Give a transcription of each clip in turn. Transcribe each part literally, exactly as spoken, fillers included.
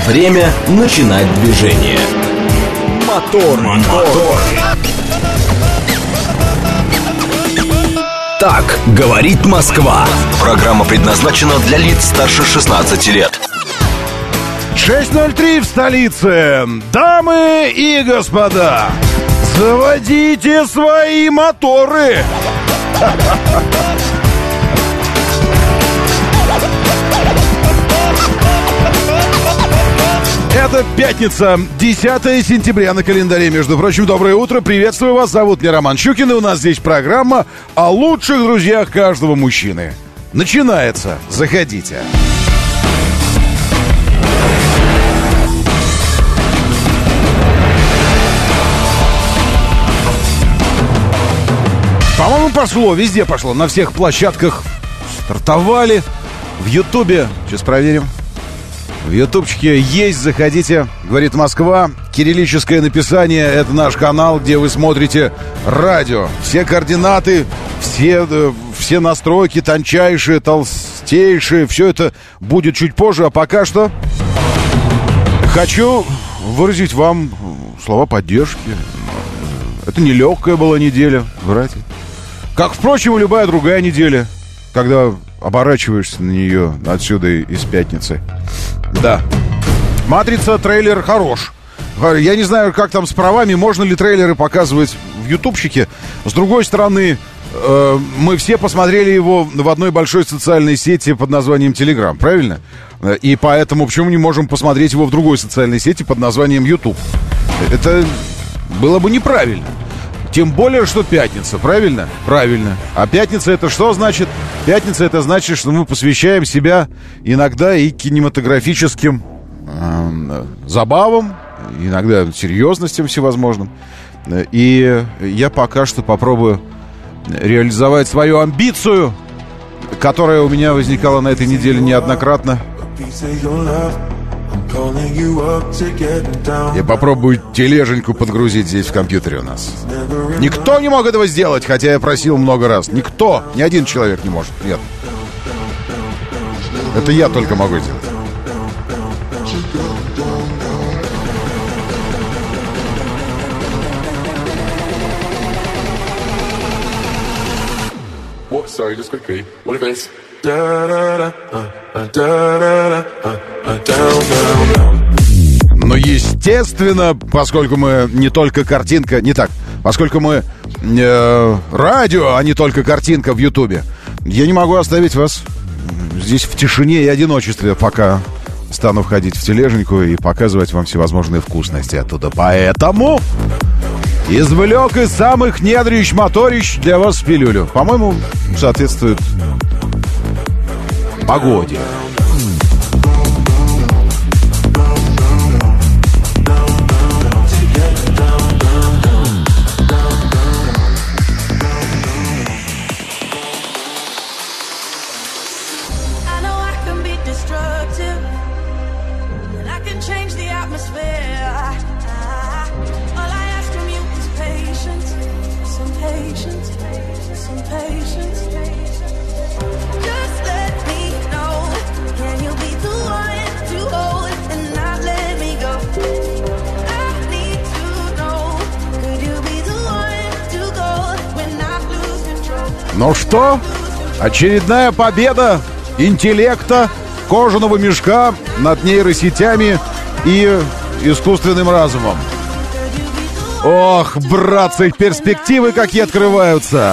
Время начинать движение. Мотор, мотор. Так говорит Москва. Программа предназначена для лиц старше шестнадцати лет. шесть ноль три в столице. Дамы и господа, заводите свои моторы. Это пятница, десятое сентября на календаре. Между прочим, доброе утро, приветствую вас. Зовут меня Роман Щукин, и у нас здесь программа о лучших друзьях каждого мужчины. Начинается. Заходите. По-моему, пошло, везде пошло. На всех площадках стартовали. В Ютубе, сейчас проверим. В ютубчике есть, заходите, говорит Москва. Кириллическое написание, это наш канал, где вы смотрите радио. Все координаты, все, все настройки, тончайшие, толстейшие, все это будет чуть позже. А пока что хочу выразить вам слова поддержки. Это нелегкая была неделя, братья. Как, впрочем, и любая другая неделя, когда оборачиваешься на нее отсюда из пятницы. Да. «Матрица» трейлер хорош. Я не знаю, как там с правами, можно ли трейлеры показывать в ютубчике. С другой стороны, э, мы все посмотрели его в одной большой социальной сети под названием Telegram, правильно? И поэтому почему не можем посмотреть его в другой социальной сети под названием YouTube? Это было бы неправильно. Тем более, что пятница, правильно? Правильно. А пятница это что значит? Пятница это значит, что мы посвящаем себя иногда и кинематографическим э, забавам, иногда серьезностям всевозможным. И я пока что попробую реализовать свою амбицию, которая у меня возникала на этой неделе неоднократно. Я попробую тележеньку подгрузить здесь в компьютере у нас. Никто не мог этого сделать, хотя я просил много раз. Никто, ни один человек не может. Нет. Это я только могу сделать. Sorry, just quickly. What if it's Ну, естественно, поскольку мы не только картинка, не так, поскольку мы э, радио, а не только картинка в Ютубе, я не могу оставить вас здесь в тишине и одиночестве, пока стану входить в тележеньку и показывать вам всевозможные вкусности оттуда. Поэтому извлек из самых недрищ моторищ для вас пилюлю. По-моему, соответствует погоде. Ну что, очередная победа интеллекта, кожаного мешка над нейросетями и искусственным разумом. Ох, братцы, перспективы какие открываются.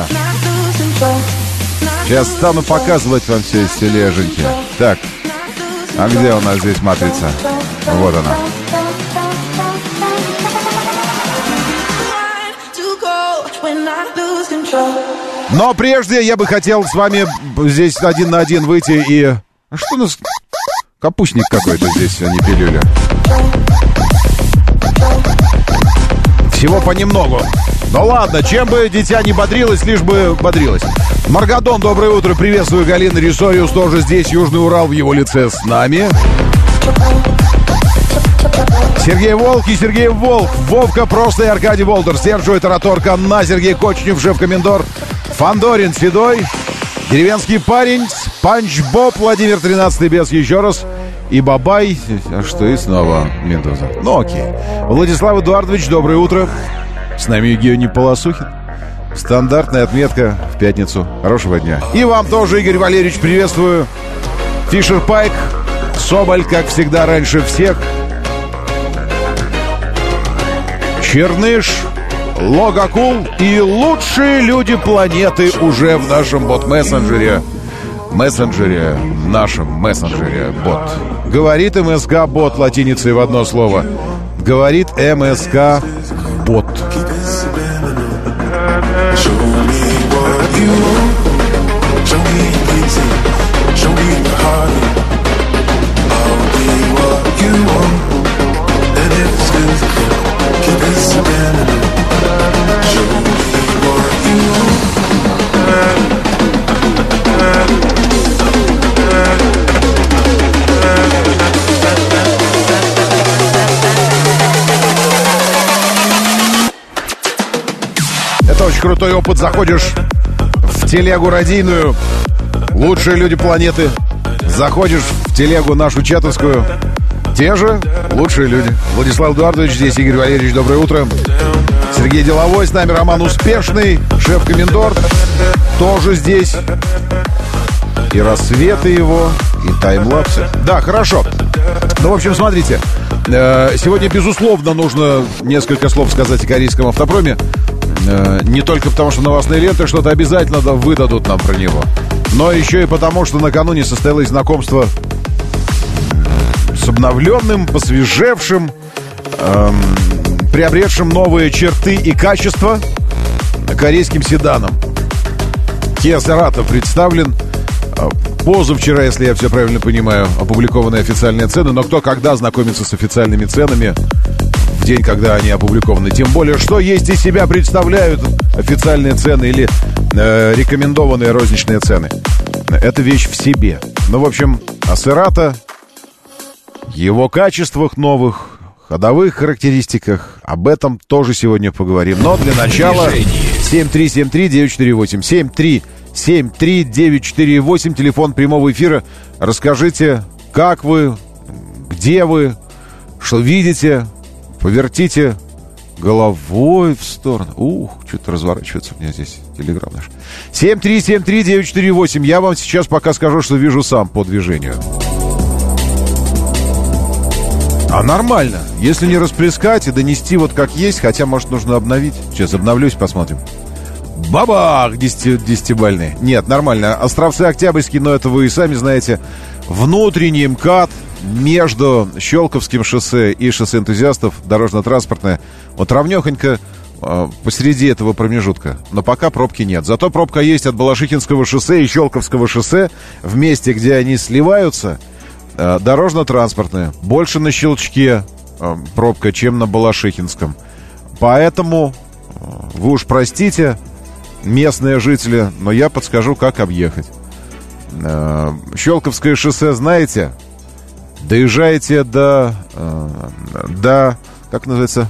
Сейчас стану показывать вам все из тележеньки. Так, а где у нас здесь матрица? Вот она. Но прежде я бы хотел с вами здесь один на один выйти и... А что у нас? Капустник какой-то здесь, а не пилюля. Всего понемногу. Ну ладно, чем бы дитя не бодрилось, лишь бы бодрилось. Маргадон, доброе утро, приветствую. Галина Рисориус тоже здесь, Южный Урал в его лице с нами. Сергей Волк и Сергей Волк, Вовка Просто и Аркадий Волдер, Серджио Тараторка, Анна, Сергей Кочнев, Шеф-Комендор, Фандорин Седой, Деревенский парень, Спанч Боб, Владимир тринадцатый Бес еще раз и бабай, а что и снова Медуза. Ну окей. Владислав Эдуардович, доброе утро. С нами Евгений Полосухин. Стандартная отметка в пятницу. Хорошего дня. И вам тоже, Игорь Валерьевич, приветствую. Фишер Пайк, Соболь, как всегда, раньше всех. Черныш, Логакул и лучшие люди планеты уже в нашем бот-мессенджере. Мессенджере, нашем мессенджере, бот. Говорит МСК бот латиницей в одно слово. Говорит МСК бот. Очень крутой опыт. Заходишь в телегу радийную. Лучшие люди планеты. Заходишь в телегу нашу чатовскую. Те же лучшие люди. Владислав Эдуардович здесь, Игорь Валерьевич, доброе утро. Сергей Деловой с нами, Роман Успешный, шеф-комендор тоже здесь. И рассветы его, и таймлапсы. Да, хорошо. Ну, в общем, смотрите. Сегодня, безусловно, нужно несколько слов сказать о корейском автопроме. Не только потому, что новостные ленты что-то обязательно выдадут нам про него, но еще и потому, что накануне состоялось знакомство с обновленным, посвежевшим, эм, приобретшим новые черты и качества корейским седаном. Kia Cerato представлен. Позавчера, если я все правильно понимаю, опубликованы официальные цены. Но кто когда знакомится с официальными ценами в день, когда они опубликованы? Тем более, что есть из себя представляют официальные цены или э, рекомендованные розничные цены. Это вещь в себе. Ну, в общем, о Cerato, его качествах новых, ходовых характеристиках, об этом тоже сегодня поговорим. Но для начала семь три семь три девять четыре восемь. семь три семь три девять четыре восемь, телефон прямого эфира. Расскажите, как вы, где вы, что видите, повертите головой в сторону. Ух, что-то разворачивается у меня здесь телеграм наш. семь три семь три девять четыре восемь. Я вам сейчас пока скажу, что вижу сам по движению. А нормально. Если не расплескать и донести вот как есть, хотя, может, нужно обновить. Сейчас обновлюсь, посмотрим. Бабах! десятибалльный. Нет, нормально. Островцы Октябрьские, но это вы и сами знаете. Внутренний МКАД между Щелковским шоссе и шоссе энтузиастов, дорожно-транспортное. Вот равнёхонько э, посреди этого промежутка. Но пока пробки нет. Зато пробка есть от Балашихинского шоссе и Щелковского шоссе. В месте, где они сливаются, э, дорожно-транспортное. Больше на Щелчке э, пробка, чем на Балашихинском. Поэтому э, вы уж простите, местные жители, но я подскажу, как объехать. Э, Щелковское шоссе, знаете, доезжаете до, э, до, как называется,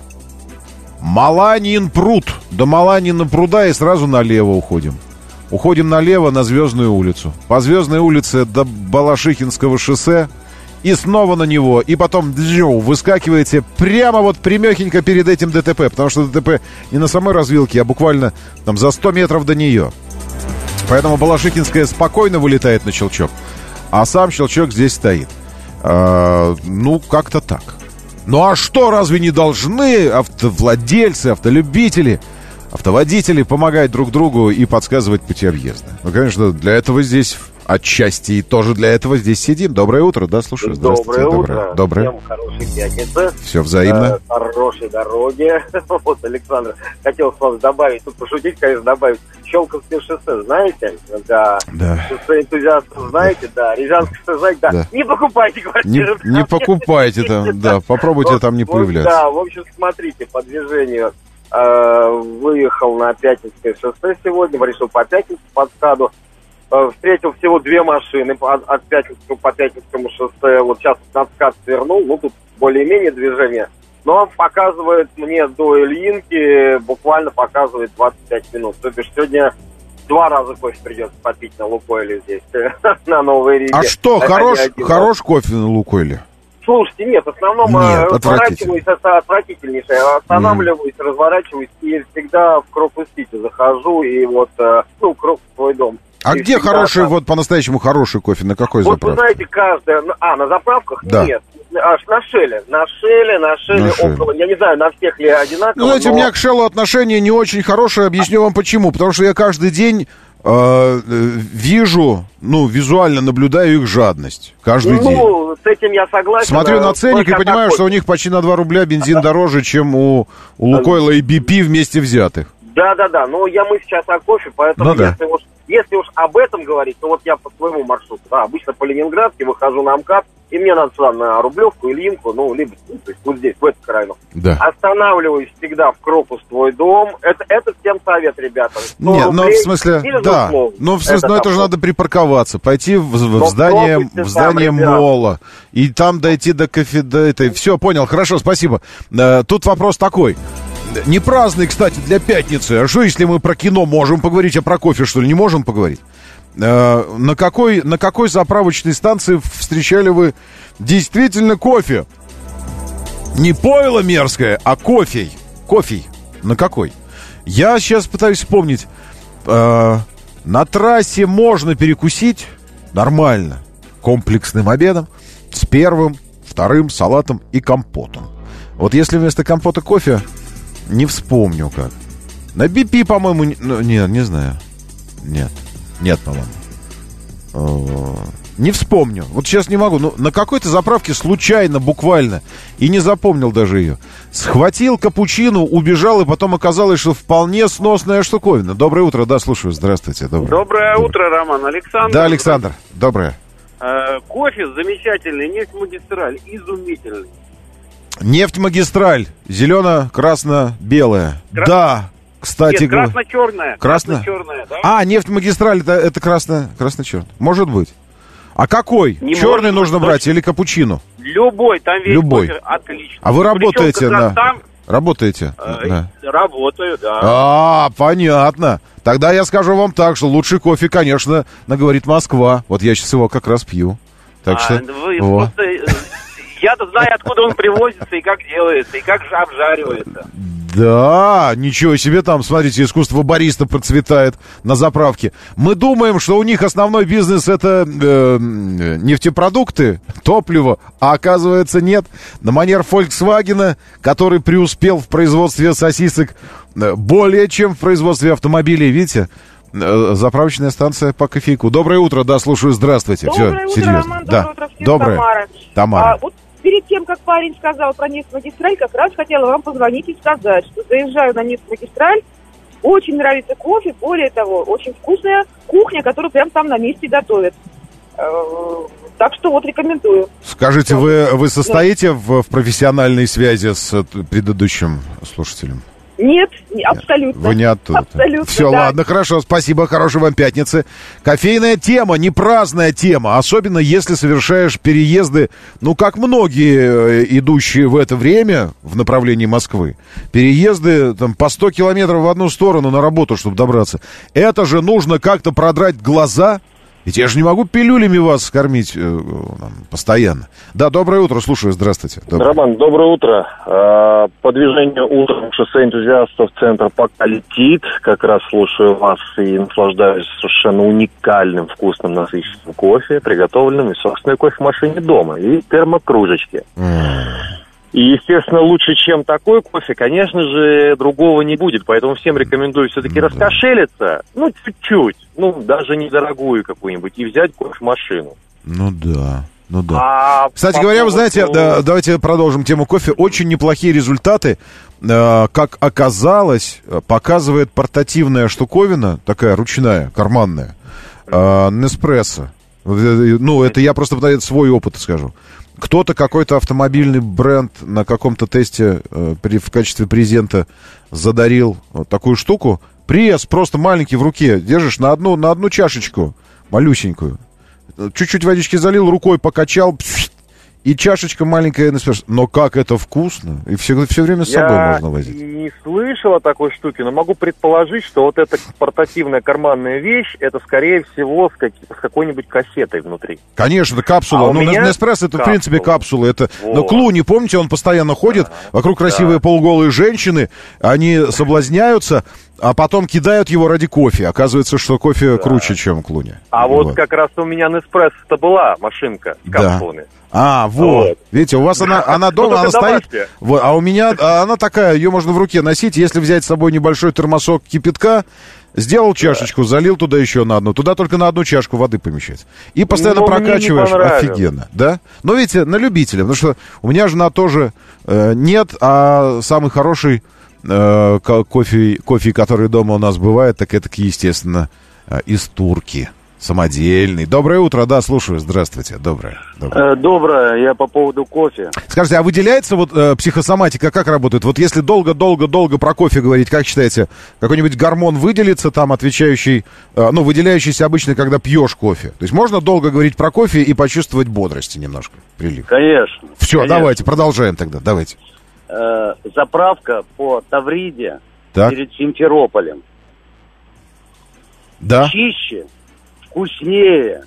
Маланин пруд. До Маланина пруда и сразу налево уходим. Уходим налево на Звездную улицу. По Звездной улице до Балашихинского шоссе и снова на него. И потом дзю, выскакиваете прямо вот прямехенько перед этим ДТП. Потому что ДТП не на самой развилке, а буквально там за сто метров до нее. Поэтому Балашихинская спокойно вылетает на Щелчок. А сам Щелчок здесь стоит. А, ну, как-то так. Ну а что, разве не должны автовладельцы, автолюбители, автоводители помогать друг другу и подсказывать пути объезда? Ну, конечно, для этого здесь отчасти и тоже для этого здесь сидим. Доброе утро, да, слушаю. Доброе утро. Доброе. Всем хорошей пятницы. Все взаимно. Э, хорошей дороги. Вот, Александр, хотел с вас добавить, тут пошутить, конечно, добавить. Щелковское шоссе, знаете? Да. Да. Шоссе энтузиастов, знаете? Да. Рязанское шоссе, знаете? Да. Да. Не покупайте квартиру. Не, не покупайте там, да, попробуйте вот, там не появляться. Да, в общем, смотрите, по движению. Э, выехал на Пятницкое шоссе сегодня, решил по Пятницкому под КАДу. Встретил всего две машины от, от Пятницкого по Пятницкому шоссе. Вот сейчас на СКАТ свернул, ну тут более-менее движение. Но показывает мне до Ильинки, буквально показывает двадцать пять минут. То бишь сегодня два раза кофе придется попить на Лукойле здесь, на Новой Риге. А что, хорош, хорош кофе на Лукойле? Слушайте, нет, в основном нет, разворачиваюсь, это отвратительнейшее. Останавливаюсь, mm. разворачиваюсь и всегда в Крокус-Сити захожу, и вот, ну, Крокус свой дом. А и где хороший, там... вот по-настоящему хороший кофе? На какой вот заправке? Вот вы знаете, каждая... А, на заправках? Да. Нет. Аж на Шелле. На Шелле, на Шелле, на Шелле. около... Я не знаю, на всех ли одинаково, Ну, знаете, но... у меня к Шеллу отношение не очень хорошее. Объясню вам почему. Потому что я каждый день... Э, вижу, ну, визуально наблюдаю их жадность. Каждый ну, день. Ну, с этим я согласен. Смотрю на ценник и понимаю, что у них почти на два рубля бензин дороже, чем у, у Лукойла и би пи вместе взятых. Да-да-да, но я мы сейчас о кофе, поэтому ну, если, да. уж, если уж об этом говорить, то вот я по своему маршруту, да, обычно по Ленинградке выхожу на МКАД, и мне надо сюда на Рублевку, Ильинку, ну, либо ну, то есть вот здесь, в эту крайну. Да. Останавливаюсь всегда в Крокус твой дом. Это, это всем совет, ребята. Нет, ну, в смысле, да. Ну, в смысле, это, ну, это же надо припарковаться, пойти в, в здание, в здание мола, и там дойти до кофе, до этой. Все, понял, хорошо, спасибо. Тут вопрос такой. Не праздный, кстати, для пятницы. А что, если мы про кино можем поговорить, а про кофе, что ли, не можем поговорить? Э, на какой, на какой заправочной станции встречали вы действительно кофе? Не пойло мерзкое, а кофе. Кофе. На какой? Я сейчас пытаюсь вспомнить. Э, на трассе можно перекусить нормально. Комплексным обедом с первым, вторым салатом и компотом. Вот если вместо компота кофе... Не вспомню как. На би пи, по-моему, не, ну, не, не знаю. Нет. Нет, по-моему. Не вспомню. Вот сейчас не могу. Ну, на какой-то заправке случайно, буквально, и не запомнил даже ее. Схватил капучино, убежал, и потом оказалось, что вполне сносная штуковина. Доброе утро, да, слушаю. Здравствуйте. Доброе, Доброе, Доброе. утро, Роман. Александр. Да, Александр. Доброе. Э, кофе замечательный, нефть-магистраль, изумительный. Нефть-магистраль, зелено-красно-белая. Кра... Да, кстати говоря. Красно-черная. Красно... Красно-черная, да? А, нефть-магистраль, это, это красно... красно-черный. Может быть. А какой? Не Черный нужно быть, брать точно. Или капучино? Любой, там весь Любой. кофе отлично. А вы работаете на... Там... Работаете? Э, да. Работаю, да. А, понятно. Тогда я скажу вам так, что лучший кофе, конечно, наговорит Москва. Вот я сейчас его как раз пью. Так а, что... Вы вот. просто... Я-то знаю, откуда он привозится, и как делается, и как же обжаривается. Да, ничего себе там, смотрите, искусство бариста процветает на заправке. Мы думаем, что у них основной бизнес это э, нефтепродукты, топливо, а оказывается нет. На манер Volkswagen, который преуспел в производстве сосисок более чем в производстве автомобилей, видите? Заправочная станция по кофейку. Доброе утро, да, слушаю, здравствуйте. Доброе Все, утро, серьезно. Роман, да. доброе утро всем, Доброе. Тамара. Тамара. А, вот перед тем, как парень сказал про нефть-магистраль, как раз хотела вам позвонить и сказать, что заезжаю на нефть-магистраль, очень нравится кофе, более того, очень вкусная кухня, которую прям там на месте готовят. Так что вот рекомендую. Скажите, что? вы, вы состоите в, в профессиональной связи с предыдущим слушателем? Нет, абсолютно. Вы не оттуда. Абсолютно, Все, да. ладно, хорошо, спасибо, хорошей вам пятницы. Кофейная тема, не праздная тема, особенно если совершаешь переезды, ну, как многие идущие в это время в направлении Москвы, переезды там по сто километров в одну сторону на работу, чтобы добраться. Это же нужно как-то продрать глаза. Ведь я же не могу пилюлями вас кормить э, постоянно. Да, доброе утро, слушаю, здравствуйте. Доброе. Роман, доброе утро. По движению утром шоссе энтузиастов центр пока летит. Как раз слушаю вас и наслаждаюсь совершенно уникальным, вкусным, насыщенным кофе, приготовленным из собственной кофемашине дома и термокружечки. Mm. И, естественно, лучше, чем такой кофе, конечно же, другого не будет. Поэтому всем рекомендую все-таки ну, раскошелиться, ну, чуть-чуть, ну, даже недорогую какую-нибудь, и взять кофемашину. Ну, да. Ну да. А Кстати говоря, поводу... вы знаете, да, давайте продолжим тему кофе. Очень неплохие результаты, э, как оказалось, показывает портативная штуковина, такая ручная, карманная, э, Nespresso. Ну, это я просто свой опыт скажу. Кто-то, какой-то автомобильный бренд на каком-то тесте э, при, в качестве презента задарил вот такую штуку. Пресс просто маленький в руке. Держишь на одну, на одну чашечку, малюсенькую. Чуть-чуть водички залил, рукой покачал, пфф, и чашечка маленькая эспрессо. Но как это вкусно. И все, все время с собой Я можно возить. не слышал о такой штуке, но могу предположить, что вот эта портативная карманная вещь, это, скорее всего, с, как, с какой-нибудь кассетой внутри. Конечно, это капсула. А ну, Неспрессо это, капсула. В принципе, капсула. Это... Вот. Но Клуни, помните, он постоянно ходит, а, вокруг красивые да. полуголые женщины, они соблазняются, а потом кидают его ради кофе. Оказывается, что кофе да. круче, чем Клуни. А вот, вот как раз у меня Неспрессо-то была машинка с капсулами. Да. А, вот. вот. Видите, у вас она, она дома, она стоит. Вот, а у меня она такая, ее можно в руке носить. Если взять с собой небольшой термосок кипятка, сделал чашечку, да. залил туда еще на одну. Туда только на одну чашку воды помещать. И постоянно Но прокачиваешь. Офигенно, да? Но видите, на любителя. Потому что у меня жена тоже э, нет, а самый хороший э, кофе, кофе, который дома у нас бывает, так это, естественно, э, из турки. Самодельный. Доброе утро, да, слушаю. Здравствуйте. Доброе. Доброе. Э, доброе. Я по поводу кофе. Скажите, а выделяется вот э, психосоматика, как работает? Вот если долго-долго-долго про кофе говорить, как считаете, какой-нибудь гормон выделится там, отвечающий, э, ну, выделяющийся обычно, когда пьешь кофе? То есть можно долго говорить про кофе и почувствовать бодрости немножко, прилив? Конечно. Все, конечно. Давайте, продолжаем тогда, давайте. Э, заправка по Тавриде так. перед Симферополем. Да. Чище. Вкуснее.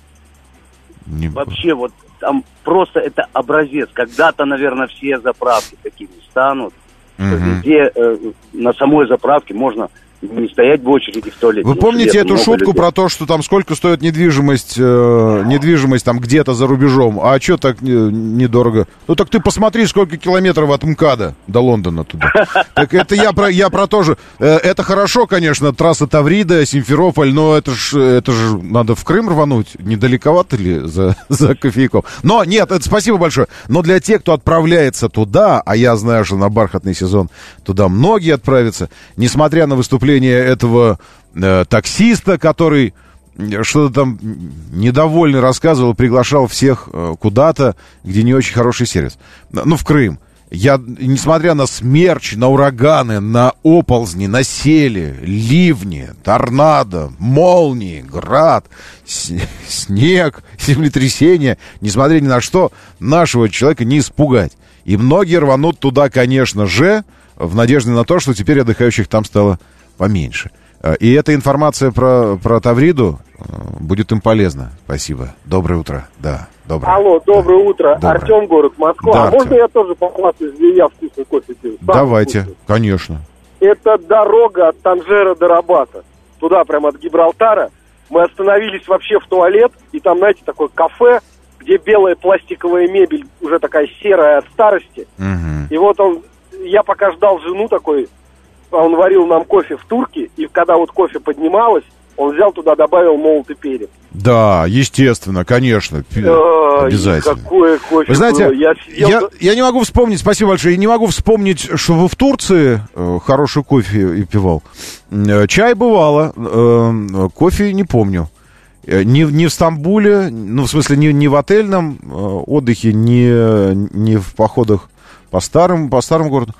Не... Вообще, вот там просто это образец. Когда-то, наверное, все заправки такими станут. Угу. Где э, на самой заправке можно не стоять в очереди в туалете. Вы помните эту шутку людей. Про то, что там сколько стоит недвижимость, э, недвижимость там где-то за рубежом? А что так недорого? Ну так ты посмотри, сколько километров от МКАДа до Лондона туда. Так это я про, я про то же. Э, это хорошо, конечно, трасса Таврида, Симферополь, но это ж, это ж надо в Крым рвануть. Недалековато ли за, за кофейком? Но нет, это спасибо большое. Но для тех, кто отправляется туда, а я знаю, что на бархатный сезон туда многие отправятся, несмотря на выступление этого э, таксиста, который что-то там недовольный рассказывал, приглашал всех э, куда-то, где не очень хороший сервис. Ну, в Крым. Я, несмотря на смерч, на ураганы, на оползни, на сели, ливни, торнадо, молнии, град, с- снег, землетрясение, несмотря ни на что, нашего человека не испугать. И многие рванут туда, конечно же, в надежде на то, что теперь отдыхающих там стало поменьше. И эта информация про, про Тавриду будет им полезна. Спасибо. Доброе утро. Да, доброе. Алло, доброе да. утро. Доброе. Артем, город Москва. Да, а можно Артем. я тоже похвастаюсь, где я вкусный кофе пил? Давайте, вкусный. конечно. Это дорога от Танжера до Рабата. Туда, прямо от Гибралтара. Мы остановились вообще в туалет, и там, знаете, такое кафе, где белая пластиковая мебель, уже такая серая от старости. Угу. И вот он, я пока ждал жену такой, он варил нам кофе в турке, и когда вот кофе поднималось, он взял туда, добавил молотый перец. Да, естественно, конечно, А, обязательно. Какое кофе Вы знаете, было. Я, сидел... я, я не могу вспомнить, спасибо большое, я не могу вспомнить, что вы в Турции э, хороший кофе и пивал. Э, чай бывало, э, кофе не помню. Э, ни, ни в Стамбуле, ну, в смысле, ни, ни в отельном э, отдыхе, ни, ни в походах по старым, по старым городу.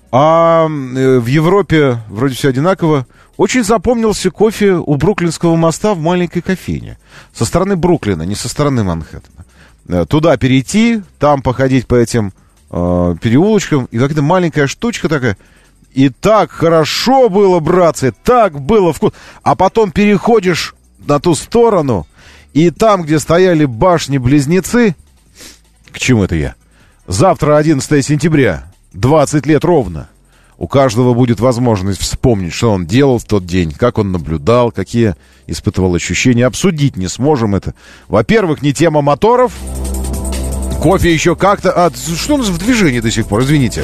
А в Европе вроде все одинаково. Очень запомнился кофе у Бруклинского моста в маленькой кофейне. Со стороны Бруклина, не со стороны Манхэттена. Туда перейти, там походить по этим э, переулочкам. И какая-то маленькая штучка такая. И так хорошо было, братцы, так было вкусно. А потом переходишь на ту сторону, и там, где стояли башни-близнецы... К чему это я? Завтра, одиннадцатое сентября... двадцать лет ровно. У каждого будет возможность вспомнить, что он делал в тот день, как он наблюдал, какие испытывал ощущения. Обсудить не сможем это. Во-первых, не тема моторов. Кофе еще как-то... А что у нас в движении до сих пор? Извините.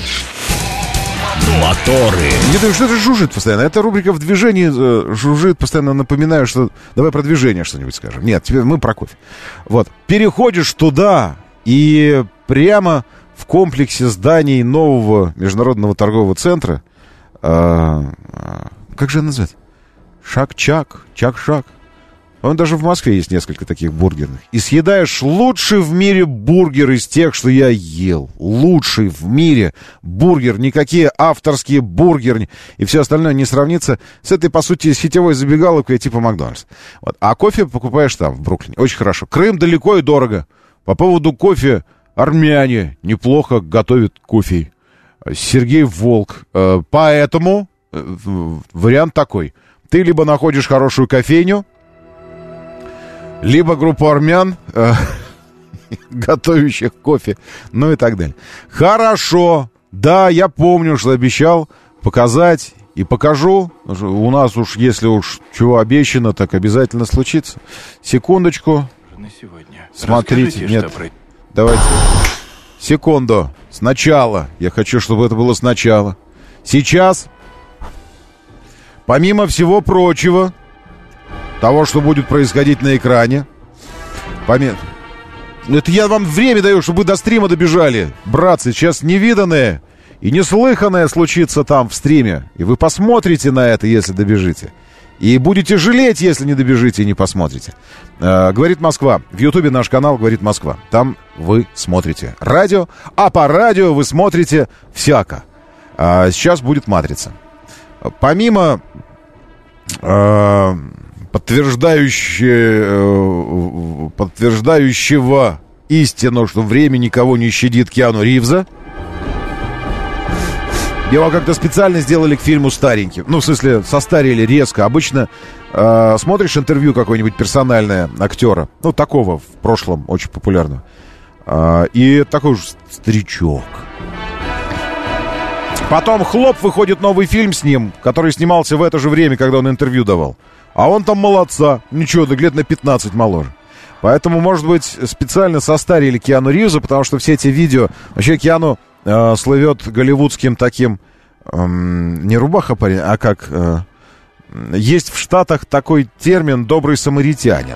Моторы. Не думаю, что это жужжит постоянно. Эта рубрика в движении э, жужжит. Постоянно напоминаю, что... Давай про движение что-нибудь скажем. Нет, теперь мы про кофе. Вот. Переходишь туда и прямо... в комплексе зданий нового международного торгового центра, э, э, как же назвать? Шак-Чак, Чак-Шак. Он даже в Москве есть несколько таких бургерных. И съедаешь лучший в мире бургер из тех, что я ел. Лучший в мире бургер. Никакие авторские бургеры и все остальное не сравнится с этой, по сути, сетевой забегаловкой типа Макдональдс. Вот. А кофе покупаешь там, в Бруклине. Очень хорошо. Крым далеко и дорого. По поводу кофе армяне неплохо готовят кофе. Сергей Волк. Поэтому вариант такой. Ты либо находишь хорошую кофейню, либо группу армян, готовящих кофе, ну и так далее. Хорошо. Да, я помню, что обещал показать и покажу. У нас уж, если уж чего обещано, так обязательно случится. Секундочку. На сегодня. Смотрите. Расскажите, нет, что про... давайте. Секунду. Сначала. Я хочу, чтобы это было сначала. Сейчас, помимо всего прочего, того, что будет происходить на экране, помимо... Это я вам время даю, чтобы вы до стрима добежали. Братцы, сейчас невиданное и неслыханное случится там в стриме. И вы посмотрите на это, если добежите. И будете жалеть, если не добежите и не посмотрите. Э, говорит Москва. В Ютубе наш канал «Говорит Москва». Там вы смотрите радио, а по радио вы смотрите всяко. А сейчас будет «Матрица». Помимо э, подтверждающего, э, подтверждающего истину, что время никого не щадит, Киану Ривза, его как-то специально сделали к фильму стареньким. Ну, в смысле, состарили резко. Обычно э, смотришь интервью какое-нибудь персональное актера, ну, такого в прошлом, очень популярного, э, и такой уж старичок. Потом, хлоп, выходит новый фильм с ним, который снимался в это же время, когда он интервью давал. А он там молодца. Ничего, да лет на пятнадцать моложе. Поэтому, может быть, специально состарили Киану Ривза, потому что все эти видео... Вообще, Киану э, слывет голливудским таким... Э, не рубаха парень, а как... Э, есть в Штатах такой термин «добрый самаритянин».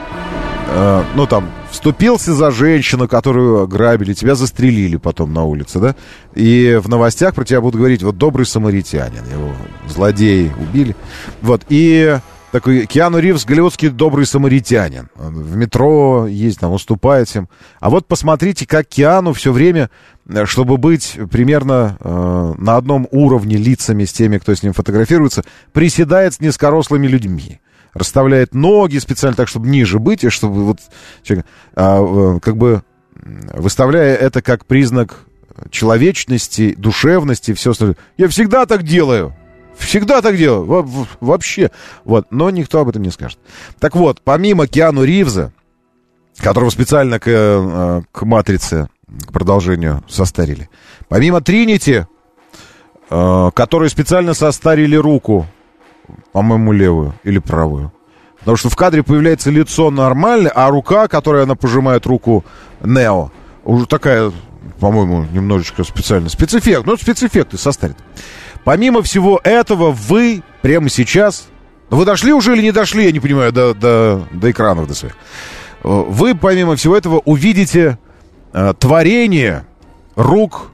Э, ну, там, вступился за женщину, которую грабили, тебя застрелили потом на улице, да? И в новостях про тебя будут говорить, вот, добрый самаритянин, его злодеи убили. Вот, и... Такой Киану Ривз, голливудский добрый самаритянин. Он в метро есть, там, уступает всем. А вот посмотрите, как Киану все время, чтобы быть примерно э, на одном уровне лицами с теми, кто с ним фотографируется, приседает с низкорослыми людьми. Расставляет ноги специально так, чтобы ниже быть, и чтобы вот, э, э, как бы выставляя это как признак человечности, душевности, все остальное. Я всегда так делаю. Всегда так делаю. Во- вообще. Вот. Но никто об этом не скажет. Так вот, помимо Киану Ривза, которого специально к, к «Матрице», к продолжению состарили, помимо Тринити, которые специально состарили руку, по-моему, левую или правую. Потому что в кадре появляется лицо нормальное, а рука, которой она пожимает руку Нео, уже такая, по-моему, немножечко специально. Спецэффект. Ну, спецэффекты состарят. Помимо всего этого, вы прямо сейчас... Вы дошли уже или не дошли, я не понимаю, до, до, до экранов, до своих. Вы, помимо всего этого, увидите э, творение рук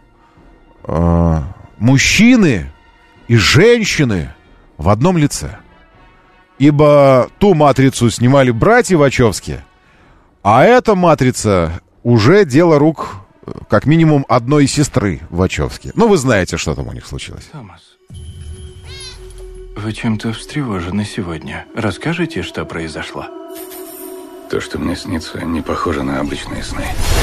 э, мужчины и женщины в одном лице. Ибо ту «Матрицу» снимали братья Вачовски, а эта «Матрица» уже дело рук... как минимум одной сестры Вачовски. Ну, вы знаете, что там у них случилось. Томас, вы чем-то встревожены сегодня. Расскажите, что произошло? То, что мне снится, не похоже на обычные сны.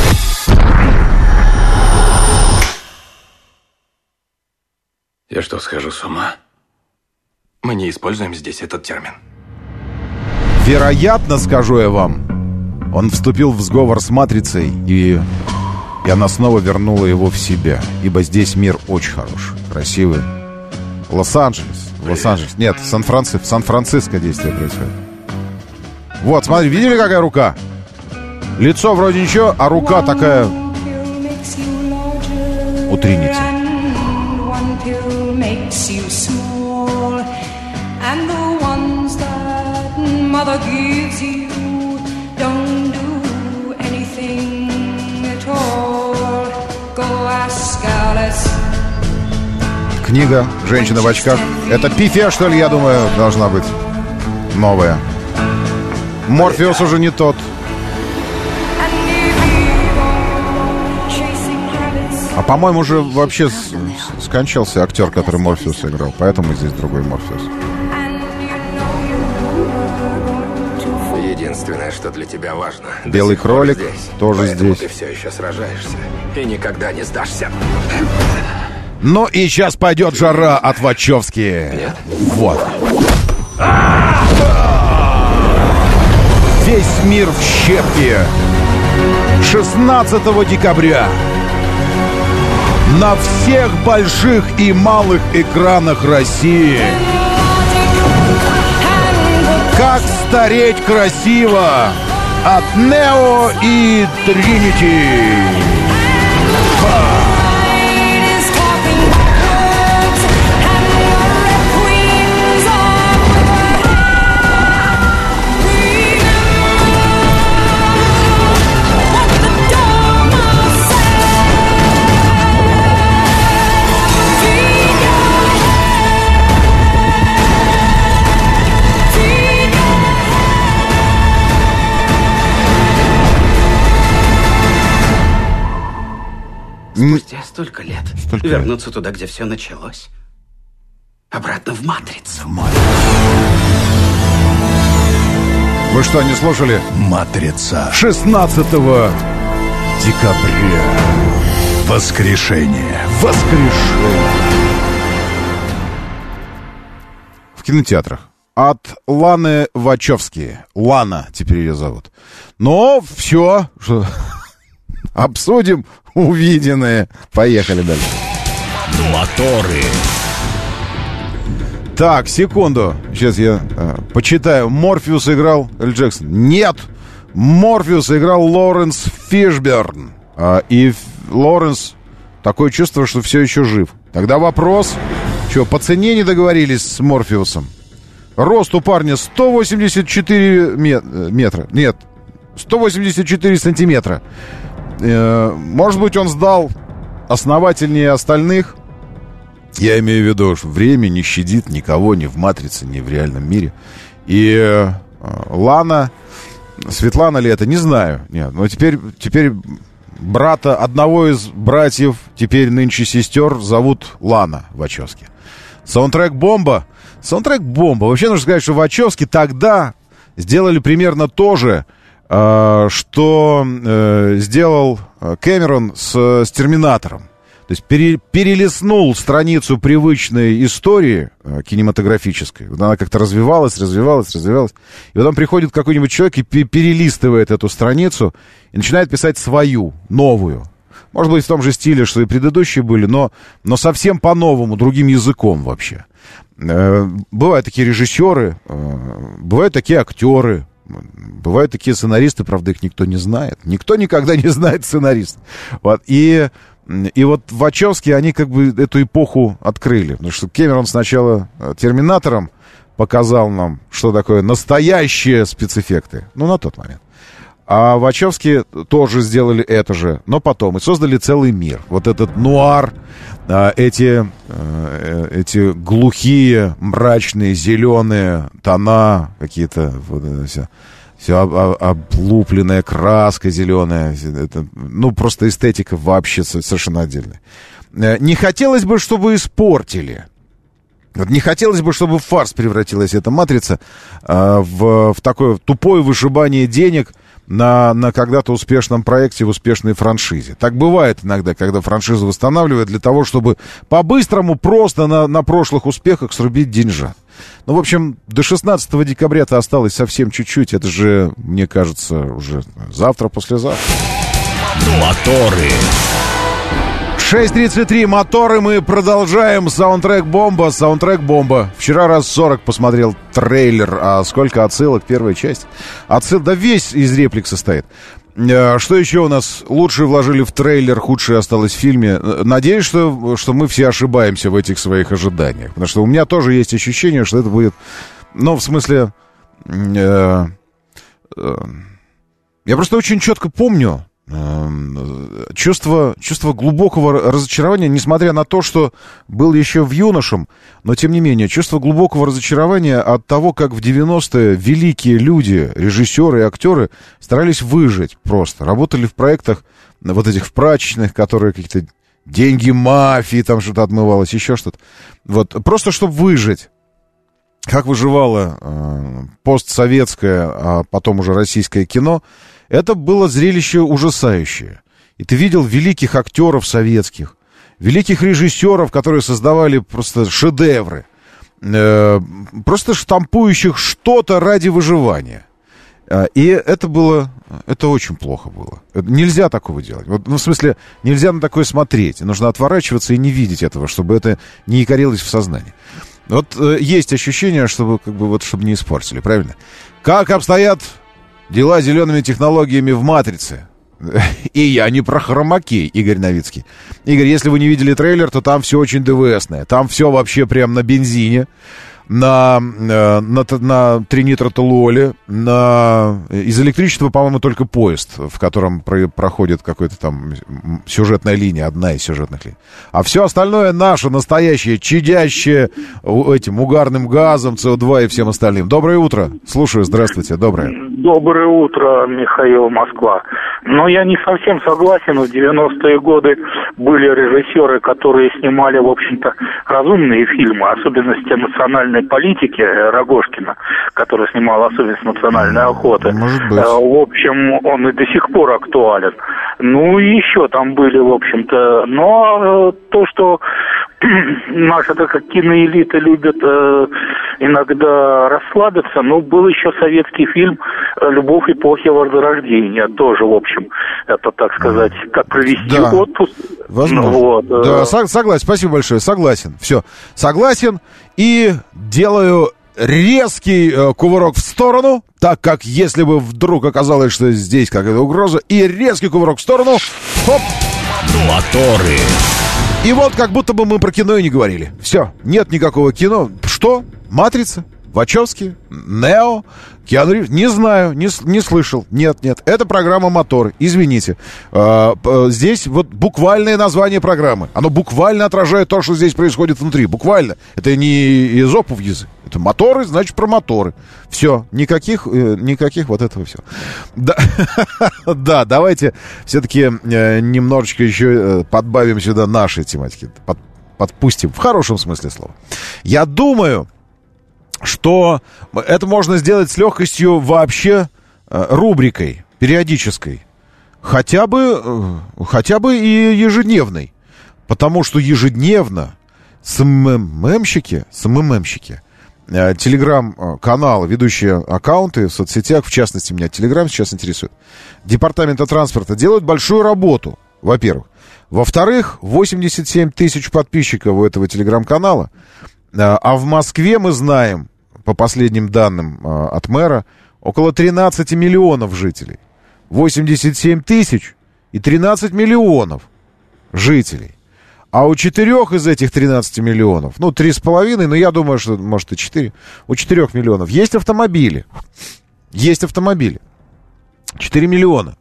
Я что, схожу с ума? Мы не используем здесь этот термин. Вероятно, скажу я вам, он вступил в сговор с «Матрицей», и... И она снова вернула его в себя. Ибо здесь мир очень хороший, красивый. Лос-Анджелес. Лос-Анджелес. Нет, Сан-Франциско. В Сан-Франциско действие происходит. Вот, смотри, видели, какая рука? Лицо вроде ничего, а рука такая... У Тринити. Книга «Женщина в очках». Это Пифия, что ли, я думаю, должна быть новая. Морфеус уже не тот. А, по-моему, уже вообще с- с- скончался актер, который Морфеус играл. Поэтому здесь другой Морфеус. Единственное, что что для тебя важно. Белый кролик здесь. тоже Поэтому здесь. Ты все еще сражаешься и никогда не сдашься. Ну и сейчас пойдет жара от Вачовски. Нет? Вот. Весь мир в щепки. шестнадцатого декабря. На всех больших и малых экранах России. Как стареть красиво от Нео и Тринити. Спустя столько лет Столько вернуться туда, где все началось. Обратно в Матрицу. Вы что, не слушали? Матрица. шестнадцатого декабря. Воскрешение. Воскрешение. В кинотеатрах. От Ланы Вачовски. Лана теперь ее зовут. Но все. Что... Обсудим увиденное. Поехали дальше. Моторы. Так, секунду. Сейчас я э, почитаю. Морфеус играл Эль Джексон. Нет! Морфеус играл Лоуренс Фишберн. А, и Ф- Лоуренс, такое чувство, что все еще жив. Тогда вопрос. Что, по цене не договорились с Морфеусом? Рост у парня сто восемьдесят четыре мет- метра. Нет, сто восемьдесят четыре сантиметра. Э, может быть, он сдал основательнее остальных. Я имею в виду, что время не щадит никого ни в «Матрице», ни в реальном мире. И э, Лана, Светлана ли это, не знаю. Нет, но теперь, теперь брата, одного из братьев, теперь нынче сестер, зовут Лана Вачовски. Саундтрек «Бомба». Саундтрек «Бомба». Вообще нужно сказать, что Вачовски тогда сделали примерно то же, э, что э, сделал Кэмерон с, с «Терминатором». То есть пере, перелистнул страницу привычной истории э, кинематографической. Вот она как-то развивалась, развивалась, развивалась. И потом приходит какой-нибудь человек и пе- перелистывает эту страницу и начинает писать свою, новую. Может быть, в том же стиле, что и предыдущие были, но, но совсем по-новому, другим языком вообще. Э, бывают такие режиссеры, э, бывают такие актеры, бывают такие сценаристы, правда, их никто не знает. Никто никогда не знает сценариста. Вот. И... И вот Вачовски, они как бы эту эпоху открыли. Потому что Кэмерон сначала «Терминатором» показал нам, что такое настоящие спецэффекты. Ну, на тот момент. А Вачовски тоже сделали это же, но потом. И создали целый мир. Вот этот нуар, эти, эти глухие, мрачные, зеленые тона, какие-то вот это все. Все облупленная краска зеленая. Это, ну, просто эстетика вообще совершенно отдельная. Не хотелось бы, чтобы испортили. Вот не хотелось бы, чтобы в фарс превратилась эта «Матрица», э, в, в такое тупое вышибание денег на, на когда-то успешном проекте, в успешной франшизе. Так бывает иногда, когда франшизу восстанавливают для того, чтобы по-быстрому просто на, на прошлых успехах срубить деньжат. Ну, в общем, до шестнадцатого декабря-то осталось совсем чуть-чуть. Это же, мне кажется, уже завтра, послезавтра. Моторы. шесть тридцать три, моторы, мы продолжаем. Саундтрек «Бомба», саундтрек «Бомба». Вчера раз сорок посмотрел трейлер, а сколько отсылок, первая часть. Отсыл, да весь из реплик состоит. Что еще у нас? Лучшее вложили в трейлер, худшее осталось в фильме. Надеюсь, что, что мы все ошибаемся в этих своих ожиданиях. Потому что у меня тоже есть ощущение, что это будет... Ну, в смысле... Э, э, я просто очень четко помню э, чувство, чувство глубокого разочарования, несмотря на то, что был еще в юношем, но тем не менее, чувство глубокого разочарования от того, как в девяностые великие люди, режиссеры и актеры старались выжить просто. Работали в проектах вот этих в прачечных, которые какие-то деньги мафии, там что-то отмывалось, еще что-то. Вот, просто чтобы выжить. как выживало э, постсоветское, а потом уже российское кино, это было зрелище ужасающее. И ты видел великих актеров советских, великих режиссеров, которые создавали просто шедевры, э, просто штампующих что-то ради выживания. И это было, это очень плохо было. Нельзя такого делать. Вот, ну, в смысле, нельзя на такое смотреть. Нужно отворачиваться и не видеть этого, чтобы это не якорилось в сознании. Вот э, есть ощущение, чтобы, как бы, вот, чтобы не испортили, правильно? Как обстоят дела зелеными технологиями в «Матрице»? И я не про хромакей, Игорь Новицкий. Игорь, если вы не видели трейлер, то там все очень ДВСное. Там все вообще прям на бензине, на, на, на тринитротолуоле, на... Из электричества, по-моему, только поезд, в котором про, проходит какая-то там сюжетная линия, одна из сюжетных линий. А все остальное наше, настоящее, чадящее этим угарным газом, С О два и всем остальным. Доброе утро. Слушаю, здравствуйте, доброе. Доброе утро, Михаил, Москва. Но я не совсем согласен. В девяностые годы были режиссеры, которые снимали, в общем-то, разумные фильмы, особенности национальной политики, Рогожкина, который снимал особенность национальной охоты. Может быть. В общем, он и до сих пор актуален. Ну и еще там были, в общем-то. Но то, что наша такая киноэлита любит э, иногда расслабиться, ну, был еще советский фильм «Любовь эпохи Возрождения». Тоже, в общем, это, так сказать, как провести да. отпуск. Возможно. Вот. Да, со- согласен, спасибо большое, согласен. Все, согласен и делаю резкий э, кувырок в сторону, так как если бы вдруг оказалось, что здесь какая-то угроза, и резкий кувырок в сторону, хоп. Моторы. И вот как будто бы мы про кино и не говорили. Все, нет никакого кино. Что? «Матрица»? Вачовски? «Нео»? Киану Ривз? Не знаю, не, не слышал. Нет, нет. Это программа «Моторы». Извините. А, здесь вот буквальное название программы. Оно буквально отражает то, что здесь происходит внутри. Буквально. Это не Эзопов язык. Это моторы, значит, про моторы. Все. Никаких, никаких вот этого все. Да, да, давайте все-таки немножечко еще подбавим сюда нашей тематики. Под, подпустим. В хорошем смысле слова. Я думаю, что это можно сделать с легкостью вообще э, рубрикой, периодической. Хотя бы, э, хотя бы и ежедневной. Потому что ежедневно СММщики, СММщики, э, телеграм-каналы, ведущие аккаунты в соцсетях, в частности, меня телеграм сейчас интересует, департамента транспорта делают большую работу, во-первых. Во-вторых, восемьдесят семь тысяч подписчиков у этого телеграм-канала. А в Москве мы знаем, по последним данным от мэра, около тринадцать миллионов жителей. восемьдесят семь тысяч и тринадцать миллионов жителей. А у четырех из этих тринадцати миллионов, ну, три с половиной, но я думаю, что, может, и четыре, у четырех миллионов есть автомобили. Есть автомобили. четыре миллиона.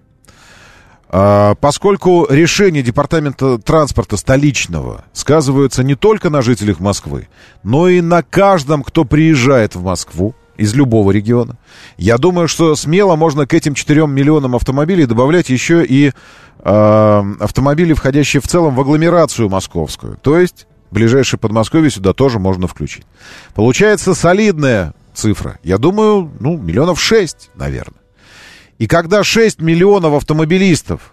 Поскольку решения департамента транспорта столичного сказываются не только на жителях Москвы, но и на каждом, кто приезжает в Москву из любого региона, я думаю, что смело можно к этим четырем миллионам автомобилей добавлять еще и э, автомобили, входящие в целом в агломерацию московскую. То есть ближайшее Подмосковье сюда тоже можно включить. Получается солидная цифра. Я думаю, ну, миллионов шесть, наверное. И когда шесть миллионов автомобилистов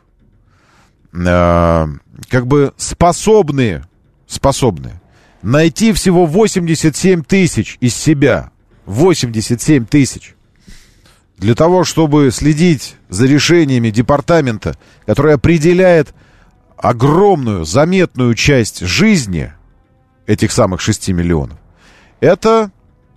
э, как бы способны, способны найти всего восемьдесят семь тысяч из себя, восемьдесят семь тысяч, для того, чтобы следить за решениями департамента, который определяет огромную, заметную часть жизни этих самых шести миллионов, это...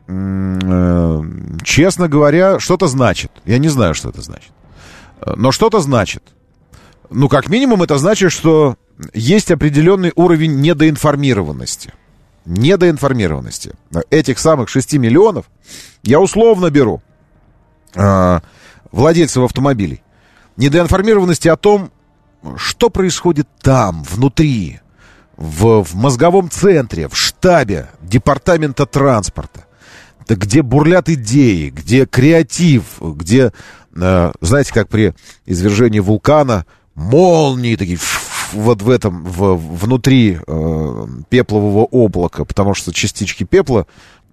честно говоря, что-то значит. Я не знаю, что это значит. Но что-то значит. Ну, как минимум, это значит, что есть определенный уровень недоинформированности. Недоинформированности. Этих самых шести миллионов я условно беру э, владельцев автомобилей. Недоинформированности о том, что происходит там, внутри, в, в мозговом центре, в штабе департамента транспорта. Где бурлят идеи, где креатив, где, э, знаете, как при извержении вулкана, молнии такие вот в этом, в, внутри э, пеплового облака, потому что частички пепла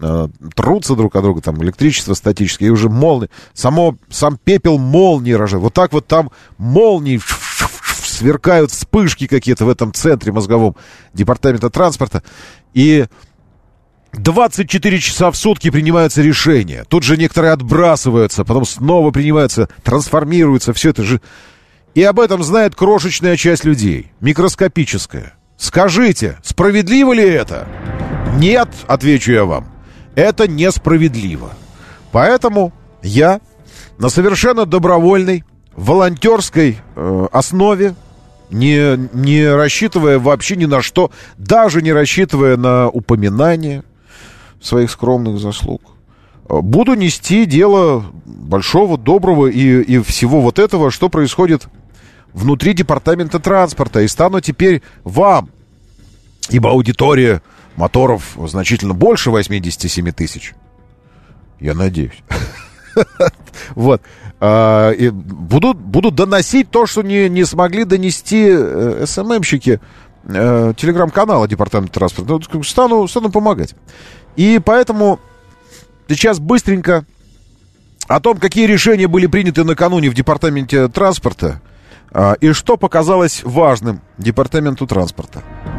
э, трутся друг от друга, там электричество статическое, и уже молнии, само, сам пепел молнии рожает. Вот так вот там молнии сверкают, вспышки какие-то в этом центре мозговом департамента транспорта. И двадцать четыре часа в сутки принимаются решения. Тут же некоторые отбрасываются, потом снова принимаются, трансформируются, все это же. И об этом знает крошечная часть людей, микроскопическая. Скажите, справедливо ли это? Нет, отвечу я вам, это несправедливо. Поэтому я на совершенно добровольной, волонтерской э, основе, не, не рассчитывая вообще ни на что, даже не рассчитывая на упоминание своих скромных заслуг, буду нести дело большого, доброго и, и всего вот этого, что происходит внутри департамента транспорта. И стану теперь вам, ибо аудитория моторов значительно больше восемьдесят семь тысяч. Я надеюсь. Вот. И будут, будут доносить то, что не, не смогли донести эс эм эм-щики телеграм-канала департамента транспорта. Стану, стану помогать. И поэтому сейчас быстренько о том, какие решения были приняты накануне в департаменте транспорта и что показалось важным департаменту транспорта.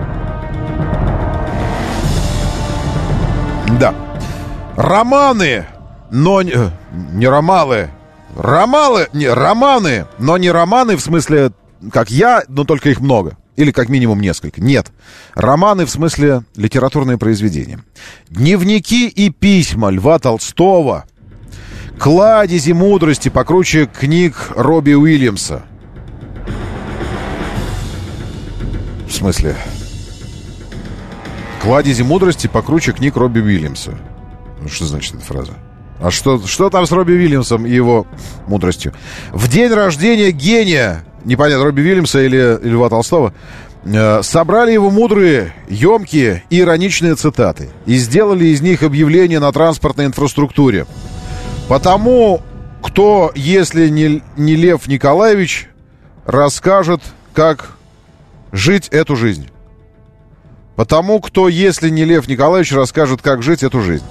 Да. Романы, но не, не ромалы. Ромалы, не, романы, но не романы в смысле, как я, но только их много. Или как минимум несколько. Нет. Романы в смысле литературные произведения. Дневники и письма Льва Толстого. Кладези мудрости покруче книг Робби Уильямса. В смысле? Кладези мудрости покруче книг Робби Уильямса. Что значит эта фраза? А что, что там с Робби Уильямсом и его мудростью? В день рождения гения, непонятно, Робби Уильямса или, или Льва Толстого, э, собрали его мудрые, емкие и ироничные цитаты и сделали из них объявления на транспортной инфраструктуре. Потому, кто, если не, не Лев Николаевич, расскажет, как жить эту жизнь. Потому, кто, если не Лев Николаевич, расскажет, как жить эту жизнь.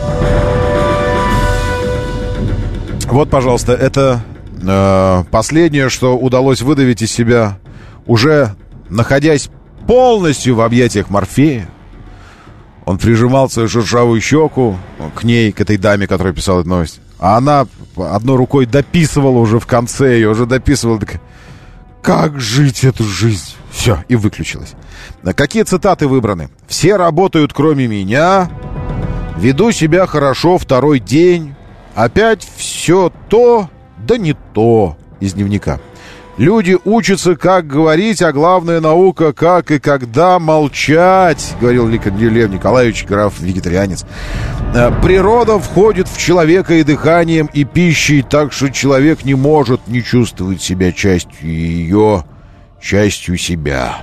Вот, пожалуйста, это э, последнее, что удалось выдавить из себя, уже находясь полностью в объятиях Морфея. Он прижимал свою шершавую щеку к ней, к этой даме, которая писала эту новость. А она одной рукой дописывала уже в конце ее, уже дописывала. Так, как жить эту жизнь? Все, и выключилась. Какие цитаты выбраны? «Все работают, кроме меня. Веду себя хорошо второй день. Опять все то, да не то» из дневника. «Люди учатся, как говорить, а главная наука, как и когда молчать», говорил Лев Николаевич, граф-вегетарианец. «Природа входит в человека и дыханием, и пищей, так что человек не может не чувствовать себя частью ее, частью себя.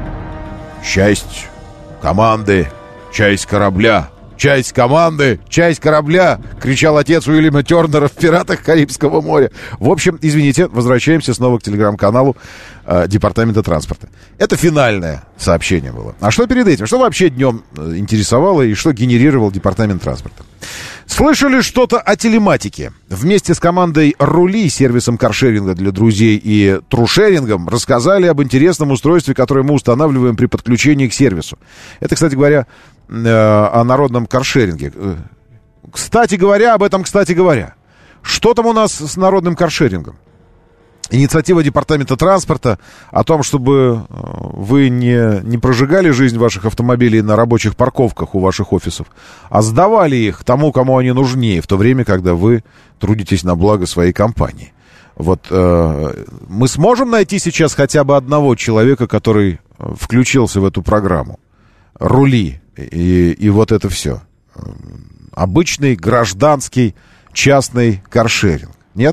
Часть команды, часть корабля». «Часть команды, часть корабля!» — кричал отец Уильяма Тернера в «Пиратах Карибского моря». В общем, извините, возвращаемся снова к телеграм-каналу э, Департамента транспорта. Это финальное сообщение было. А что перед этим? Что вообще днем интересовало и что генерировал Департамент транспорта? Слышали что-то о телематике? Вместе с командой «Рули», сервисом каршеринга для друзей, и трушерингом рассказали об интересном устройстве, которое мы устанавливаем при подключении к сервису. Это, кстати говоря, о народном каршеринге. Кстати говоря, об этом, кстати говоря. Что там у нас с народным каршерингом? Инициатива Департамента транспорта о том, чтобы вы не, не прожигали жизнь ваших автомобилей на рабочих парковках у ваших офисов, а сдавали их тому, кому они нужнее, в то время, когда вы трудитесь на благо своей компании. Вот э, мы сможем найти сейчас хотя бы одного человека, который включился в эту программу. Рули. И, и вот это все. Обычный гражданский частный каршеринг. Нет?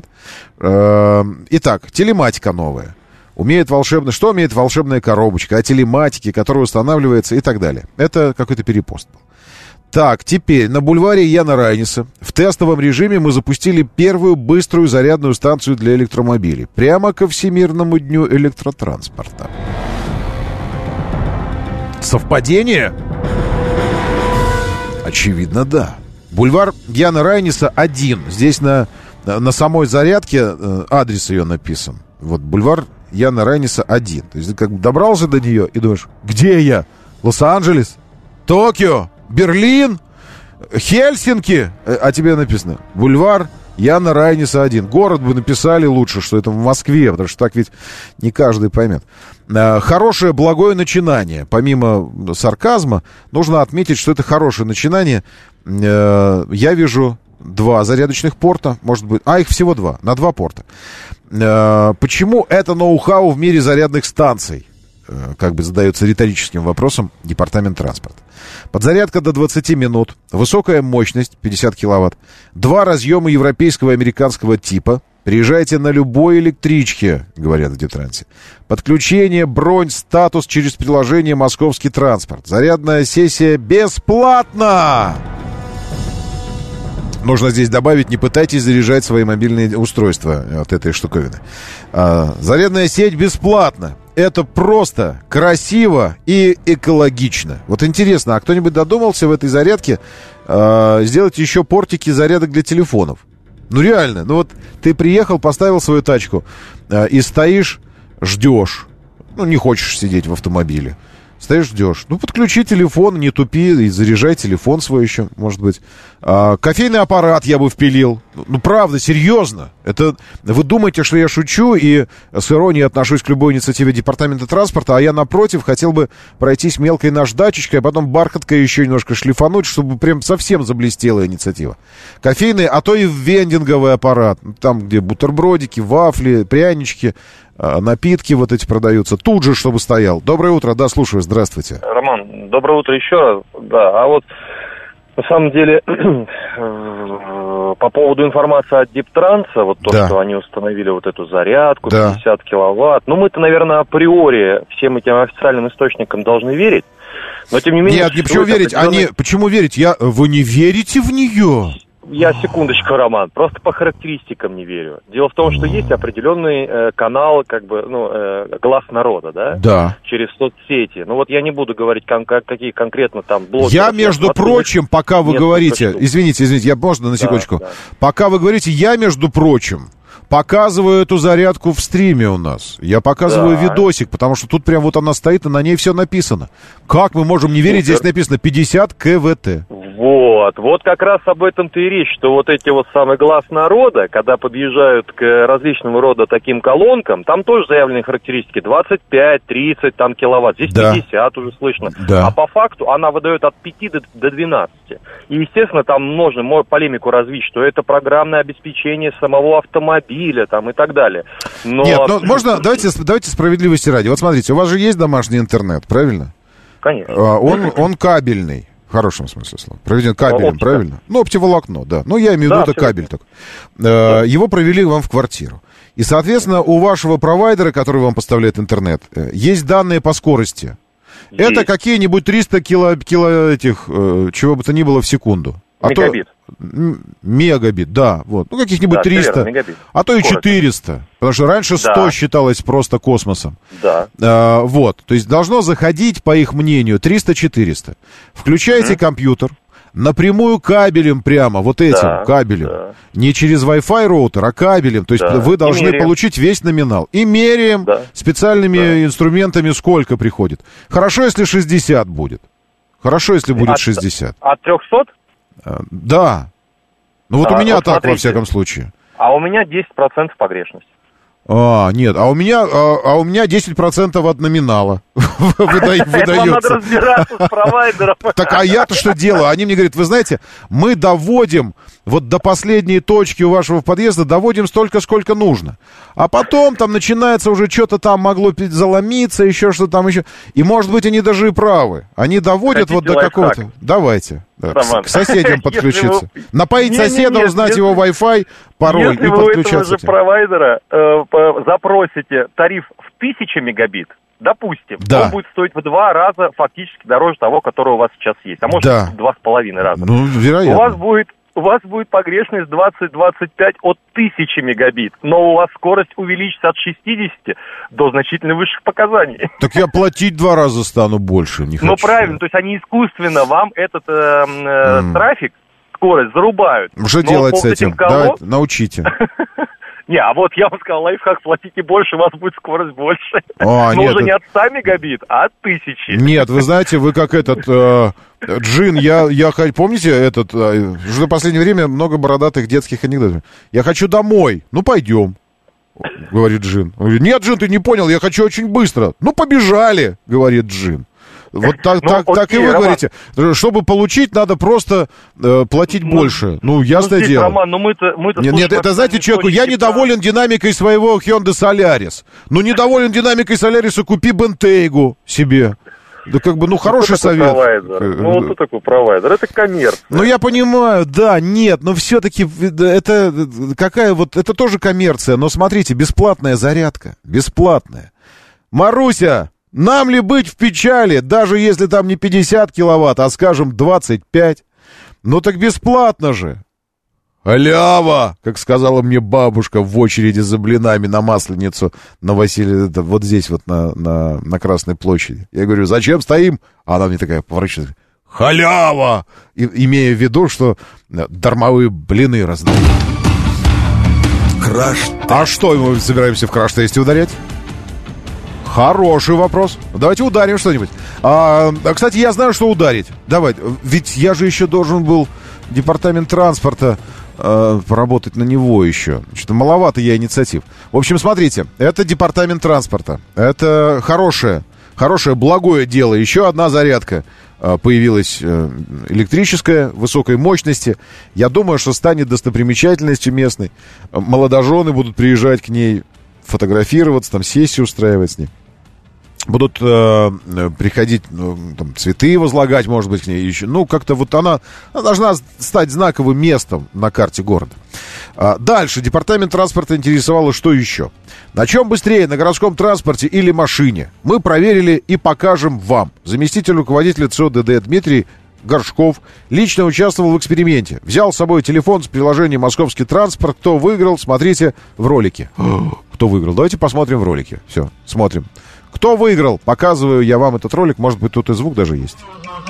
Итак, телематика новая. Умеет волшебно... Что умеет волшебная коробочка? О телематике, которая устанавливается и так далее. Это какой-то перепост был. Так, теперь на бульваре Яна Райниса в тестовом режиме мы запустили первую быструю зарядную станцию для электромобилей. Прямо ко Всемирному дню электротранспорта. Совпадение? Очевидно, да. Бульвар Яна Райниса один. Здесь на, на самой зарядке э, адрес ее написан. Вот бульвар Яна Райниса один. То есть ты как бы добрался до нее и думаешь, где я? Лос-Анджелес? Токио? Берлин? Хельсинки? А тебе написано бульвар Яна Райниса один. Город бы написали лучше, что это в Москве, потому что так ведь не каждый поймет. Хорошее, благое начинание. Помимо сарказма, нужно отметить, что это хорошее начинание. Я вижу два зарядочных порта, может быть, а их всего два, на два порта. Почему это ноу-хау в мире зарядных станций? Как бы задается риторическим вопросом департамент транспорта. Подзарядка до двадцати минут, высокая мощность пятьдесят киловатт, два разъема европейского и американского типа. Приезжайте на любой электричке, говорят в Детрансе. Подключение, бронь, статус через приложение «Московский транспорт». Зарядная сессия бесплатна! Нужно здесь добавить, не пытайтесь заряжать свои мобильные устройства от этой штуковины. А, зарядная сеть бесплатна. Это просто, красиво и экологично. Вот интересно, а кто-нибудь додумался в этой зарядке а, сделать еще портики зарядок для телефонов? Ну реально, ну вот ты приехал, поставил свою тачку а, и стоишь, ждешь. Ну не хочешь сидеть в автомобиле. Стоишь, ждешь. Ну, подключи телефон, не тупи, и заряжай телефон свой еще, может быть. А, кофейный аппарат я бы впилил. Ну, правда, серьезно. Это вы думаете, что я шучу и с иронией отношусь к любой инициативе департамента транспорта, а я, напротив, хотел бы пройтись мелкой наждачечкой, а потом бархаткой еще немножко шлифануть, чтобы прям совсем заблестела инициатива. Кофейный, а то и вендинговый аппарат. Там, где бутербродики, вафли, прянички, напитки вот эти продаются. Тут же, чтобы стоял. Доброе утро, да, слушаю, здравствуйте. Роман, доброе утро еще раз. Да, а вот на самом деле по поводу информации от Диптранса, вот то, да. что они установили вот эту зарядку, да. пятьдесят киловатт, ну мы-то, наверное, априори всем этим официальным источникам должны верить, но тем не менее... Нет, не почему верить, определенный... они, почему верить? Я... Вы не верите в нее? Я, секундочку, Роман, просто по характеристикам не верю. Дело в том, что есть определенный э, канал, как бы, ну, э, глаз народа, да? Да. Через соцсети. Ну вот я не буду говорить, кон- какие конкретно там блоги. Я, между прочим, пока вы говорите, извините, извините, я можно на секундочку? Да, да. Пока вы говорите, я, между прочим, показываю эту зарядку в стриме у нас. Я показываю да. видосик, потому что тут прям вот она стоит, и на ней все написано. Как мы можем не верить, Супер. Здесь написано пятьдесят киловатт. Вот, вот как раз об этом-то и речь, что вот эти вот самый глаз народа, когда подъезжают к различного рода таким колонкам, там тоже заявлены характеристики двадцать пять тридцать там киловатт, здесь да. пятьдесят уже слышно, да. а по факту она выдает от пяти до двенадцати. И, естественно, там можно полемику развить, что это программное обеспечение самого автомобиля там и так далее. Но... Нет, но можно, давайте, давайте справедливости ради. Вот смотрите, у вас же есть домашний интернет, правильно? Конечно. А, он, он кабельный. В хорошем смысле слова. Проведен кабелем, Оптика. Правильно? Ну, оптоволокно, да. Ну, я имею в виду, да, это кабель так. Да. Его провели вам в квартиру. И, соответственно, у вашего провайдера, который вам поставляет интернет, есть данные по скорости. Есть. Это какие-нибудь триста кило, кило этих, чего бы то ни было в секунду. А мегабит. То, мегабит, да. Вот. Ну, каких-нибудь да, триста. Верно, а то и Скорость. четыреста. Потому что раньше сто да. считалось просто космосом. Да. А, вот. То есть должно заходить, по их мнению, триста-четыреста. Включаете mm-hmm. компьютер, напрямую кабелем прямо, вот этим да, кабелем. Да. Не через Wi-Fi роутер, а кабелем. То есть да. вы должны получить весь номинал. И меряем да. специальными да. инструментами, сколько приходит. Хорошо, если шестьдесят будет. Хорошо, если будет от, шестьдесят. От трехсот? Да. Ну вот а, у меня вот так, смотрите. Во всяком случае. А у меня десять процентов погрешность. А, нет, а у меня, а, а у меня десять процентов от номинала выдается. Это вам надо разбираться с провайдером. Так, а я-то что делаю? Они мне говорят, вы знаете, мы доводим вот до последней точки у вашего подъезда, доводим столько, сколько нужно. А потом там начинается уже что-то там могло заломиться, еще что-то там еще. И, может быть, они даже и правы. Они доводят вот до какого-то... Давайте. Да, к, к соседям подключиться. Вы... Напоить не, соседа, не, не, узнать если... его Wi-Fi, пароль если и подключаться. Если вы у этого же провайдера э, запросите тариф в тысячу мегабит, допустим, да. он будет стоить в два раза фактически дороже того, который у вас сейчас есть. А может, да. два с половиной раза. Ну, вероятно. У вас будет... У вас будет погрешность двадцать - двадцать пять от тысячи мегабит, но у вас скорость увеличится от шестидесяти до значительно высших показаний. Так я платить два раза стану больше, не хочу. Ну, правильно, то есть они искусственно вам этот э, э, mm. трафик скорость, зарубают. Что Но делать по с этим? этим колонн- Давайте, научите. Не, а вот я вам сказал, лайфхак, платите больше, у вас будет скорость больше. А, Но нет, уже это- не от ста мегабит, а от тысячи. Нет, вы знаете, вы как этот э, Джин, я, я х- помните этот, э, что в последнее время много бородатых детских анекдотов. Я хочу домой, ну пойдем, говорит Джин. Он говорит, нет, Джин, ты не понял, я хочу очень быстро. Ну побежали, говорит Джин. Вот так, Ну, так, так и окей, вы Роман. говорите. Чтобы получить, надо просто э, платить больше. Ну, ясное Ну, здесь, дело. Роман, ну мы-то, мы-то Нет, нет, это, знаете, человеку, я недоволен динамикой своего Hyundai Solaris. Ну, недоволен динамикой Solaris, купи Бентейгу себе. Да как бы, ну, хороший совет. Провайдер? Ну, вот кто такой провайдер? Это коммерция. Ну, я понимаю, да, нет, но все-таки это какая вот, это тоже коммерция. Но смотрите, бесплатная зарядка, бесплатная. Маруся, нам ли быть в печали, даже если там не пятьдесят киловатт, а, скажем, двадцать пять? Ну, так бесплатно же. Халява, как сказала мне бабушка в очереди за блинами на Масленицу на Василия, вот здесь вот на, на, на Красной площади. Я говорю, зачем стоим? А она мне такая поворачивается, халява! И, имея в виду, что дармовые блины раздают. Краш. А что мы собираемся в краш-тесте ударять? Хороший вопрос. Давайте ударим что-нибудь. А, кстати, я знаю, что ударить. Давай, ведь я же еще должен был департамент транспорта э, поработать на него еще. Что-то маловато я инициатив. В общем, смотрите, это департамент транспорта. Это хорошее, хорошее, благое дело. Еще одна зарядка э, появилась э, электрическая, высокой мощности. Я думаю, что станет достопримечательностью местной. Молодожены будут приезжать к ней, фотографироваться, там сессию устраивать с ней. Будут э, приходить, ну, там, цветы возлагать, может быть, к ней еще. Ну, как-то вот она, она должна стать знаковым местом на карте города. А дальше департамент транспорта интересовало, что еще. На чем быстрее, на городском транспорте или машине? Мы проверили и покажем вам. Заместитель руководителя ЦО ДД Дмитрий Горшков лично участвовал в эксперименте. Взял с собой телефон с приложением «Московский транспорт». Кто выиграл, смотрите в ролике. Кто выиграл? Давайте посмотрим в ролике. Все, смотрим. Кто выиграл? Показываю я вам этот ролик. Может быть, тут и звук даже есть.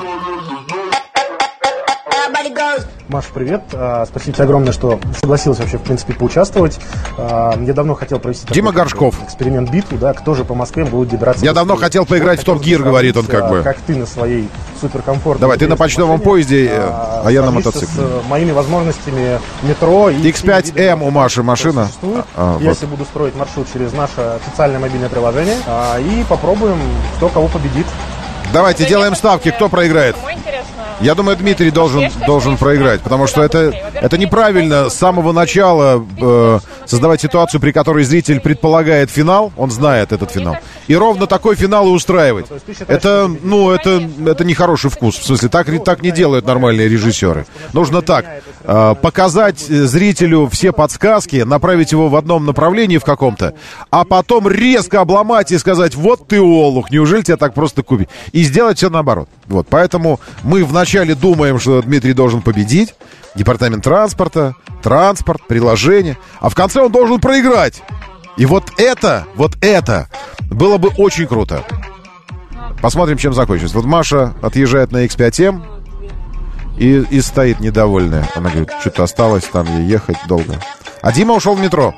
Маша, привет. А, спасибо тебе огромное, что согласилась вообще, в принципе, поучаствовать. А, я давно хотел провести Дима Горшков. Эксперимент битву, да, кто же по Москве будет добираться. Я давно хотел поиграть в Топ Гир, говорит он, как бы. Как ты на своей суперкомфортной. Давай, ты на почтовом поезде, а, а я на мотоцикле. С моими возможностями метро и... икс пять эм у Маши машина. А, я вот. себе буду строить маршрут через наше официальное мобильное приложение. А, и попробуем, кто кого победит. Давайте делаем ставки, кто проиграет. Я думаю, Дмитрий должен, должен проиграть, потому что это, это неправильно с самого начала э, создавать ситуацию, при которой зритель предполагает финал, он знает этот финал, и ровно такой финал и устраивать. Это, ну, это, это нехороший вкус, в смысле, так, так не делают нормальные режиссеры. Нужно так, э, показать зрителю все подсказки, направить его в одном направлении в каком-то, а потом резко обломать и сказать, вот ты олух, неужели тебя так просто купить? И сделать все наоборот. Вот, поэтому мы вначале думаем, что Дмитрий должен победить, департамент транспорта, транспорт, приложение, а в конце он должен проиграть. И вот это, вот это было бы очень круто. Посмотрим, чем закончится. Вот Маша отъезжает на икс пять эм и, и стоит недовольная. Она говорит, что-то осталось там ей ехать долго. А Дима ушел в метро.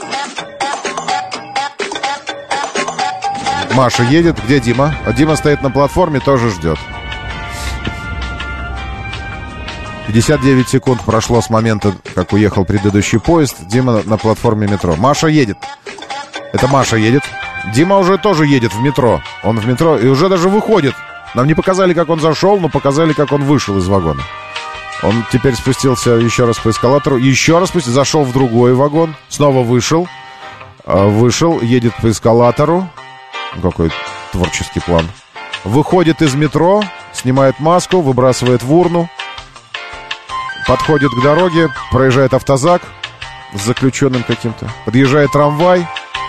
Маша едет. Где Дима? А Дима стоит на платформе, тоже ждет. пятьдесят девять секунд прошло с момента, как уехал предыдущий поезд. Дима на, на платформе метро. Маша едет. Это Маша едет. Дима уже тоже едет в метро. Он в метро и уже даже выходит. Нам не показали, как он зашел, но показали, как он вышел из вагона. Он теперь спустился еще раз по эскалатору. Еще раз спустился, зашел в другой вагон. Снова вышел. Вышел, едет по эскалатору. Какой творческий план. Выходит из метро, снимает маску, выбрасывает в урну. Подходит к дороге, проезжает автозак с заключенным каким-то. Подъезжает трамвай.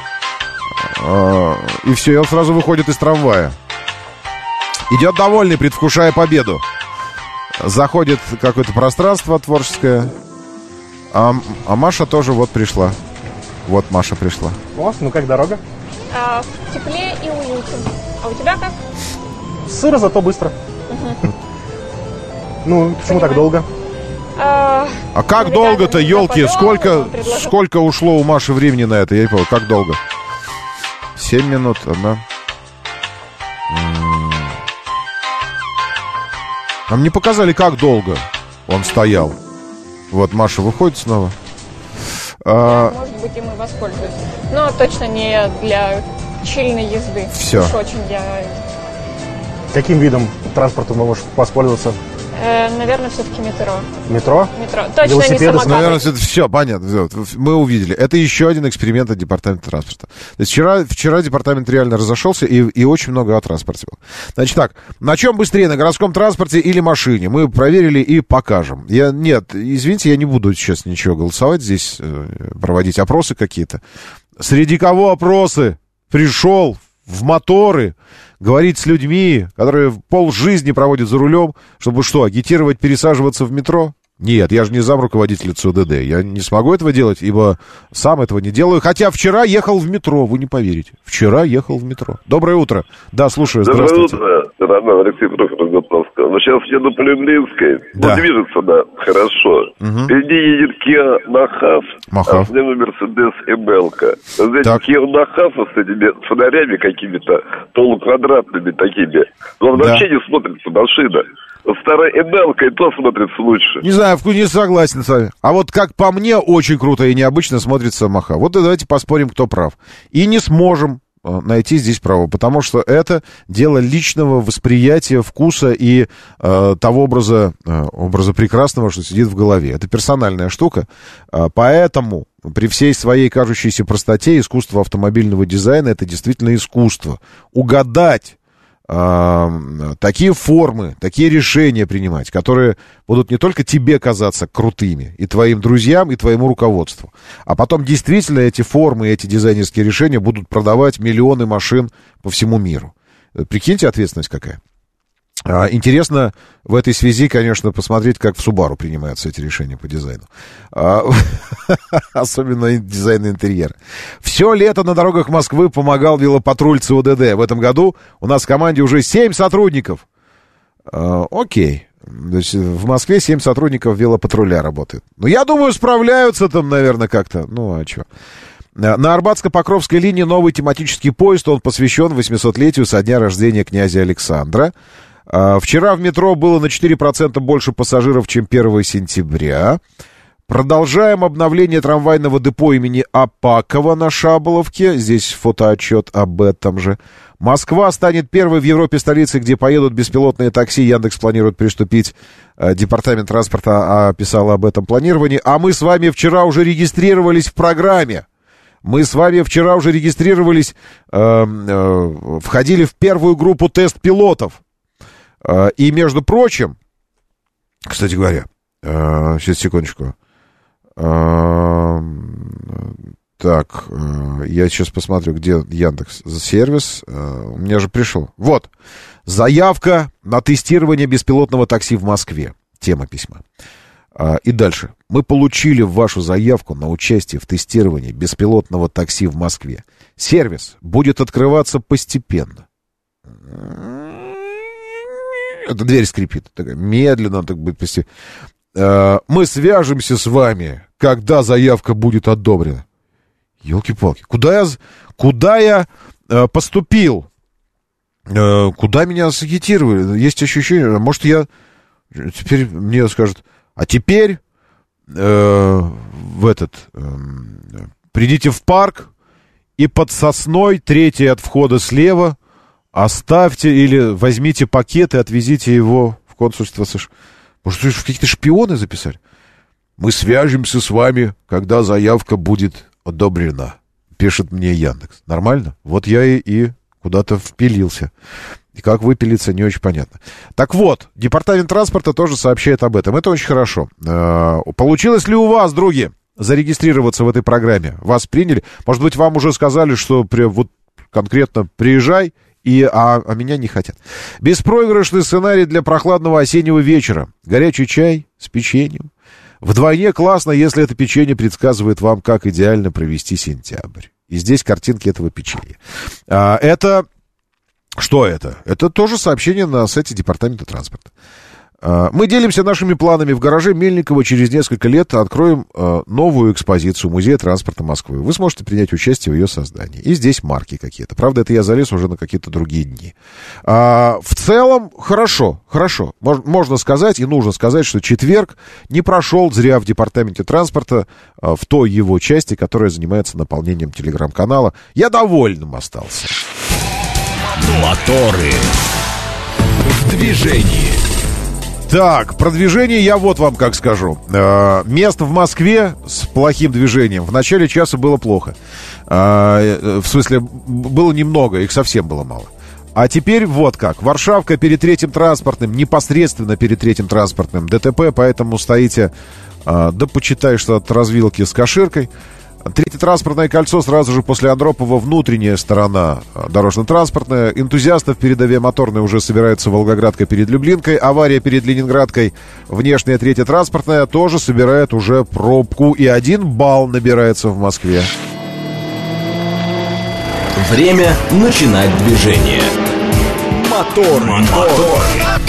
И все, и он сразу выходит из трамвая. Идет довольный, предвкушая победу. Заходит в какое-то пространство творческое. А, а Маша тоже вот пришла. Вот Маша пришла. О, ну как дорога? А, теплее и уютнее. А у тебя как? Сыро, зато быстро. Угу. Ну, почему так долго? А, А как Ну, долго-то, видать, елки? Наполеон Сколько, предложил. сколько ушло у Маши времени на это? Я не понял, как долго? Семь минут, одна. М. А мне показали, как долго он стоял. Вот Маша выходит снова. А, Может быть, им и воспользуюсь. Но точно не для чильной езды. Всё. Уж очень я... Каким видом транспорта мы можем воспользоваться? Э, наверное, все-таки метро. Метро? Метро. Точно не Велосипеды? самокаты. Наверное, это все понятно. Всё, мы увидели. Это еще один эксперимент от департамента транспорта. То есть вчера, вчера департамент реально разошелся и, и очень много о транспорте было. Значит так, на чем быстрее, на городском транспорте или машине? Мы проверили и покажем. Я, нет, извините, я не буду сейчас ничего голосовать здесь, э, проводить опросы какие-то. Среди кого опросы? Пришел в моторы, говорить с людьми, которые полжизни проводят за рулем, чтобы что, агитировать пересаживаться в метро? Нет, я же не зам руководителя ЦУДД. Я не смогу этого делать, ибо сам этого не делаю. Хотя вчера ехал в метро, вы не поверите. Вчера ехал в метро. Доброе утро. Да, слушаю, Доброе здравствуйте. утро, Роман Алексей Прохоров, Готовского. Ну, сейчас еду по Люблинской. Да. Ну, движется, да, хорошо. Угу. Впереди едет Kia Нахав, Махав. а слева Мерседес Эмелка. Знаете, Так. Kia Нахав с этими фонарями какими-то полуквадратными такими. Но он Да. вообще не смотрится, машина. Старая Эмелка и то смотрится лучше. Не знаю, не согласен с вами. А вот как по мне, очень круто и необычно смотрится Маха. Вот и давайте поспорим, кто прав. И не сможем э, найти здесь право, потому что это дело личного восприятия, вкуса и э, того образа, э, образа прекрасного, что сидит в голове. Это персональная штука. Э, поэтому при всей своей кажущейся простоте искусство автомобильного дизайна — это действительно искусство. Угадать такие формы, такие решения принимать, которые будут не только тебе казаться крутыми, и твоим друзьям, и твоему руководству, а потом действительно эти формы, эти дизайнерские решения будут продавать миллионы машин по всему миру. Прикиньте, ответственность какая. Интересно в этой связи, конечно, посмотреть, как в Subaru принимаются эти решения по дизайну. Особенно дизайн интерьера. Все лето на дорогах Москвы помогал велопатруль ЦУДД. В этом году у нас в команде уже семь сотрудников. Окей. То есть в Москве семь сотрудников велопатруля работает. Ну, я думаю, справляются там, наверное, как-то. Ну, а что? На Арбатско-Покровской линии новый тематический поезд. Он посвящен восьмисотлетию со дня рождения князя Александра. Вчера в метро было на четыре процента больше пассажиров, чем первого сентября. Продолжаем обновление трамвайного депо имени Апакова на Шаболовке. Здесь фотоотчет об этом же. Москва станет первой в Европе столицей, где поедут беспилотные такси. Яндекс планирует приступить. Департамент транспорта описал об этом планировании. А мы с вами вчера уже регистрировались в программе. Мы с вами вчера уже регистрировались, э, э, входили в первую группу тест-пилотов. И, между прочим, кстати говоря, сейчас, секундочку. Так, я сейчас посмотрю, где Яндекс.Сервис. У меня же пришел. Вот. Заявка на тестирование беспилотного такси в Москве. Тема письма. И дальше. Мы получили вашу заявку на участие в тестировании беспилотного такси в Москве. Сервис будет открываться постепенно. Эта дверь скрипит. Такая, медленно так будет постепенно. Мы свяжемся с вами, когда заявка будет одобрена. Ёлки-палки. Куда я, куда я э, поступил? Э, куда меня сагитировали? Есть ощущение, может, я... Теперь мне скажут, а теперь э, в этот... Э, придите в парк и под сосной, третий от входа слева, оставьте или возьмите пакет и отвезите его в консульство США. Может, в какие-то шпионы записали? Мы свяжемся с вами, когда заявка будет одобрена, пишет мне Яндекс. Нормально? Вот я и, и куда-то впилился. И как выпилиться, не очень понятно. Так вот, департамент транспорта тоже сообщает об этом. Это очень хорошо. Получилось ли у вас, други, зарегистрироваться в этой программе? Вас приняли? Может быть, вам уже сказали, что вот конкретно приезжай, и, а, а меня не хотят. Беспроигрышный сценарий для прохладного осеннего вечера. Горячий чай с печеньем. Вдвойне классно, если это печенье предсказывает вам, как идеально провести сентябрь. И здесь картинки этого печенья. А, это... Что это? Это тоже сообщение на сайте департамента транспорта. Мы делимся нашими планами. В гараже Мельникова через несколько лет откроем э, новую экспозицию Музея транспорта Москвы. Вы сможете принять участие в ее создании. И здесь марки какие-то. Правда, это я залез уже на какие-то другие дни. А, в целом, хорошо, хорошо. Мож, можно сказать и нужно сказать, что четверг не прошел зря в департаменте транспорта а, в той его части, которая занимается наполнением телеграм-канала. Я довольным остался. Моторы. В движении. Так, про движение я вот вам как скажу. Э, мест в Москве с плохим движением в начале часа было плохо. Э, в смысле, было немного, их совсем было мало. А теперь вот как. Варшавка перед третьим транспортным, непосредственно перед третьим транспортным ДТП, поэтому стоите, э, да почитай, что от развилки с Каширкой. Третье транспортное кольцо сразу же после Андропова, внутренняя сторона дорожно-транспортная. Энтузиастов перед авиамоторной уже собирается Волгоградка перед Люблинкой. Авария перед Ленинградкой, внешняя третья транспортная, тоже собирает уже пробку. И один балл набирается в Москве. Время начинать движение. Мотор, мотор.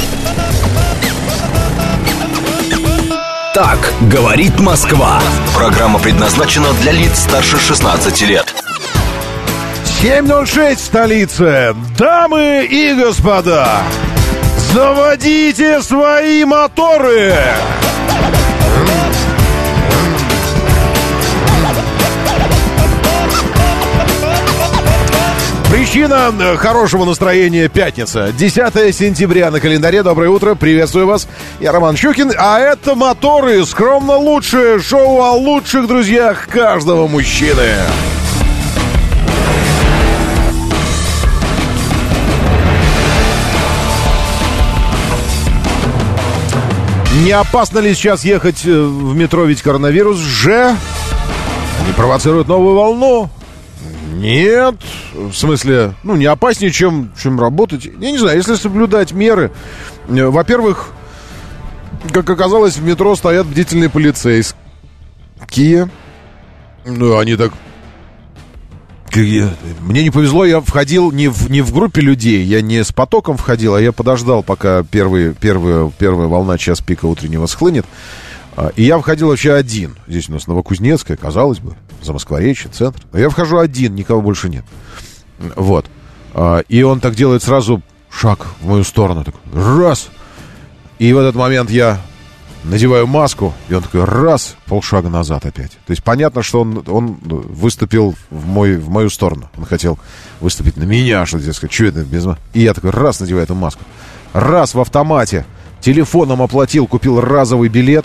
Так говорит Москва. Программа предназначена для лиц старше шестнадцати лет. семь ноль шесть в столице. Дамы и господа, заводите свои моторы. Причина хорошего настроения пятница. десятое сентября на календаре. Доброе утро, приветствую вас. Я Роман Щукин, а это «Моторы». Скромно лучшее шоу о лучших друзьях каждого мужчины. Не опасно ли сейчас ехать в метро, ведь коронавирус же не провоцирует новую волну? Нет, в смысле, ну, не опаснее, чем, чем работать. Я не знаю, если соблюдать меры. Во-первых, как оказалось, в метро стоят бдительные полицейские. Ну, они так... Мне не повезло, я входил не в, не в группе людей, я не с потоком входил, а я подождал, пока первый, первая, первая волна час пика утреннего схлынет. И я входил вообще один. Здесь у нас Новокузнецкая, казалось бы, Замоскворечье, центр. Но я вхожу один, никого больше нет. Вот. И он так делает сразу шаг в мою сторону. Такой, раз. И в этот момент я надеваю маску, и он такой, раз, полшага назад опять. То есть понятно, что он, он выступил в, мой, в мою сторону. Он хотел выступить на меня, что здесь сказать, что это без маски. И я такой, раз, надеваю эту маску. Раз, в автомате телефоном оплатил, купил разовый билет.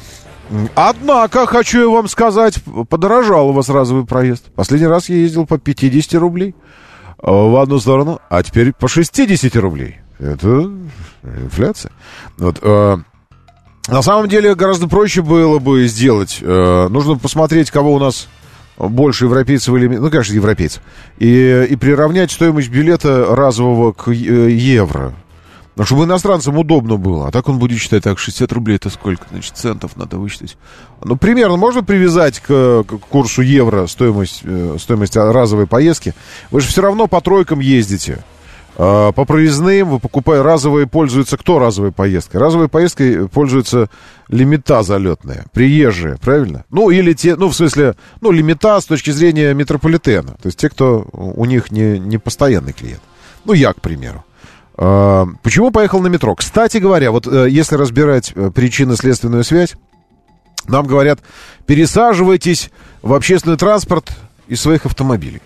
Однако, хочу я вам сказать, подорожал у вас разовый проезд. Последний раз я ездил по пятьдесят рублей в одну сторону, а теперь по шестьдесят рублей. Это инфляция. Вот, э, на самом деле, гораздо проще было бы сделать. Э, нужно посмотреть, кого у нас больше, европейцев или... Ну, конечно, европейцев. И, и приравнять стоимость билета разового к евро. Ну, чтобы иностранцам удобно было. А так он будет считать, так, шестьдесят рублей это сколько? Значит, центов надо высчитать. Ну, примерно можно привязать к, к курсу евро стоимость, э, стоимость разовой поездки. Вы же все равно по тройкам ездите. Э, по проездным вы покупаете разовые, пользуются кто разовой поездкой? Разовой поездкой пользуются лимита залетные, приезжие, правильно? Ну, или те, ну, в смысле, ну, лимита с точки зрения метрополитена. То есть те, кто у них не, не постоянный клиент. Ну, я, к примеру. Почему поехал на метро? Кстати говоря, вот если разбирать причинно-следственную связь, нам говорят, пересаживайтесь в общественный транспорт из своих автомобилей.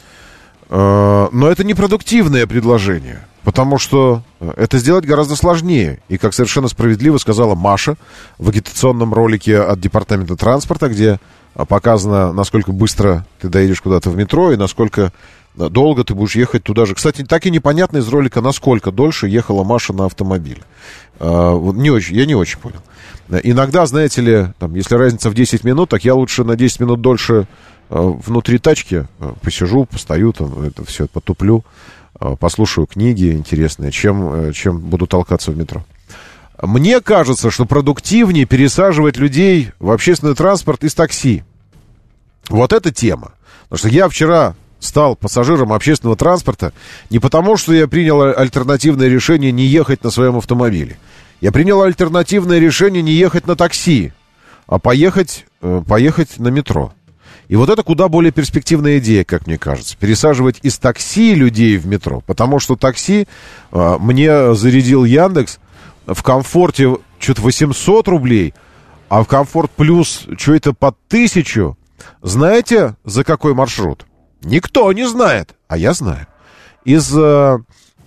Но это непродуктивное предложение, потому что это сделать гораздо сложнее. И, как совершенно справедливо сказала Маша в агитационном ролике от департамента транспорта, где показано, насколько быстро ты доедешь куда-то в метро и насколько долго ты будешь ехать туда же. Кстати, так и непонятно из ролика, насколько дольше ехала Маша на автомобиле. Не очень, я не очень понял. Иногда, знаете ли, там, если разница в десять минут, так я лучше на десять минут дольше внутри тачки посижу, постою, там, это все потуплю, послушаю книги интересные, чем, чем буду толкаться в метро. Мне кажется, что продуктивнее пересаживать людей в общественный транспорт из такси. Вот эта тема. Потому что я вчера стал пассажиром общественного транспорта не потому, что я принял альтернативное решение не ехать на своем автомобиле. Я принял альтернативное решение не ехать на такси, а поехать, э, поехать на метро. И вот это куда более перспективная идея, как мне кажется. Пересаживать из такси людей в метро. Потому что такси э, мне зарядил Яндекс в комфорте что-то восемьсот рублей, а в комфорт плюс что-то под тысячу. Знаете, за какой маршрут? Никто не знает, а я знаю. Из, э,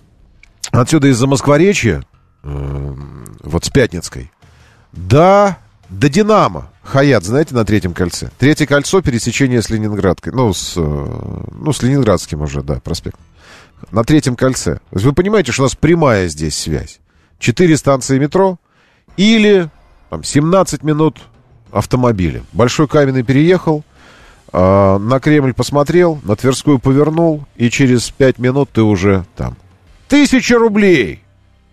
отсюда из-за Москворечья, э, вот с Пятницкой, до, до Динамо. Хаят, знаете, на Третьем кольце. Третье кольцо, пересечение с Ленинградкой. Ну, с, э, ну, с Ленинградским уже, да, проспект. На Третьем кольце. То есть вы понимаете, что у нас прямая здесь связь. Четыре станции метро или там, семнадцать минут автомобилем. Большой Каменный переехал, э, на Кремль посмотрел, на Тверскую повернул, и через пять минут ты уже там. Тысяча рублей!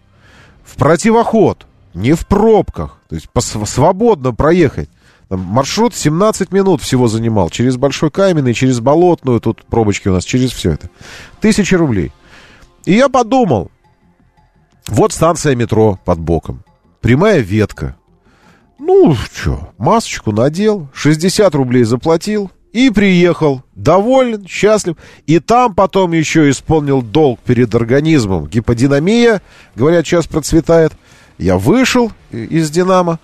В противоход, не в пробках. То есть пос- свободно проехать. Там маршрут семнадцать минут всего занимал. Через Большой Каменный, через Болотную, тут пробочки у нас, через все это. Тысяча рублей. И я подумал, вот станция метро под боком. Прямая ветка. Ну, что, масочку надел, шестьдесят рублей заплатил и приехал. Доволен, счастлив. И там потом еще исполнил долг перед организмом. Гиподинамия, говорят, сейчас процветает. Я вышел из «Динамо»,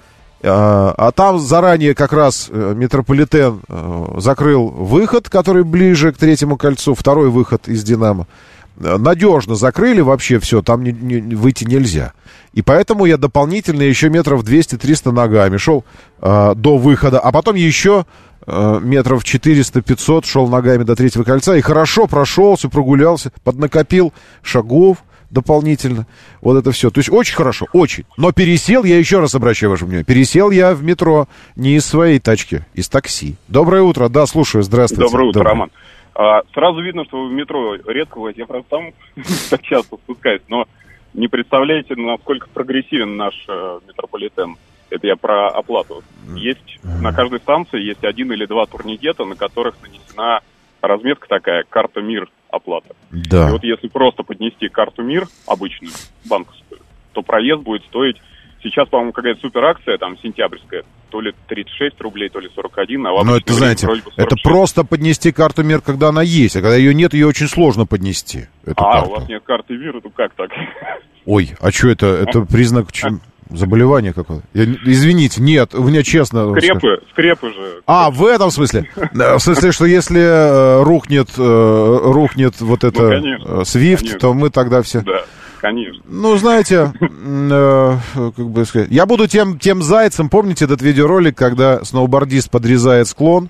а, а там заранее как раз метрополитен закрыл выход, который ближе к Третьему кольцу, второй выход из «Динамо». Надежно закрыли вообще все, там не, не, выйти нельзя. И поэтому я дополнительно еще метров двести-триста ногами шел э, до выхода, а потом еще э, метров четыреста-пятьсот шел ногами до Третьего кольца и хорошо прошелся, прогулялся, поднакопил шагов дополнительно. Вот это все. То есть очень хорошо, очень. Но пересел, я еще раз обращаю ваше внимание, пересел я в метро не из своей тачки, из такси. Доброе утро, да, слушаю, здравствуйте. Доброе утро, Доброе. Роман. А, сразу видно, что вы в метро редко бываете. Я, правда, там так часто спускаюсь, но не представляете, насколько прогрессивен наш э, метрополитен. Это я про оплату. Есть на каждой станции есть один или два турникета, на которых нанесена разметка такая, карта МИР оплата. Да. И вот если просто поднести карту МИР, обычную, банковскую, то проезд будет стоить... Сейчас, по-моему, какая-то суперакция, там, сентябрьская, то ли тридцать шесть рублей, то ли сорок один, а в Но это, знаете, это просто поднести карту МИР, когда она есть, а когда ее нет, ее очень сложно поднести. А, карту. у вас нет карты МИР, то как так? Ой, а что это? Это признак чем? Заболевания какое-то? Я, извините, нет, у меня честно... Скрепы, скажу. скрепы же. А, в этом смысле? В смысле, что если э, рухнет, э, рухнет вот это ну, конечно, свифт, конечно. то мы тогда все... Да, конечно. Ну, знаете, э, как бы сказать... Я буду тем, тем зайцем, помните этот видеоролик, когда сноубордист подрезает склон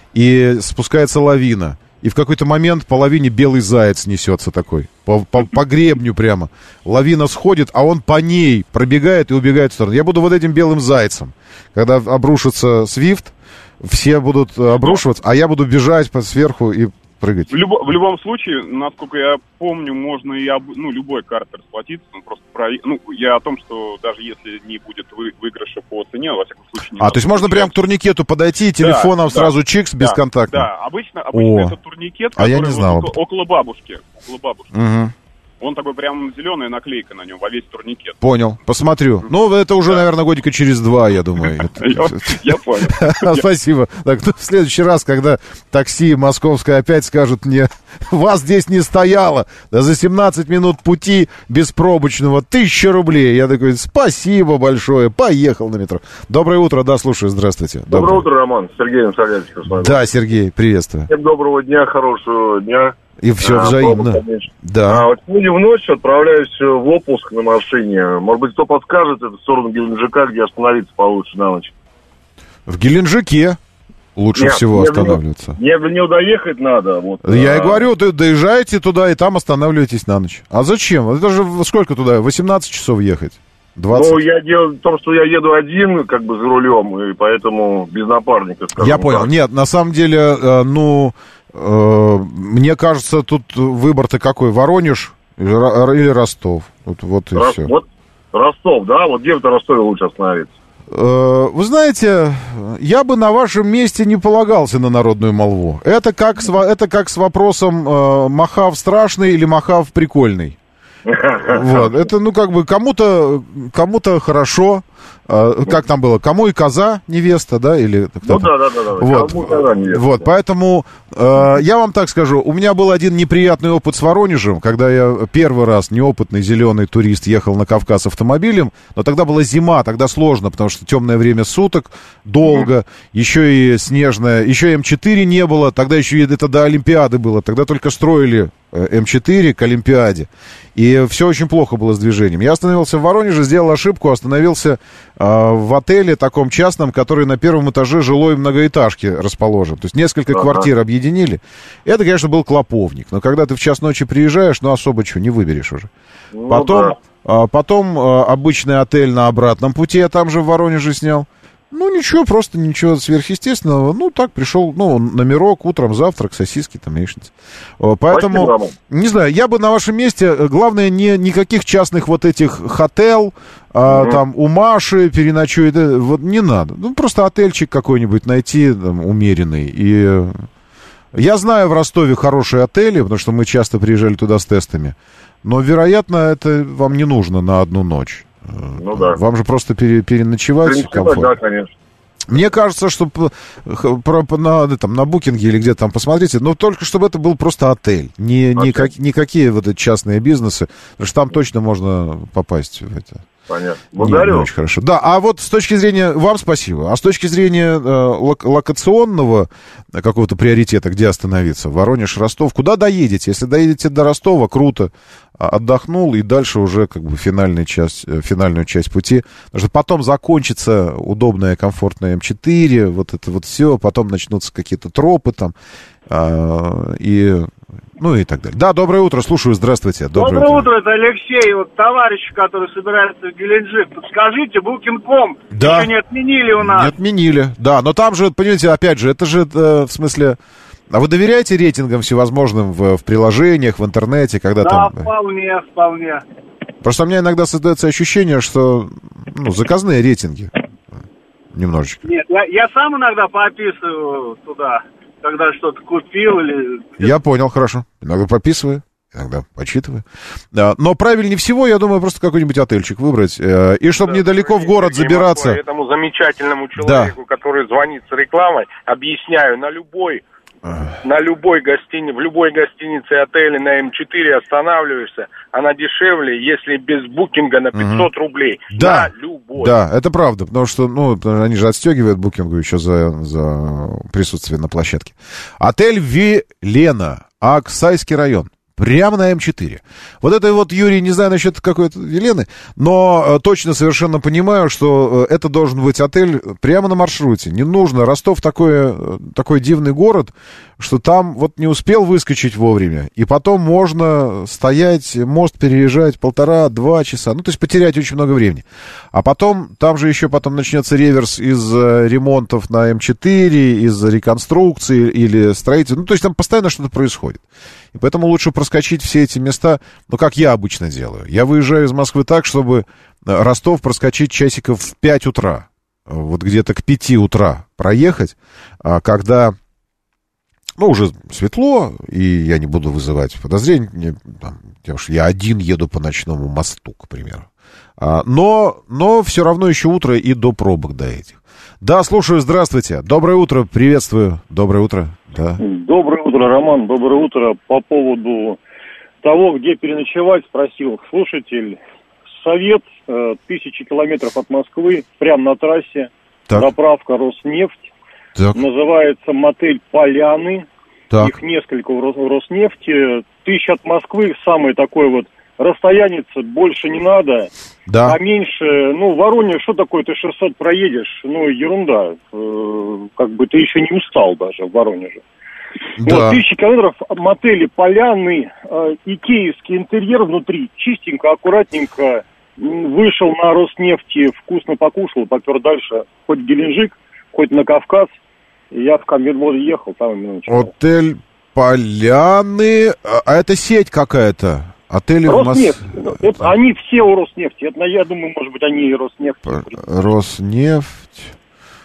и спускается лавина? И в какой-то момент по лавине белый заяц несется такой, по, по, по гребню прямо. Лавина сходит, а он по ней пробегает и убегает в сторону. Я буду вот этим белым зайцем. Когда обрушится свифт, все будут обрушиваться, а я буду бежать по сверху и прыгать. В, любо, в любом случае, насколько я помню, можно и об, ну, любой картой расплатиться. Ну, просто про, ну, я о том, что даже если не будет вы, выигрыша по цене, во всяком случае... Не а, то есть можно прямо к турникету подойти и телефоном да, сразу да, чикс да, бесконтактно? Да, обычно, обычно это турникет, который а я не знал вот около, около бабушки. Около бабушки. Угу. Он такой прям зеленая наклейка на нем, во весь турникет. Понял, посмотрю. Ну, это уже, да. наверное, годика через два, я думаю. Я понял. Спасибо. Так, в следующий раз, когда такси московское опять скажут мне, вас здесь не стояло, да за семнадцать минут пути беспробочного тысяча рублей. Я такой, спасибо большое, поехал на метро. Доброе утро, да, слушаю, здравствуйте. Доброе утро, Роман. Сергей Насолянский. Да, Сергей, приветствую. Всем доброго дня, хорошего дня. И все а, взаимно. Пробу, да. А вот сегодня в ночь отправляюсь в Лопуск на машине. Может быть, кто подскажет, это в сторону Геленджика, где остановиться получше на ночь. В Геленджике лучше Нет, всего мне останавливаться. Мне до него доехать надо. Вот, Я а... и говорю, ты доезжаете туда и там останавливаетесь на ночь. А зачем? Это же сколько туда? восемнадцать часов ехать? двадцать? Ну, я дело в том, что я еду один, как бы, за рулем, и поэтому без напарника, скажем Я понял. так. Нет, на самом деле, э, ну... Мне кажется, тут выбор-то какой? Воронеж или Ростов? Вот, вот и Рос, все. Вот Ростов, да? Вот где в Ростове лучше остановиться? Вы знаете, я бы на вашем месте не полагался на народную молву. Это как с, это как с вопросом Махав страшный или Махав прикольный. Вот, это, ну, как бы, кому-то, кому-то хорошо, а, как там было, кому и коза невеста, да, или кто-то? Ну, да, да, да, да. Вот, Кому коза невеста, вот, да. поэтому э, я вам так скажу, у меня был один неприятный опыт с Воронежем, когда я первый раз, неопытный зеленый турист, ехал на Кавказ автомобилем, но тогда была зима, тогда сложно, потому что темное время суток, долго, mm-hmm. еще и снежное, еще эм четыре не было, тогда еще это до Олимпиады было, тогда только строили эм четыре к Олимпиаде. И все очень плохо было с движением. Я остановился в Воронеже, сделал ошибку, остановился э, в отеле таком частном, который на первом этаже жилой многоэтажки расположен. То есть несколько ага. квартир объединили. Это, конечно, был клоповник. Но когда ты в час ночи приезжаешь, ну особо чего, не выберешь уже. Ну, потом да. э, потом э, обычный отель на обратном пути я там же в Воронеже снял. Ну, ничего, просто ничего сверхъестественного. Ну, так, пришел, ну, номерок, утром завтрак, сосиски, там, яичница. Поэтому, спасибо, не знаю, я бы на вашем месте, главное, не, никаких частных вот этих хотел, угу. а, там, у Маши переночует, вот не надо. Ну, просто отельчик какой-нибудь найти, там, умеренный. И я знаю в Ростове хорошие отели, потому что мы часто приезжали туда с тестами. Но, вероятно, это вам не нужно на одну ночь. Ну да. Вам же просто пере, переночевать комфортно. Да, конечно. Мне кажется, что про, про, на, там, на букинге или где-то там посмотрите, но только чтобы это был просто отель, не, не как, никакие вот эти частные бизнесы, потому что там точно можно попасть в это. Понятно. Благодарю. Не, не очень хорошо. Да, а вот с точки зрения... Вам спасибо. А с точки зрения э, лок- локационного какого-то приоритета, где остановиться? Воронеж, Ростов. Куда доедете? Если доедете до Ростова, круто. Отдохнул, и дальше уже как бы финальная часть, финальную часть пути. Потому что потом закончится удобная, комфортная эм четыре, вот это вот все. Потом начнутся какие-то тропы там. Э, и... Ну и так далее. Да, доброе утро, слушаю, здравствуйте. Доброе, доброе утро. утро, это Алексей, вот товарищ, который собирается в Геленджик. Подскажите, букинг точка ком да. еще не отменили у нас. Не отменили, да, но там же, понимаете, опять же, это же, э, в смысле, а вы доверяете рейтингам всевозможным в, в приложениях, в интернете, когда да, там... Да, вполне, вполне. Просто у меня иногда создается ощущение, что, ну, заказные рейтинги немножечко. Нет, я, я сам иногда поописываю туда... когда что-то купил или... Я понял, хорошо. Иногда пописываю, иногда почитываю. Но правильнее всего, я думаю, просто какой-нибудь отельчик выбрать. И чтобы да, недалеко в город забираться. Москва, этому замечательному человеку, да. который звонит с рекламой, объясняю, на любой... На любой гостинице, в любой гостинице, отеле на эм четыре останавливаешься, она дешевле, если без букинга на пятьсот угу. рублей. Да, на любой. Да, это правда, потому что, ну, они же отстегивают букингу еще за, за присутствие на площадке. Отель Велена, Аксайский район. Прямо на эм четыре. Вот это вот, Юрий, не знаю насчет какой-то Елены, но э, точно совершенно понимаю, что э, это должен быть отель прямо на маршруте. Не нужно. Ростов такой, э, такой дивный город, что там вот не успел выскочить вовремя, и потом можно стоять, мост переезжать полтора-два часа, ну, то есть потерять очень много времени. А потом, там же еще потом начнется реверс из э, ремонтов на эм четыре, из реконструкции или строительства. Ну, то есть там постоянно что-то происходит. И поэтому лучше проскочить все эти места, ну, как я обычно делаю. Я выезжаю из Москвы так, чтобы Ростов проскочить часиков в пять утра. Вот где-то к пяти утра проехать, когда, ну, уже светло, и я не буду вызывать подозрений, потому что я один еду по ночному мосту, к примеру. Но, но все равно еще утро и до пробок до этих. Да, слушаю, здравствуйте. Доброе утро, приветствую. Доброе утро. Да. Доброе утро, Роман. Доброе утро. По поводу того, где переночевать, спросил слушатель. Совет, э, тысячи километров от Москвы, прямо на трассе. Так. Заправка Роснефть. Так. Называется мотель «Поляны». Так. Их несколько у Роснефти. Тысяча от Москвы, самое такое вот расстояние, больше не надо. Да. А меньше, ну, Воронеж, что такое, ты шестьсот проедешь? Ну, ерунда. Э, как бы ты еще не устал даже в Воронеже. Да. Вот, тысячи километров, мотели «Поляны», э, икеевский интерьер внутри, чистенько, аккуратненько. Вышел на Роснефти, вкусно покушал, попер дальше, хоть в Геленджик, хоть на Кавказ. Я в Камерводе ехал, там именно ночевал. Отель «Поляны», а это сеть какая-то? Отели Роснефть. в Мос... Это, они все у Роснефти. Это, я думаю, может быть, они и Роснефть. Роснефть.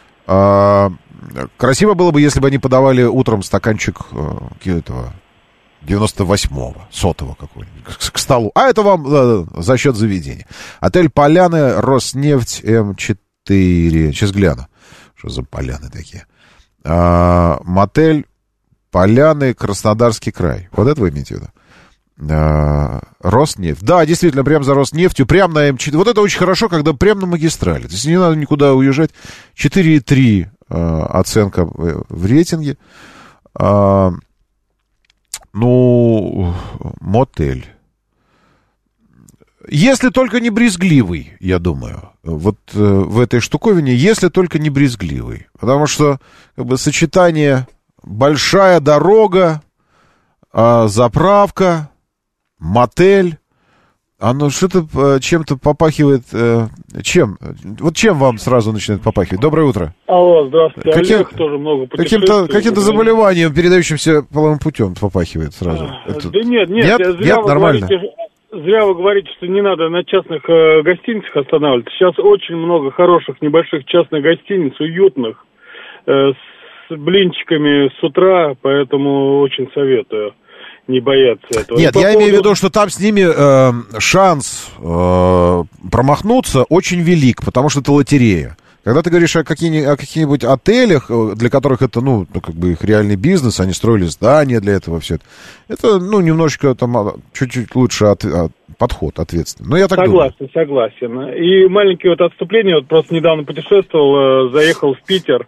А, красиво было бы, если бы они подавали утром стаканчик э, этого девяносто восьмого, сотого какого-нибудь, к, к столу. А это вам э, за счет заведения. Отель «Поляны», Роснефть, М четыре. Сейчас гляну, что за поляны такие. А, мотель «Поляны», Краснодарский край. Вот это вы имеете в виду? А, Роснефть. Да, действительно, прямо за Роснефтью, прямо на М четыре. Вот это очень хорошо, когда прямо на магистрали. То есть не надо никуда уезжать. четыре и три а, оценка в рейтинге. А, ну, мотель. Если только не брезгливый, я думаю. Вот э, в этой штуковине, если только не брезгливый. Потому что как бы, сочетание большая дорога, э, заправка, мотель, оно что-то чем-то попахивает. Э, чем? Вот чем вам сразу начинает попахивать? Доброе утро. Алло, здравствуйте. Каким, Олег, тоже много каким-то, каким-то заболеванием, передающимся половым путем, попахивает сразу. А, Это... Да нет, нет, нет, зря, нет вы нормально. говорите, зря вы говорите, что не надо на частных э, гостиницах останавливаться. Сейчас очень много хороших небольших частных гостиниц, уютных, э, с блинчиками с утра, поэтому очень советую не бояться этого. Нет, по я поводу... имею в виду, что там с ними э, шанс э, промахнуться очень велик, потому что это лотерея. Когда ты говоришь о, какие, о каких-нибудь отелях, для которых это, ну, как бы их реальный бизнес, они строили здания для этого, все это, это, ну, немножечко там, чуть-чуть лучше от, от, подход ответственный. Но я так согласен, думаю. согласен. И маленькое вот отступление, вот просто недавно путешествовал, заехал в Питер,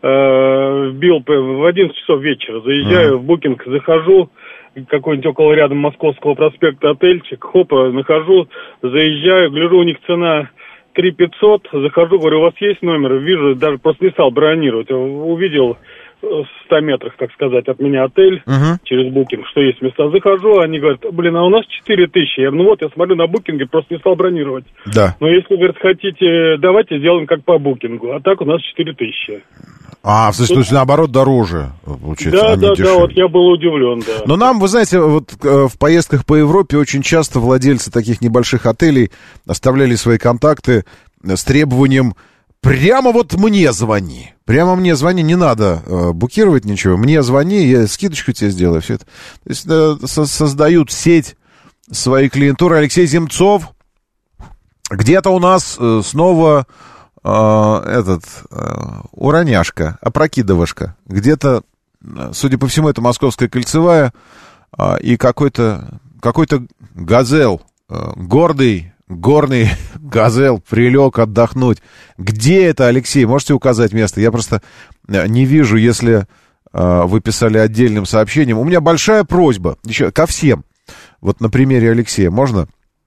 вбил в одиннадцать часов вечера, заезжаю, uh-huh. в букинг, захожу, какой-нибудь около рядом Московского проспекта отельчик, хопа, нахожу, заезжаю, гляжу, у них цена три пятьсот, захожу, говорю, у вас есть номер? Вижу, даже просто не стал бронировать, увидел в ста метрах, так сказать, от меня отель, uh-huh. через букинг, что есть места. Захожу, они говорят, блин, а у нас четыре тысячи. Я говорю, ну вот, я смотрю на букинге, просто не стал бронировать. Да. Но если, говорят, хотите, давайте сделаем как по букингу, а так у нас четыре тысячи. А, в смысле, то есть, наоборот, дороже, получается, да, а не да, дешевле. Да, вот я был удивлен, да. Но нам, вы знаете, вот в поездках по Европе очень часто владельцы таких небольших отелей оставляли свои контакты с требованием прямо вот мне звони. Прямо мне звони, не надо э, букировать ничего. Мне звони, я скидочку тебе сделаю. Все это. То есть э, со- создают сеть своей клиентуры. Алексей Земцов. Где-то у нас э, снова э, этот э, уроняшка, опрокидывашка. Где-то, судя по всему, это Московская кольцевая. Э, и какой-то, какой-то газел, э, гордый, горный газел прилег отдохнуть. Где это, Алексей? Можете указать место? Я просто не вижу, если э, вы писали отдельным сообщением. У меня большая просьба еще ко всем. Вот на примере Алексея можно?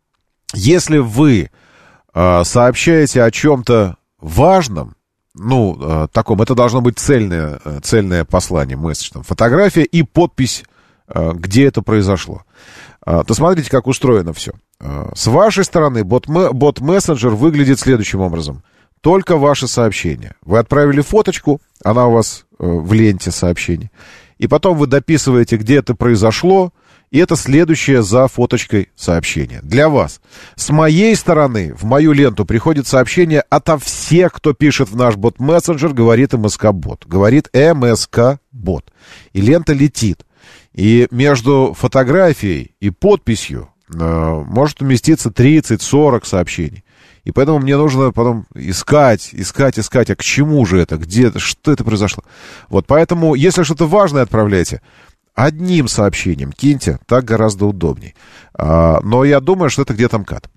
Если вы э, сообщаете о чем-то важном, ну, э, таком, это должно быть цельное, цельное послание, месседж, там, фотография и подпись, э, где это произошло. Э, то смотрите, как устроено все. С вашей стороны бот-мессенджер выглядит следующим образом. Только ваши сообщения. Вы отправили фоточку, она у вас в ленте сообщений. И потом вы дописываете, где это произошло, и это следующее за фоточкой сообщение. Для вас. С моей стороны в мою ленту приходит сообщение ото всех, кто пишет в наш бот-мессенджер, говорит МСК-бот. Говорит МСК-бот. И лента летит. И между фотографией и подписью может уместиться тридцать-сорок сообщений. И поэтому мне нужно потом искать, искать, искать, а к чему же это, где это, что это произошло. Вот, поэтому, если что-то важное отправляйте, одним сообщением киньте, так гораздо удобней. А, но я думаю, что это где-то МКАД.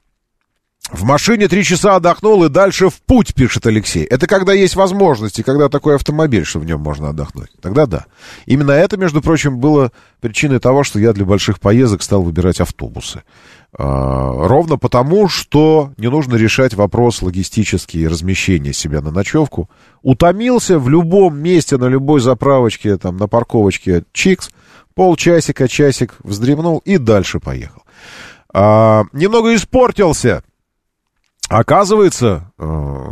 В машине три часа отдохнул и дальше в путь, пишет Алексей. Это когда есть возможности, когда такой автомобиль, что в нем можно отдохнуть. Тогда да. Именно это, между прочим, было причиной того, что я для больших поездок стал выбирать автобусы. А, ровно потому, что не нужно решать вопрос логистический и размещения себя на ночевку. Утомился в любом месте, на любой заправочке, там, на парковочке, чикс, полчасика, часик, вздремнул и дальше поехал. А, немного испортился. Оказывается,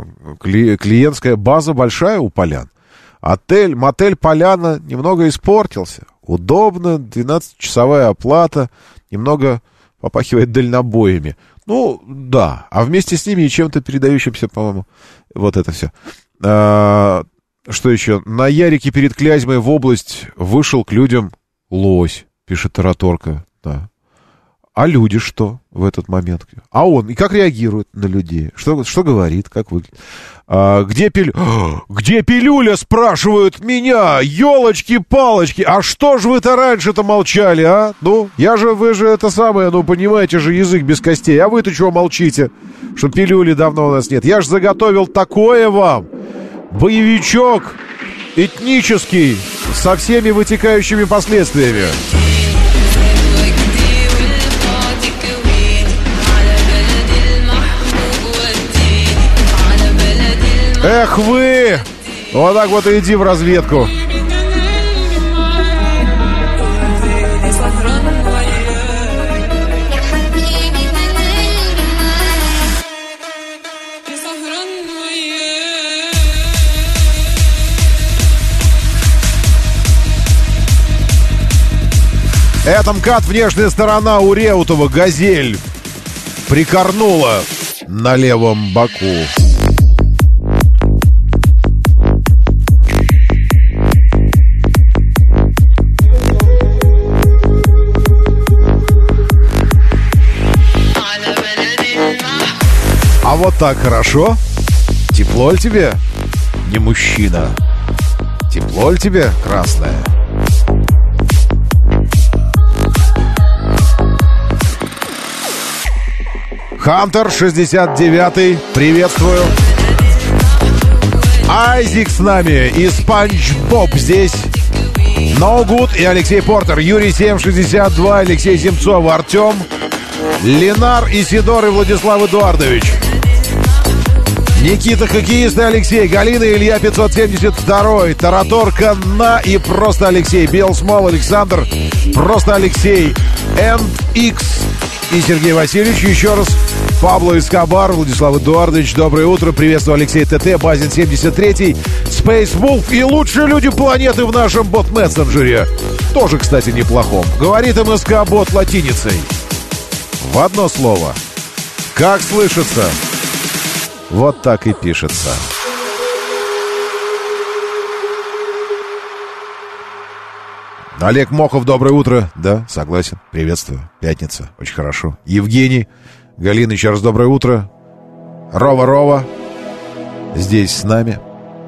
клиентская база большая у полян. Отель, мотель «Поляна» немного испортился. Удобно, двенадцатичасовая оплата, немного попахивает дальнобоями. Ну, да, а вместе с ними и чем-то передающимся, по-моему, вот это все. А, что еще? На Ярике перед Клязьмой в область вышел к людям лось. пишет Тараторка, да. А люди что в этот момент? А он, и как реагирует на людей? Что, что говорит, как выглядит? А, где, пилю... где пилюля, спрашивают меня? Ёлочки-палочки, а что ж вы-то раньше-то молчали, а? Ну, я же, вы же это самое, ну, понимаете же, язык без костей. А вы-то чего молчите? Что пилюли давно у нас нет. Я ж заготовил такое вам. Боевичок этнический, со всеми вытекающими последствиями. Эх вы! Вот так вот и иди в разведку. Это МКАД, внешняя сторона у Реутова, «Газель» прикорнула на левом боку. А вот так хорошо? Тепло ли тебе, не мужчина? Тепло ли тебе, красное? Хантер шестьдесят девятый, приветствую. Айзик с нами и Спанч Боб здесь. No Good и Алексей Портер. Юрий семь шестьдесят два, Алексей Земцов, Артем, Ленар, Исидор и Владислав Эдуардович. Никита Хоккеист и Алексей, Галина и Илья пятьсот семьдесят два, Тараторка на и просто Алексей, Белсмол, Александр, просто Алексей, энд икс и Сергей Васильевич. Еще раз Пабло Эскобар, Владислав Эдуардович, доброе утро, приветствую Алексей ТТ, Базин семьдесят три, Space Wolf и лучшие люди планеты в нашем бот-мессенджере. Тоже, кстати, неплохом. Говорит МСК-бот латиницей. В одно слово. Как слышится? Вот так и пишется. Олег Мохов, доброе утро. Да, согласен. Приветствую. Пятница. Очень хорошо. Евгений, Галина, еще раз доброе утро. Рова-Рова здесь с нами.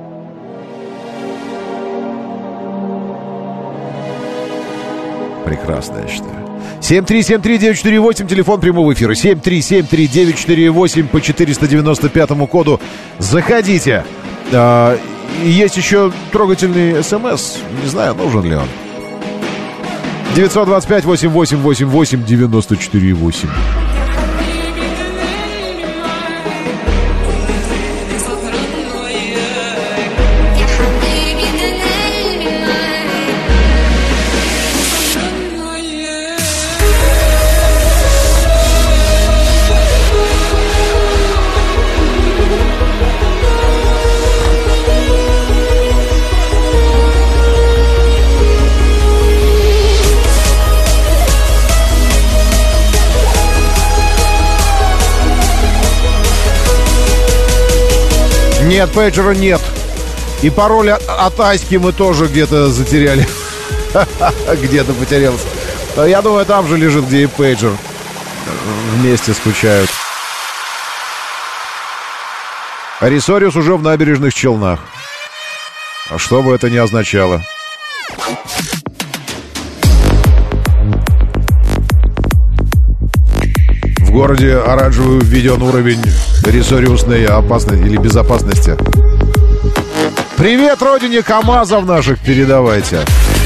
Прекрасно, я считаю. семь три семь три девять четыре восемь, телефон прямого эфира. семь три семь три девять четыре восемь по четыреста девяносто пятому коду. Заходите. А, есть еще трогательный смс. Не знаю, нужен ли он. девятьсот двадцать пять восемьдесят восемь восемьдесят восемь девяносто четыре восемь. Нет, пейджера нет. И пароль от, от Аськи мы тоже где-то затеряли. Где-то потерялся. Я думаю, там же лежит, где и пейджер. Вместе скучают. Арисориус уже в набережных Челнах. А что бы это ни означало. В городе оранжевый введен уровень ресориусной опасности или безопасности. Привет родине КамАЗов наших передавайте.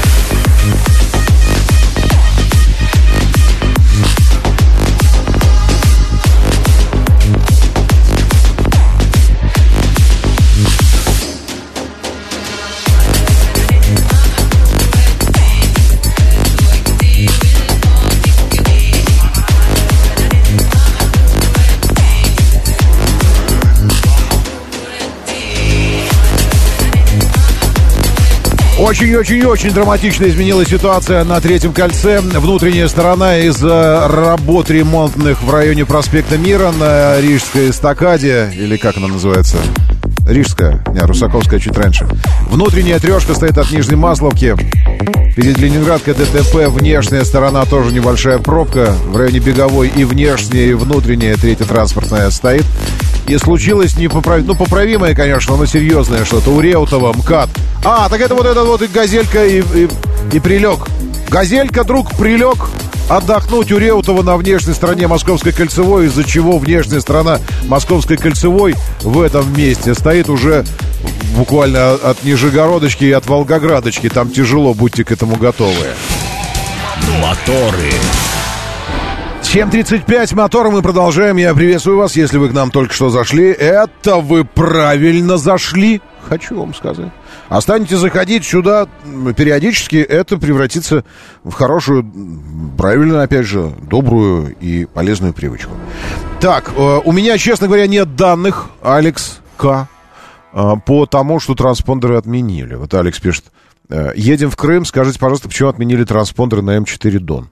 Очень-очень-очень драматично изменилась ситуация на Третьем кольце. Внутренняя сторона из-за работ ремонтных в районе проспекта Мира на Рижской эстакаде, или как она называется? Рижская, не, Русаковская чуть раньше. Внутренняя трешка стоит от Нижней Масловки. Перед Ленинградкой ДТП. Внешняя сторона тоже небольшая пробка. В районе Беговой и внешняя, и внутренняя, третья транспортная стоит. И случилось непоправимое, ну, поправимое, конечно, но серьезное что-то. У Реутова МКАД. А, так это вот этот вот и Газелька, и, и, и прилег. Газелька, друг, прилег отдохнуть у Реутова на внешней стороне Московской кольцевой, из-за чего внешняя сторона Московской кольцевой в этом месте стоит уже буквально от Нижегородочки и от Волгоградочки. Там тяжело, будьте к этому готовы. Моторы. семь тридцать пять, моторы, мы продолжаем. Я приветствую вас, если вы к нам только что зашли. Это вы правильно зашли, хочу вам сказать. А станете заходить сюда периодически, это превратится в хорошую, правильно, опять же, добрую и полезную привычку. Так, у меня, честно говоря, нет данных, Алекс К., по тому, что транспондеры отменили. Вот Алекс пишет: едем в Крым, скажите, пожалуйста, почему отменили транспондеры на эм четыре Дон?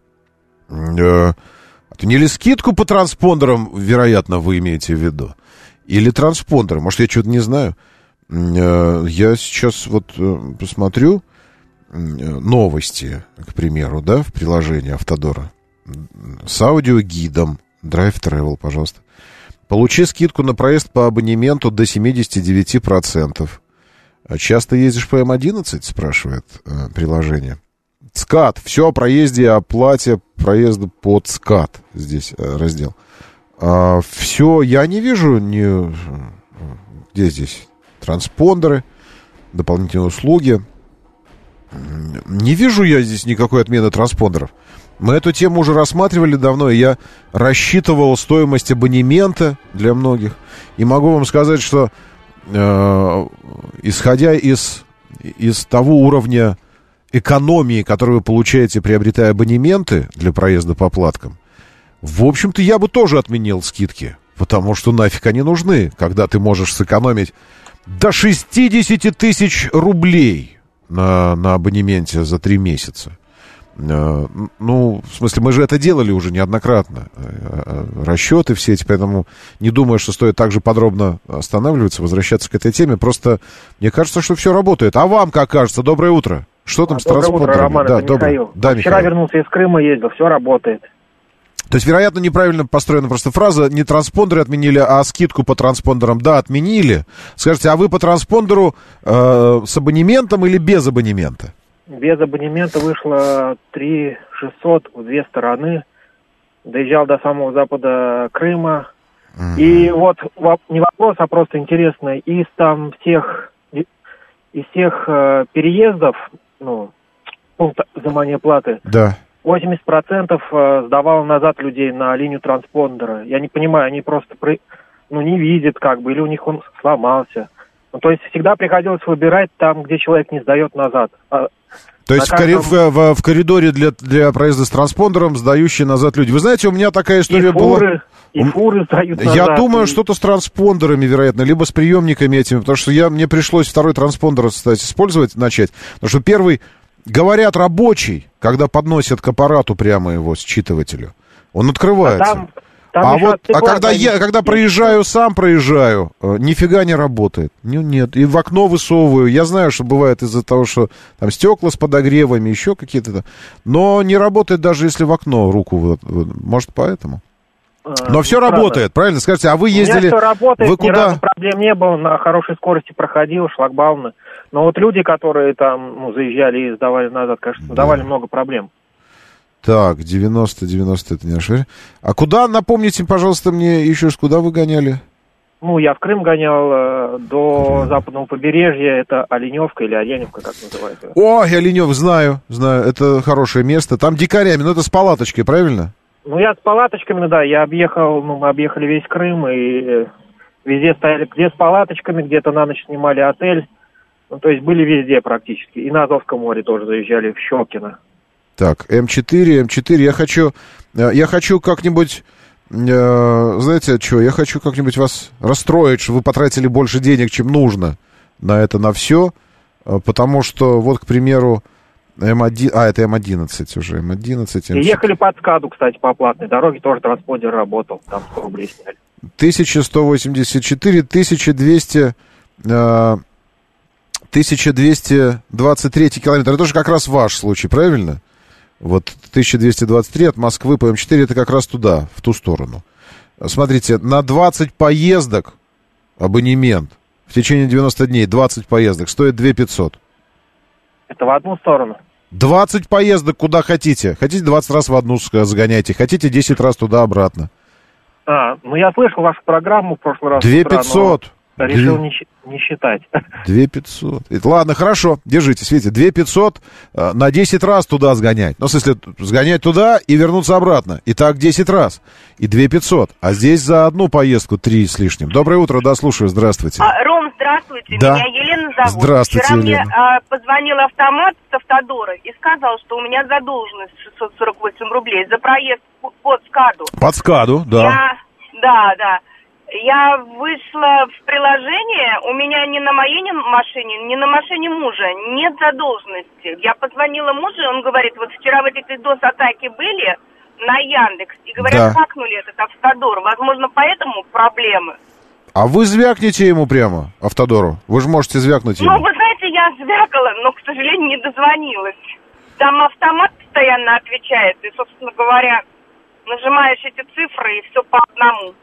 Отменили скидку по транспондерам, вероятно, вы имеете в виду? Или транспондеры? Может, я что-то не знаю? Я сейчас вот посмотрю новости, к примеру, да, в приложении Автодора. С аудиогидом. Drive Travel, пожалуйста. Получи скидку на проезд по абонементу до семьдесят девять процентов. Часто ездишь по эм одиннадцать, спрашивает э, приложение. ЦКАД. Все о проезде и оплате проезда по ЦКАД. Здесь э, раздел. А, все, я не вижу ни... Где здесь? Транспондеры, дополнительные услуги. Не вижу я здесь никакой отмены транспондеров. Мы эту тему уже рассматривали давно, и я рассчитывал стоимость абонемента для многих. И могу вам сказать, что э, исходя из, из того уровня экономии, который вы получаете, приобретая абонементы для проезда по платкам, в общем-то, я бы тоже отменил скидки. Потому что нафиг они нужны, когда ты можешь сэкономить до шестьдесят тысяч рублей на, на абонементе за три месяца. Э, ну, в смысле, мы же это делали уже неоднократно. Э, расчеты все эти, поэтому не думаю, что стоит так же подробно останавливаться, возвращаться к этой теме. Просто мне кажется, что все работает. А вам как кажется? Доброе утро. Что там а, с транспортерами? Доброе утро, Роман, да, это доброе. Михаил. Да, Вчера Михаил. вернулся из Крыма, ездил, все работает. То есть, вероятно, неправильно построена просто фраза. Не транспондеры отменили, а скидку по транспондерам, да, отменили. Скажите, а вы по транспондеру э, с абонементом или без абонемента? Без абонемента вышло три тысячи шестьсот в две стороны. Доезжал до самого запада Крыма. Mm-hmm. И вот не вопрос, а просто интересно. Из там всех, из всех э, переездов, ну, пункта взимания платы, да, восемьдесят процентов сдавало назад людей на линию транспондера. Я не понимаю, они просто ну, не видят, как бы, или у них он сломался. Ну, то есть всегда приходилось выбирать там, где человек не сдает назад. А то есть каждом... в, в, в коридоре для, для проезда с транспондером сдающие назад люди. Вы знаете, у меня такая история и фуры, была... И фуры сдают назад. Я думаю, что-то с транспондерами, вероятно, либо с приемниками этими, потому что я, мне пришлось второй транспондер, кстати, использовать начать, потому что первый... Говорят, рабочий, когда подносят к аппарату прямо его считывателю, он открывается. А, там, там а вот, а когда я, когда проезжаю, сам проезжаю, нифига не работает. Ну, нет, и в окно высовываю. Я знаю, что бывает из-за того, что там стекла с подогревами, еще какие-то. Но не работает даже если в окно руку, может, поэтому. Но все правда. Работает, правильно? Скажите, а вы ездили... У меня все работает, вы куда? Ни разу проблем не было, на хорошей скорости проходил, шлагбаумы. Но вот люди, которые там ну, заезжали и сдавали назад, конечно, да. давали много проблем. Так, девяносто девяносто это не ошибка. А куда, напомните, пожалуйста, мне еще раз, куда вы гоняли? Ну, я в Крым гонял э, до Крым. Западного побережья, это Оленевка или Оленевка, как называется. О, Оленев, знаю, знаю, это хорошее место. Там дикарями, но это с палаточкой, правильно? Ну, я с палаточками, да, я объехал, ну, мы объехали весь Крым, и э, везде стояли, где с палаточками, где-то на ночь снимали отель. Ну, то есть были везде практически. И на Азовском море тоже заезжали, в Щекино. Так, эм четыре, эм четыре. Я хочу, я хочу как-нибудь, э, знаете, что, я хочу как-нибудь вас расстроить, что вы потратили больше денег, чем нужно на это, на все. Потому что, вот, к примеру, эм один, а, это эм одиннадцать уже, эм одиннадцать. эм четыре. И ехали под ЦКАДу, кстати, по платной дороге, тоже транспондер работал, там сто рублей сняли. тысяча сто восемьдесят четыре, тысяча двести, тысяча двести двадцать три километр. Это тоже как раз ваш случай, правильно? Вот тысяча двести двадцать три от Москвы по эм четыре, это как раз туда, в ту сторону. Смотрите, на двадцать поездок абонемент в течение девяноста дней, двадцать поездок, стоит две тысячи пятьсот. Это в одну сторону? двадцать поездок куда хотите. Хотите двадцать раз в одну загоняйте, хотите десять раз туда-обратно. А, ну я слышал вашу программу в прошлый раз. две тысячи пятьсот. Решил не, не считать. две тысячи пятьсот. Ладно, хорошо, держите, видите, две тысячи пятьсот э, на десять раз туда сгонять. Ну, в смысле, сгонять туда и вернуться обратно. И так десять раз. И две тысячи пятьсот. А здесь за одну поездку три с лишним. Доброе утро, да, слушаю, здравствуйте. А, Ром, здравствуйте, да. меня Елена зовут. Здравствуйте, Вчера Елена. мне а, позвонил автомат с Автодора и сказал, что у меня задолженность шестьсот сорок восемь рублей за проезд под СКАДу. Под СКАДу, да. Я, да, да. Я вышла в приложение, у меня ни на моей ни машине, ни на машине мужа нет задолженности. Я позвонила мужу, он говорит, вот вчера вот эти дос-атаки были на Яндекс, и говорят, да. хакнули этот Автодор, возможно, поэтому проблемы. А вы звякните ему прямо, Автодору? Вы же можете звякнуть ему. Ну, вы знаете, я звякала, но, к сожалению, не дозвонилась. Там автомат постоянно отвечает, и, собственно говоря, нажимаешь эти цифры, и все по одному.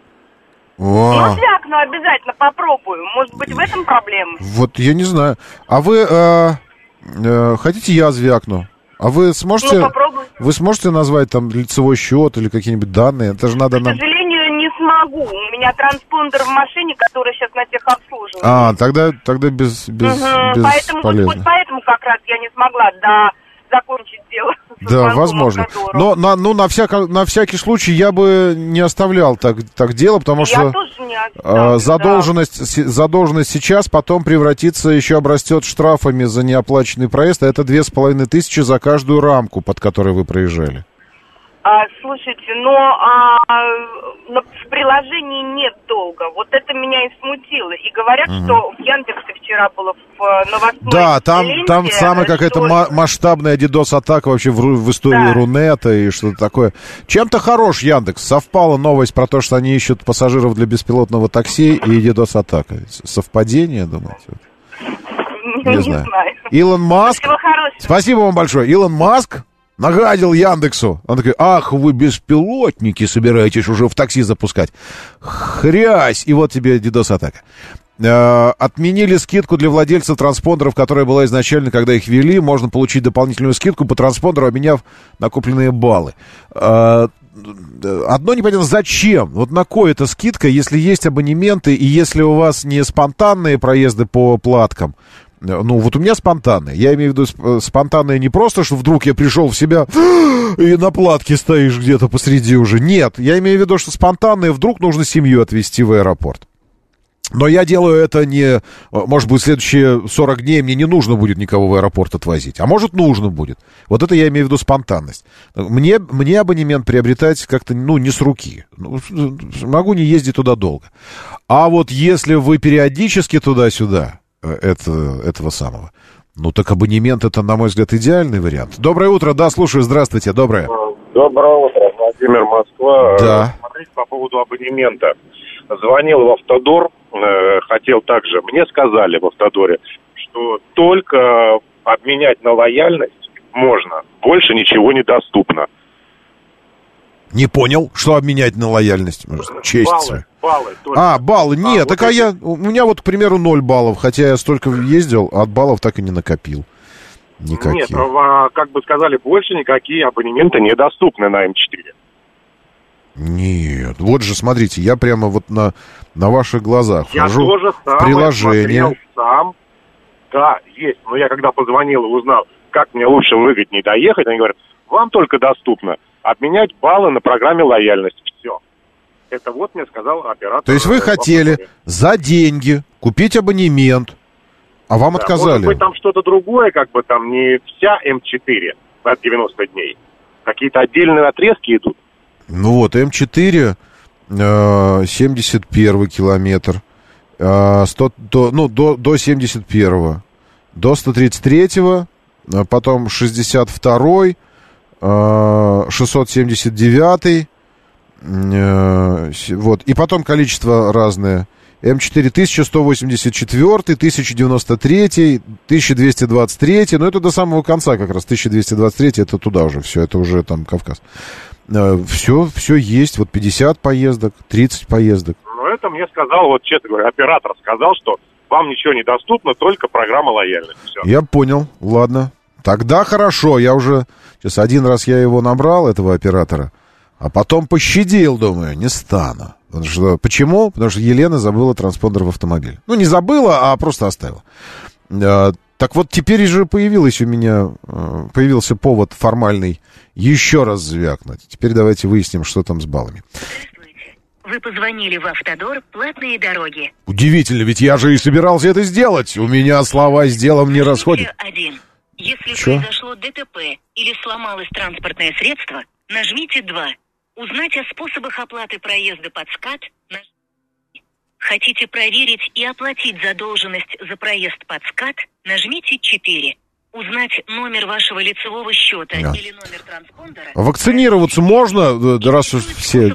О. Ну, звякну обязательно, попробую. Может быть, в этом проблема? Вот, я не знаю. А вы э, э, хотите, я звякну? А вы сможете... Ну, попробуй. Вы сможете назвать там лицевой счет или какие-нибудь данные? Это же надо К нам... сожалению, не смогу. У меня транспондер в машине, который сейчас на техобслуживании. А, тогда, тогда без, без, угу. Поэтому, вот, вот поэтому как раз я не смогла, да, закончить дело. Да, возможно. Но на, ну, на, всяко, на всякий случай я бы не оставлял так, так дело, потому я что тоже не оставлю, э, задолженность, да. с, задолженность сейчас потом превратится, еще обрастет штрафами за неоплаченный проезд, а это две с половиной тысячи за каждую рамку, под которой вы проезжали. А, слушайте, но а, в приложении нет долга. Вот это меня и смутило. И говорят, угу. что в Яндексе вчера было в новостной Да, там, ленте, там самая какая-то что... масштабная DDoS-атака вообще в, в истории да. Рунета и что-то такое. Чем-то хорош Яндекс. Совпала новость про то, что они ищут пассажиров для беспилотного такси и DDoS-атака. Совпадение, думаете? Не, не знаю. знаю. Илон Маск. Спасибо вам большое. Илон Маск нагадил Яндексу. Он такой, ах, вы беспилотники собираетесь уже в такси запускать. Хрясь. И вот тебе DDoS-атака. Э, отменили скидку для владельцев транспондеров, которая была изначально, когда их ввели. Можно получить дополнительную скидку по транспондеру, обменяв накопленные баллы. Э, одно непонятно, зачем? Вот на кой эта скидка, если есть абонементы и если у вас не спонтанные проезды по платкам. Ну, вот у меня спонтанные. Я имею в виду спонтанные не просто, что вдруг я пришел в себя и на платке стоишь где-то посреди уже. Нет, я имею в виду, что спонтанные вдруг нужно семью отвезти в аэропорт. Но я делаю это не... Может быть, следующие сорок дней мне не нужно будет никого в аэропорт отвозить. А может, нужно будет. Вот это я имею в виду спонтанность. Мне, мне абонемент приобретать как-то, ну, не с руки. Могу не ездить туда долго. А вот если вы периодически туда-сюда... Это, этого самого. Ну, так абонемент, это, на мой взгляд, идеальный вариант. Доброе утро, да, слушаю, здравствуйте, доброе. Доброе утро, Владимир, Москва. Да. Смотрите, по поводу абонемента. Звонил в Автодор, э, хотел также, мне сказали в Автодоре, что только обменять на лояльность можно, больше ничего недоступно. Не понял, что обменять на лояльность? Честь. Баллы, баллы. А, баллы. Нет, а, так вот а эти... я... У меня вот, к примеру, ноль баллов. Хотя я столько ездил, от баллов так и не накопил. Никаких. Нет, как бы сказали, больше никакие абонементы недоступны на эм четыре. Нет. Вот же, смотрите, я прямо вот на, на ваших глазах я вхожу тоже сам приложение. Сам. Да, есть. Но я когда позвонил и узнал, как мне лучше выгоднее доехать, они говорят, вам только доступно обменять баллы на программе лояльности. Все. Это вот мне сказал оператор. То есть вы хотели за деньги купить абонемент, а вам да, отказали? Может быть, там что-то другое, как бы там не вся эм четыре от девяноста дней. Какие-то отдельные отрезки идут. Ну вот, эм четыре, э, семьдесят первый километр, э, сто, до, ну, до, до семьдесят первого, до сто тридцать третьего, потом шестьдесят второй, шестьсот семьдесят девятый, Вот. И потом количество разное. эм четыре тысяча сто восемьдесят четыре, тысяча девяносто три, тысяча двести двадцать три. Ну, это до самого конца как раз. тысяча двести двадцать три, это туда уже все. Это уже там Кавказ. Все, все есть. Вот пятьдесят поездок, тридцать поездок. Ну, это мне сказал, вот честно говоря, оператор сказал, что вам ничего не доступно, только программа лояльности. Все. Я понял. Ладно. Тогда хорошо. Я уже... Сейчас один раз я его набрал, этого оператора. А потом пощадил, думаю, не стану. Потому что, почему? Потому что Елена забыла транспондер в автомобиле. Ну, не забыла, а просто оставила. А, так вот, теперь же появилась у меня, появился повод формальный еще раз звякнуть. Теперь давайте выясним, что там с баллами. Вы позвонили в Автодор «Платные дороги». Удивительно, ведь я же и собирался это сделать. У меня слова с делом не расходят. Один. Если Чё? произошло ДТП или сломалось транспортное средство, нажмите два. Узнать о способах оплаты проезда под СКАТ. Нажмите. Хотите проверить и оплатить задолженность за проезд под СКАТ? Нажмите четыре. Узнать номер вашего лицевого счета да. или номер транспондера. Вакцинироваться можно, да, раз уж все,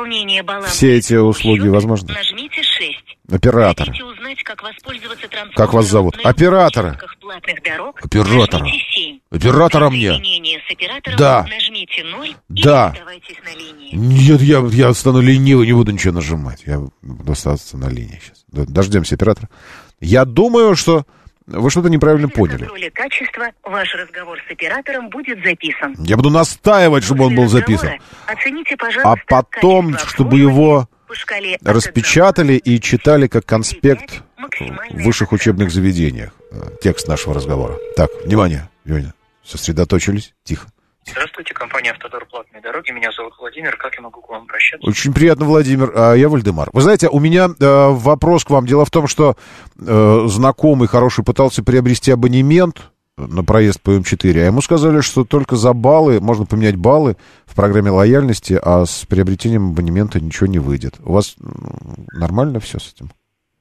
все эти услуги счета, возможны. Нажмите шесть. Оператор. Хотите узнать, как воспользоваться транспондером? Как вас зовут? Оператора. Дорог? Оператора. Оператора мне. С оператором да. Нажмите ноль да. и оставайтесь на линии. Нет, я, я стану ленивый, не буду ничего нажимать. Я буду оставаться на линии сейчас. Дождемся оператора. Я думаю, что вы что-то неправильно поняли. В контроле качества ваш разговор с оператором будет записан. Я буду настаивать, чтобы он был записан. Оцените, пожалуйста, а потом, чтобы его распечатали и читали как конспект в высших учебных заведениях. Текст нашего разговора. Так, внимание, Леня, сосредоточились, тихо. Здравствуйте, компания «Автодор. Платные дороги». Меня зовут Владимир. Как я могу к вам обращаться? Очень приятно, Владимир. А я Вальдемар. Вы знаете, у меня э, вопрос к вам. Дело в том, что э, знакомый хороший пытался приобрести абонемент на проезд по эм четыре, а ему сказали, что только за баллы, можно поменять баллы в программе лояльности, а с приобретением абонемента ничего не выйдет. У вас нормально все с этим?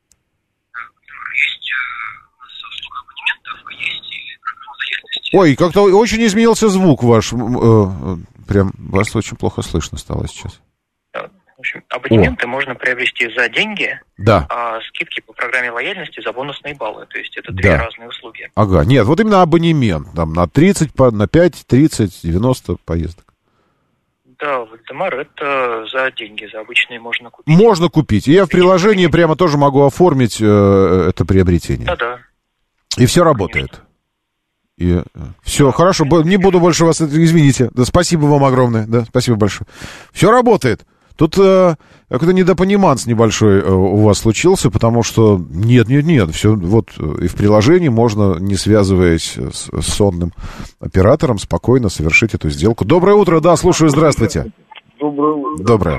Ой, как-то очень изменился звук ваш. Прям вас очень плохо слышно стало сейчас. В общем, абонементы О. можно приобрести за деньги, да. а скидки по программе лояльности за бонусные баллы. То есть это да. две разные услуги. Ага, нет, вот именно абонемент. Там на тридцать, на пять, тридцать, девяносто поездок. Да, Вальдемар, это за деньги, за обычные можно купить. Можно купить. И я в приложении прямо тоже могу оформить э, это приобретение. Да-да. И все работает. И все, хорошо, не буду больше вас, извините. Да, спасибо вам огромное, да, спасибо большое. Все работает. Тут э, какой-то недопониманс небольшой э, у вас случился, потому что нет, нет, нет, все вот и в приложении можно, не связываясь с, с сонным оператором, спокойно совершить эту сделку. Доброе утро, да, слушаю, здравствуйте. Доброе утро. Доброе.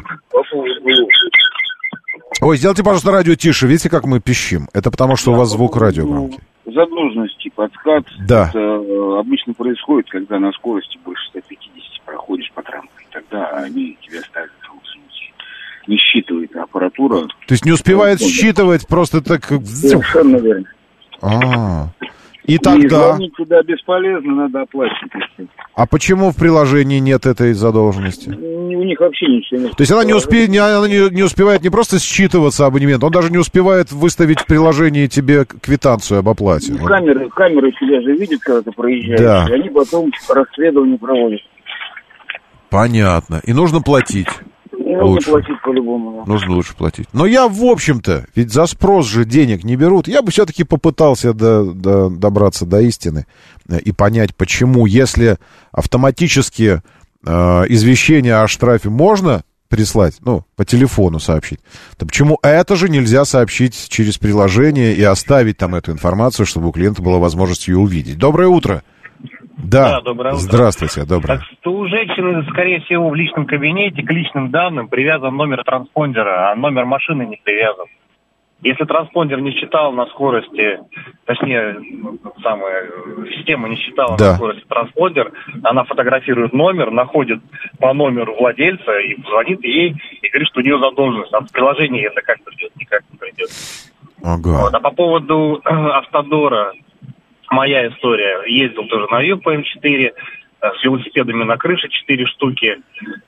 Ой, сделайте, пожалуйста, радио тише, видите, как мы пищим? Это потому, что у вас звук радио громкий. Задолженности под СКАТ, да. это обычно происходит, когда на скорости больше ста пятидесяти проходишь по трамваю. Тогда они тебя ставят в услуги. Не считывает аппаратура. То есть не успевает вот, считывать просто так... Совершенно верно. А-а-а. И тогда... И звонить туда бесполезно, надо оплачивать. А почему в приложении нет этой задолженности? У них вообще ничего нет. То есть она не, успе... не, она не, не успевает не просто считываться абонемент, он даже не успевает выставить в приложении тебе квитанцию об оплате. Ну, камеры, камеры тебя же видят, когда ты проезжаешь, да. И они потом расследование проводят. Понятно. И нужно платить. Нужно лучше. платить по-любому. Да. Нужно лучше платить. Но я, в общем-то, ведь за спрос же денег не берут. Я бы все-таки попытался до, до, добраться до истины и понять, почему, если автоматически э, извещение о штрафе можно прислать, ну, по телефону сообщить, то почему это же нельзя сообщить через приложение и оставить там эту информацию, чтобы у клиента была возможность ее увидеть? Доброе утро. Да, да, доброе утро. Здравствуйте, доброе. Так что у женщины, скорее всего, в личном кабинете к личным данным привязан номер транспондера, а номер машины не привязан. Если транспондер не считал на скорости, точнее, самая система не считала да. на скорости транспондер, она фотографирует номер, находит по номеру владельца и звонит ей и говорит, что у нее задолженность. А в приложении это как придет, никак не придет. Ага. Вот. А по поводу Автодора, моя история. Ездил тоже на Вио по эм четыре, с велосипедами на крыше четыре штуки.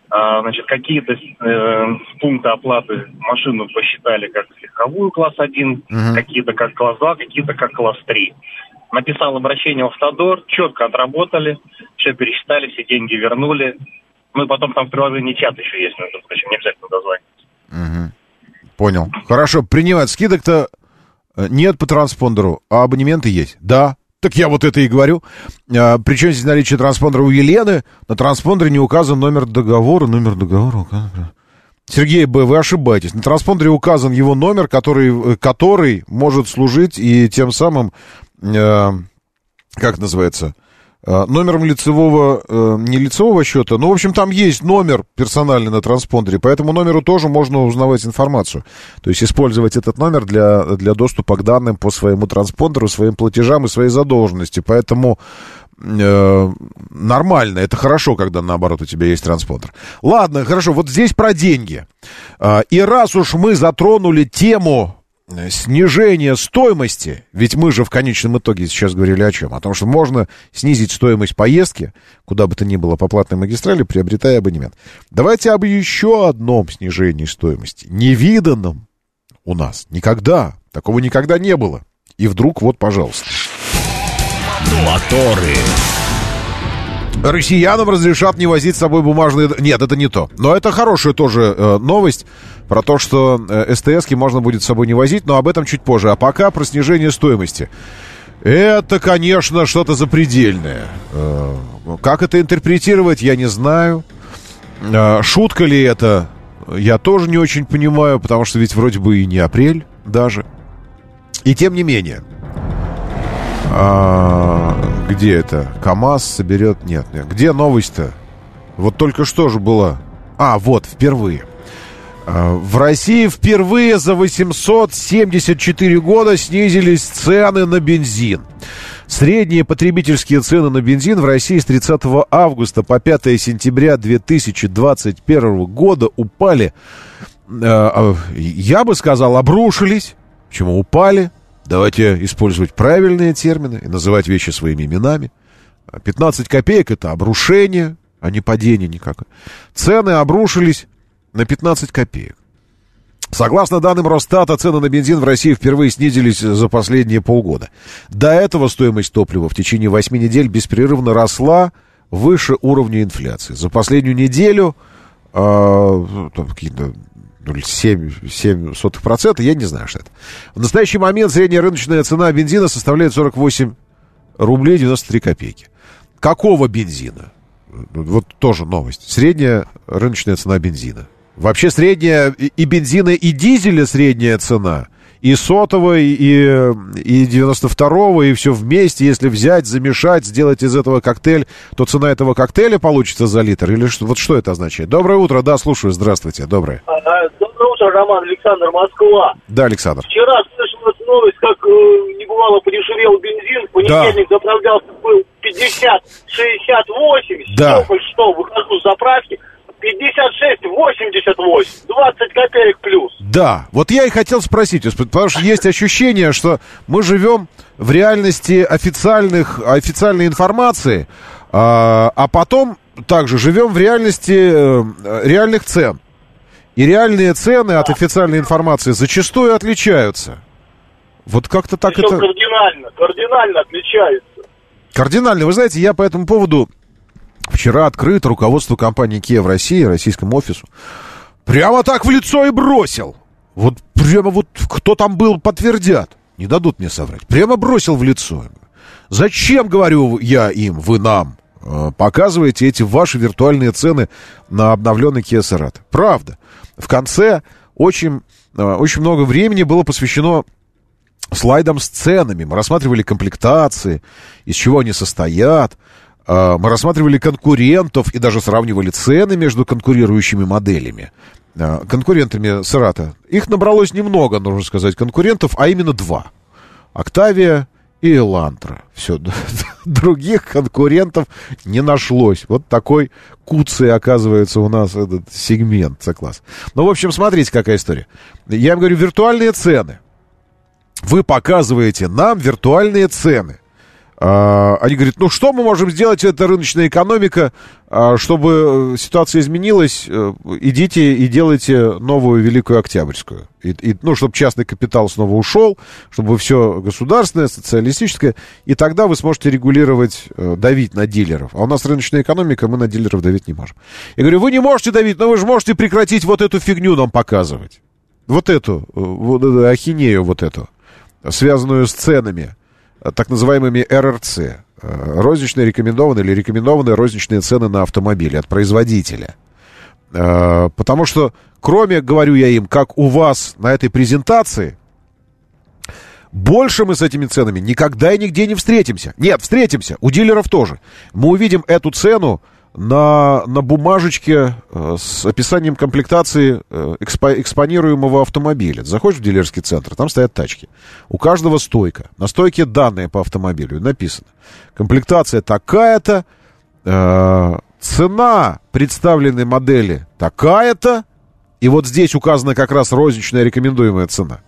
А, значит, какие-то э, пункты оплаты машину посчитали как легковую класс один, uh-huh. какие-то как класс два, какие-то как класс три. Написал обращение в Автодор, четко отработали, все пересчитали, все деньги вернули. Ну и потом там в приложении чат еще есть, между прочим, не обязательно дозвониться. Uh-huh. Понял. Хорошо, принимать скидок-то нет по транспондеру, а абонементы есть. Да. Так я вот это и говорю. А, причем здесь наличие транспондера у Елены. На транспондере не указан номер договора. Номер договора указан. Сергей Б., вы ошибаетесь. На транспондере указан его номер, который, который может служить и тем самым, э, как называется, э, номером лицевого, э, не лицевого счета, но, в общем, там есть номер персональный на транспондере, по этому номеру тоже можно узнавать информацию. То есть использовать этот номер для, для доступа к данным по своему транспондеру, своим платежам и своей задолженности. Поэтому э, нормально, это хорошо, когда, наоборот, у тебя есть транспондер. Ладно, хорошо, вот здесь про деньги. Э, и раз уж мы затронули тему снижение стоимости, ведь мы же в конечном итоге сейчас говорили о чем? О том, что можно снизить стоимость поездки, куда бы то ни было, по платной магистрали, приобретая абонемент. Давайте об еще одном снижении стоимости, невиданном у нас никогда. Такого никогда не было. И вдруг вот, пожалуйста. Моторы. Россиянам разрешат не возить с собой бумажные... Нет, это не то. Но это хорошая тоже э, новость про то, что э, СТСки можно будет с собой не возить, но об этом чуть позже. А пока про снижение стоимости. Это, конечно, что-то запредельное. Э, как это интерпретировать, я не знаю. Э, шутка ли это, я тоже не очень понимаю, потому что ведь вроде бы и не апрель даже. И тем не менее... А, где это? КамАЗ соберет... Нет, нет. Где новость-то? Вот только что же была. А, вот, впервые. А, в России впервые за восемьсот семьдесят четыре года снизились цены на бензин. Средние потребительские цены на бензин в России с тридцатого августа по пятого сентября две тысячи двадцать первого года упали. А, я бы сказал, обрушились. Почему упали? Давайте использовать правильные термины и называть вещи своими именами. пятнадцать копеек — это обрушение, а не падение никакое. Цены обрушились на пятнадцать копеек. Согласно данным Росстата, цены на бензин в России впервые снизились за последние полгода. До этого стоимость топлива в течение восьми недель беспрерывно росла выше уровня инфляции. За последнюю неделю э, там какие-то... семь сотых процента, я не знаю, что это. В настоящий момент средняя рыночная цена бензина составляет сорок восемь рублей девяносто три копейки. Какого бензина? Вот тоже новость. Средняя рыночная цена бензина. Вообще средняя и бензина, и дизеля средняя цена, и сотого, и, и девяносто второго, и все вместе, если взять, замешать, сделать из этого коктейль, то цена этого коктейля получится за литр? Или что? Вот что это означает? Доброе утро, да, слушаю, здравствуйте, доброе. Доброе утро, Роман, Александр, Москва. Да, Александр. Вчера слышалась новость, как э, небывало подешевел бензин, в понедельник да. заправлялся, был пятьдесят, шестьдесят, восемьдесят, да. только что выхожу с заправки, пятьдесят шесть, восемьдесят восемь, двадцать копеек плюс. Да, вот я и хотел спросить, потому что есть ощущение, что мы живем в реальности официальных, официальной информации, а, а потом также живем в реальности э, реальных цен. И реальные цены от официальной информации зачастую отличаются. Вот как-то так Причем это... кардинально, кардинально отличаются. Кардинально. Вы знаете, я по этому поводу вчера открыт руководству компании Kia в России, российскому офису. Прямо так в лицо и бросил. Вот прямо вот кто там был, подтвердят. Не дадут мне соврать. Прямо бросил в лицо. Зачем, говорю я им, вы нам, показываете эти ваши виртуальные цены на обновленный Kia Cerato? Правда. В конце очень, очень много времени было посвящено слайдам с ценами. Мы рассматривали комплектации, из чего они состоят. Мы рассматривали конкурентов и даже сравнивали цены между конкурирующими моделями. Конкурентами Cerato. Их набралось немного, нужно сказать, конкурентов, а именно два. Octavia и Elantra. Все, других конкурентов не нашлось. Вот такой куцый, оказывается, у нас этот сегмент C-класс. Ну, в общем, смотрите, какая история. Я им говорю, виртуальные цены. Вы показываете нам виртуальные цены. Они говорят, ну что мы можем сделать, это рыночная экономика, чтобы ситуация изменилась, идите и делайте новую Великую Октябрьскую. И, и, ну, чтобы частный капитал снова ушел, чтобы все государственное, социалистическое, и тогда вы сможете регулировать, давить на дилеров. А у нас рыночная экономика, мы на дилеров давить не можем. Я говорю, вы не можете давить, но вы же можете прекратить вот эту фигню нам показывать. Вот эту, вот эту ахинею вот эту, связанную с ценами, так называемыми эр эр цэ, розничные рекомендованные или рекомендованные розничные цены на автомобили от производителя. Потому что, кроме, говорю я им, как у вас на этой презентации, больше мы с этими ценами никогда и нигде не встретимся. Нет, встретимся, у дилеров тоже. Мы увидим эту цену на, на бумажечке э, с описанием комплектации э, экспо, экспонируемого автомобиля. Заходишь в дилерский центр, там стоят тачки. У каждого стойка. На стойке данные по автомобилю написано. Комплектация такая-то, э, цена представленной модели такая-то, и вот здесь указана как раз розничная рекомендуемая цена.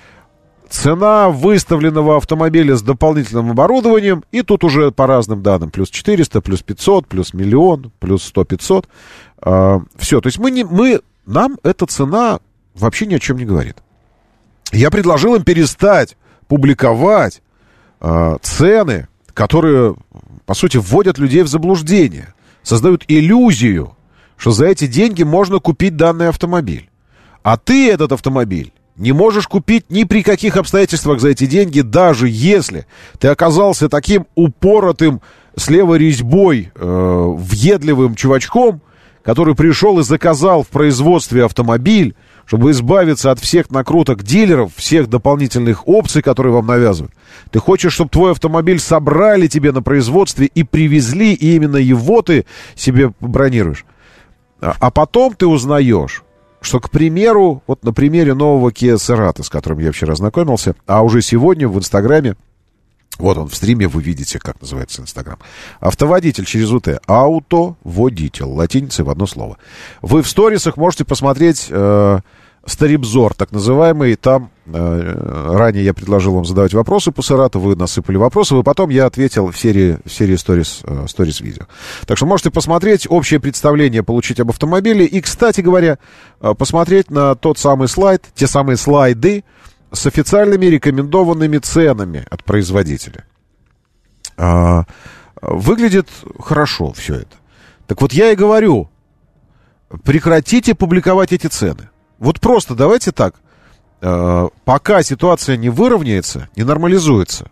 Цена выставленного автомобиля с дополнительным оборудованием, и тут уже по разным данным, плюс четыреста, плюс пятьсот, плюс миллион, плюс сто пятьсот. Э, все, то есть мы не, мы, нам эта цена вообще ни о чем не говорит. Я предложил им перестать публиковать э, цены, которые, по сути, вводят людей в заблуждение, создают иллюзию, что за эти деньги можно купить данный автомобиль. А ты этот автомобиль не можешь купить ни при каких обстоятельствах за эти деньги, даже если ты оказался таким упоротым с левой резьбой, э, въедливым чувачком, который пришел и заказал в производстве автомобиль, чтобы избавиться от всех накруток дилеров, всех дополнительных опций, которые вам навязывают. Ты хочешь, чтобы твой автомобиль собрали тебе на производстве и привезли, и именно его ты себе бронируешь. А потом ты узнаешь, что, к примеру, вот на примере нового Kia Cerato, с которым я вчера знакомился, а уже сегодня в Инстаграме, вот он в стриме, вы видите, как называется Инстаграм, автоводитель через УТ, автоводитель, латиницей в одно слово. Вы в сторисах можете посмотреть э, старибзор, так называемый, там э, ранее я предложил вам задавать вопросы по Cerato, вы насыпали вопросы, и потом я ответил в серии, в серии сторис, э, сторис видео. Так что можете посмотреть, общее представление получить об автомобиле, и, кстати говоря, э, посмотреть на тот самый слайд, те самые слайды с официальными рекомендованными ценами от производителя. Э, выглядит хорошо все это. Так вот я и говорю, прекратите публиковать эти цены. Вот просто давайте так, э, пока ситуация не выровняется, не нормализуется,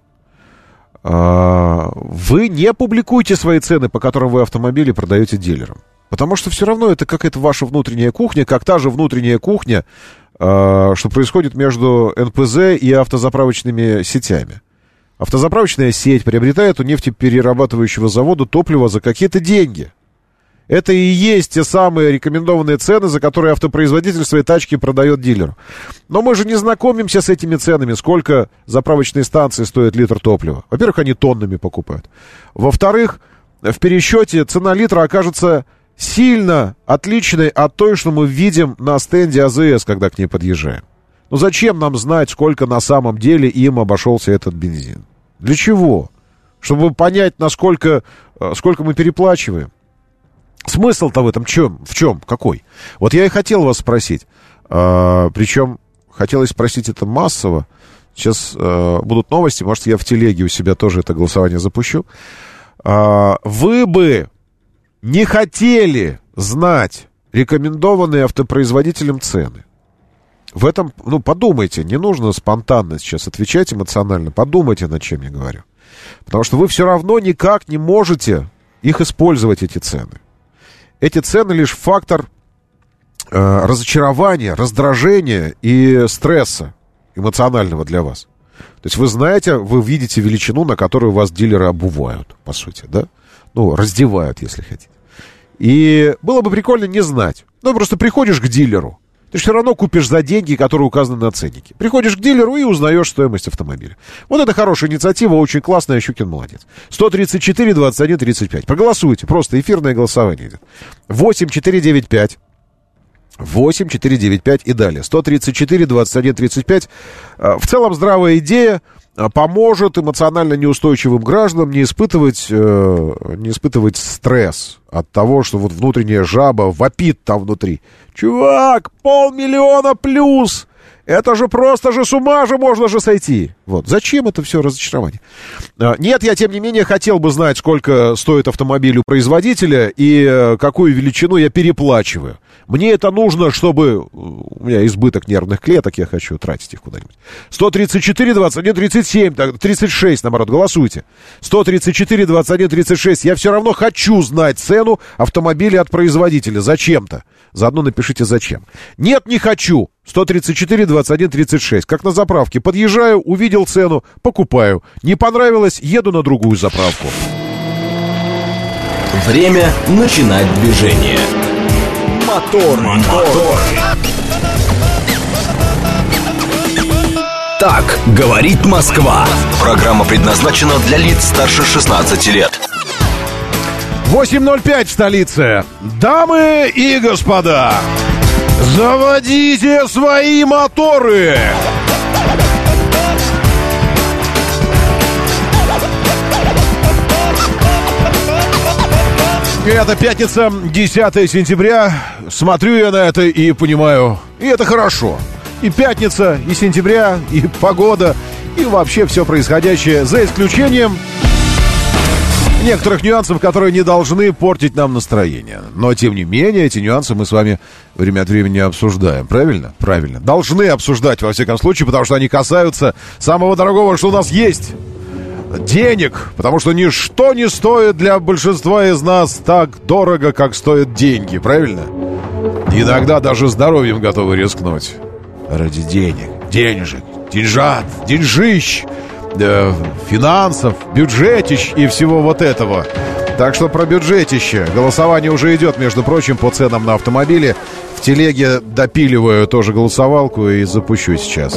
э, вы не публикуйте свои цены, по которым вы автомобили продаете дилерам. Потому что все равно это какая-то ваша внутренняя кухня, как та же внутренняя кухня, э, что происходит между эн пэ зэ и автозаправочными сетями. Автозаправочная сеть приобретает у нефтеперерабатывающего завода топливо за какие-то деньги. Это и есть те самые рекомендованные цены, за которые автопроизводитель свои тачки продает дилеру. Но мы же не знакомимся с этими ценами, сколько заправочные станции стоит литр топлива. Во-первых, они тоннами покупают. Во-вторых, в пересчете цена литра окажется сильно отличной от той, что мы видим на стенде а зэ эс, когда к ней подъезжаем. Ну зачем нам знать, сколько на самом деле им обошелся этот бензин? Для чего? Чтобы понять, насколько, сколько мы переплачиваем. Смысл-то в этом чем? В чем? Какой? Вот я и хотел вас спросить. А, причем хотелось спросить это массово. Сейчас а, будут новости. Может, я в телеге у себя тоже это голосование запущу. А, вы бы не хотели знать рекомендованные автопроизводителям цены? В этом, ну, подумайте. Не нужно спонтанно сейчас отвечать эмоционально. Подумайте, над чем я говорю. Потому что вы все равно никак не можете их использовать, эти цены. Эти цены лишь фактор э, разочарования, раздражения и стресса эмоционального для вас. То есть вы знаете, вы видите величину, на которую вас дилеры обувают, по сути, да? Ну, раздевают, если хотите. И было бы прикольно не знать. Ну, просто приходишь к дилеру, ты все равно купишь за деньги, которые указаны на ценнике. Приходишь к дилеру и узнаешь стоимость автомобиля. Вот это хорошая инициатива, очень классная, Щукин молодец. сто тридцать четыре двадцать один тридцать пять. Проголосуйте, просто эфирное голосование идет. восемь четыре девять пять. восемь четыре девять пять и далее. сто тридцать четыре двадцать один тридцать пять. В целом здравая идея. поможет эмоционально неустойчивым гражданам не испытывать, э, не испытывать стресс от того, что вот внутренняя жаба вопит там внутри. Чувак, полмиллиона плюс! Это же просто же с ума же можно же сойти. Вот. Зачем это все разочарование? Нет, я, тем не менее, хотел бы знать, сколько стоит автомобиль у производителя и какую величину я переплачиваю. Мне это нужно, чтобы... У меня избыток нервных клеток, я хочу тратить их куда-нибудь. сто тридцать четыре двадцать один тридцать семь, тридцать шесть, наоборот, голосуйте. сто тридцать четыре двадцать один тридцать шесть. Я все равно хочу знать цену автомобиля от производителя. Зачем-то. Заодно напишите, зачем. Нет, не хочу. сто тридцать четыре двадцать один тридцать шесть. Как на заправке. Подъезжаю, увидел цену, покупаю. Не понравилось, еду на другую заправку. Время начинать движение. Мотор, мотор. Так говорит Москва. Программа предназначена для лиц старше шестнадцати лет. восемь ноль пять в столице. Дамы и господа, заводите свои моторы! Это пятница, десятое сентября. Смотрю я на это и понимаю, и это хорошо. И пятница, и сентября, и погода, и вообще все происходящее, за исключением некоторых нюансов, которые не должны портить нам настроение. Но, тем не менее, эти нюансы мы с вами время от времени обсуждаем. Правильно? Правильно. Должны обсуждать, во всяком случае, потому что они касаются самого дорогого, что у нас есть. Денег. Потому что ничто не стоит для большинства из нас так дорого, как стоят деньги. Правильно? Иногда даже здоровьем готовы рискнуть. Ради денег, денежек, деньжат, деньжищ, э, финансов, бюджетищ и всего вот этого. Так что про бюджетище. Голосование уже идет, между прочим, по ценам на автомобили. В телеге допиливаю тоже голосовалку и запущу сейчас.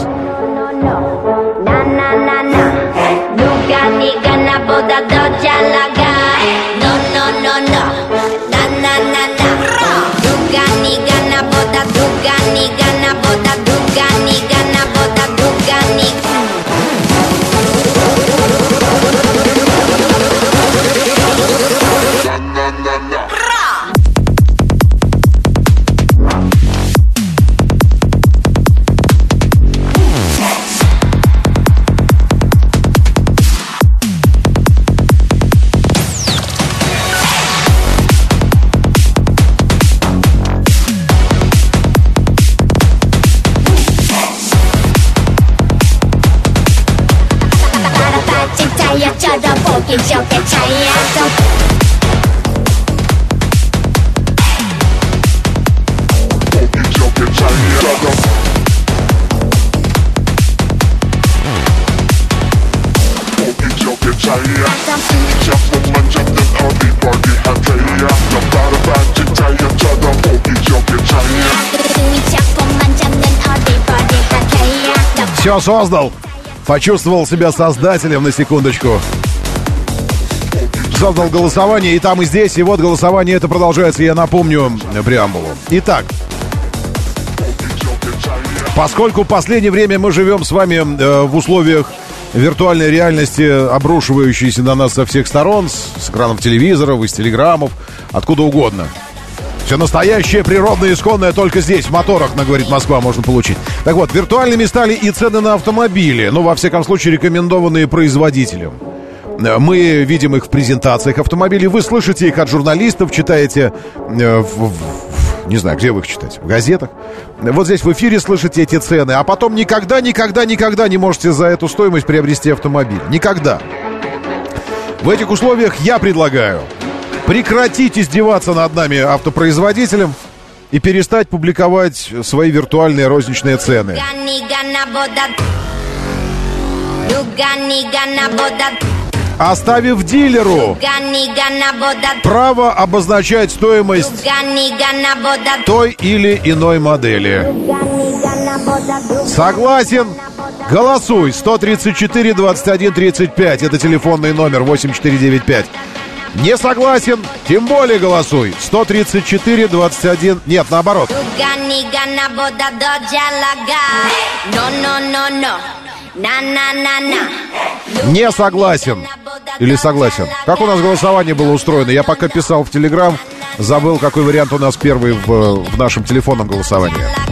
Все создал. Почувствовал себя создателем на секундочку. Создал голосование и там, и здесь. И вот голосование это продолжается. Я напомню преамбулу. Итак, поскольку в последнее время мы живем с вами э, в условиях виртуальной реальности, обрушивающейся на нас со всех сторон, с, с экранов телевизоров, из телеграммов, откуда угодно. Все настоящее, природное, исконное только здесь, в моторах, на «Говорит Москва», можно получить. Так вот, виртуальными стали и цены на автомобили. Ну, во всяком случае, рекомендованные производителем. Мы видим их в презентациях автомобилей. Вы слышите их от журналистов, читаете э, в, в, не знаю, где вы их читаете, в газетах. Вот здесь в эфире слышите эти цены. А потом никогда, никогда, никогда не можете за эту стоимость приобрести автомобиль. Никогда. В этих условиях я предлагаю прекратить издеваться над нами, автопроизводителем, и перестать публиковать свои виртуальные розничные цены. Оставив дилеру право обозначать стоимость той или иной модели. Согласен? Голосуй. сто тридцать четыре двадцать один тридцать пять. Это телефонный номер восемь четыре девять пять. Не согласен? Тем более голосуй. сто тридцать четыре двадцать один. Нет, наоборот. Не согласен. Или согласен. Как у нас голосование было устроено? Я пока писал в Телеграм, забыл, какой вариант у нас первый в, в нашем телефонном голосовании.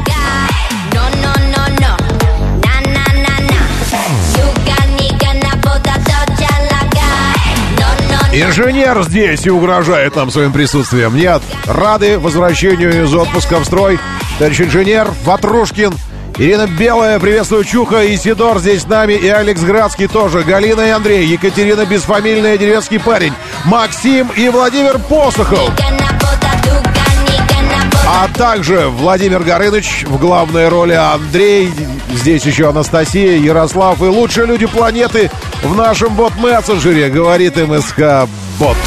Инженер здесь и угрожает нам своим присутствием. Нет, рады возвращению из отпуска в строй. Товарищ инженер Ватрушкин, Ирина Белая, приветствую, Чуха, Исидор здесь с нами, и Алекс Градский тоже, Галина и Андрей, Екатерина Бесфамильная, деревенский парень, Максим и Владимир Посохов. А также Владимир Горыныч в главной роли, Андрей, здесь еще Анастасия, Ярослав и лучшие люди планеты в нашем бот-мессенджере, говорит МСК-бот.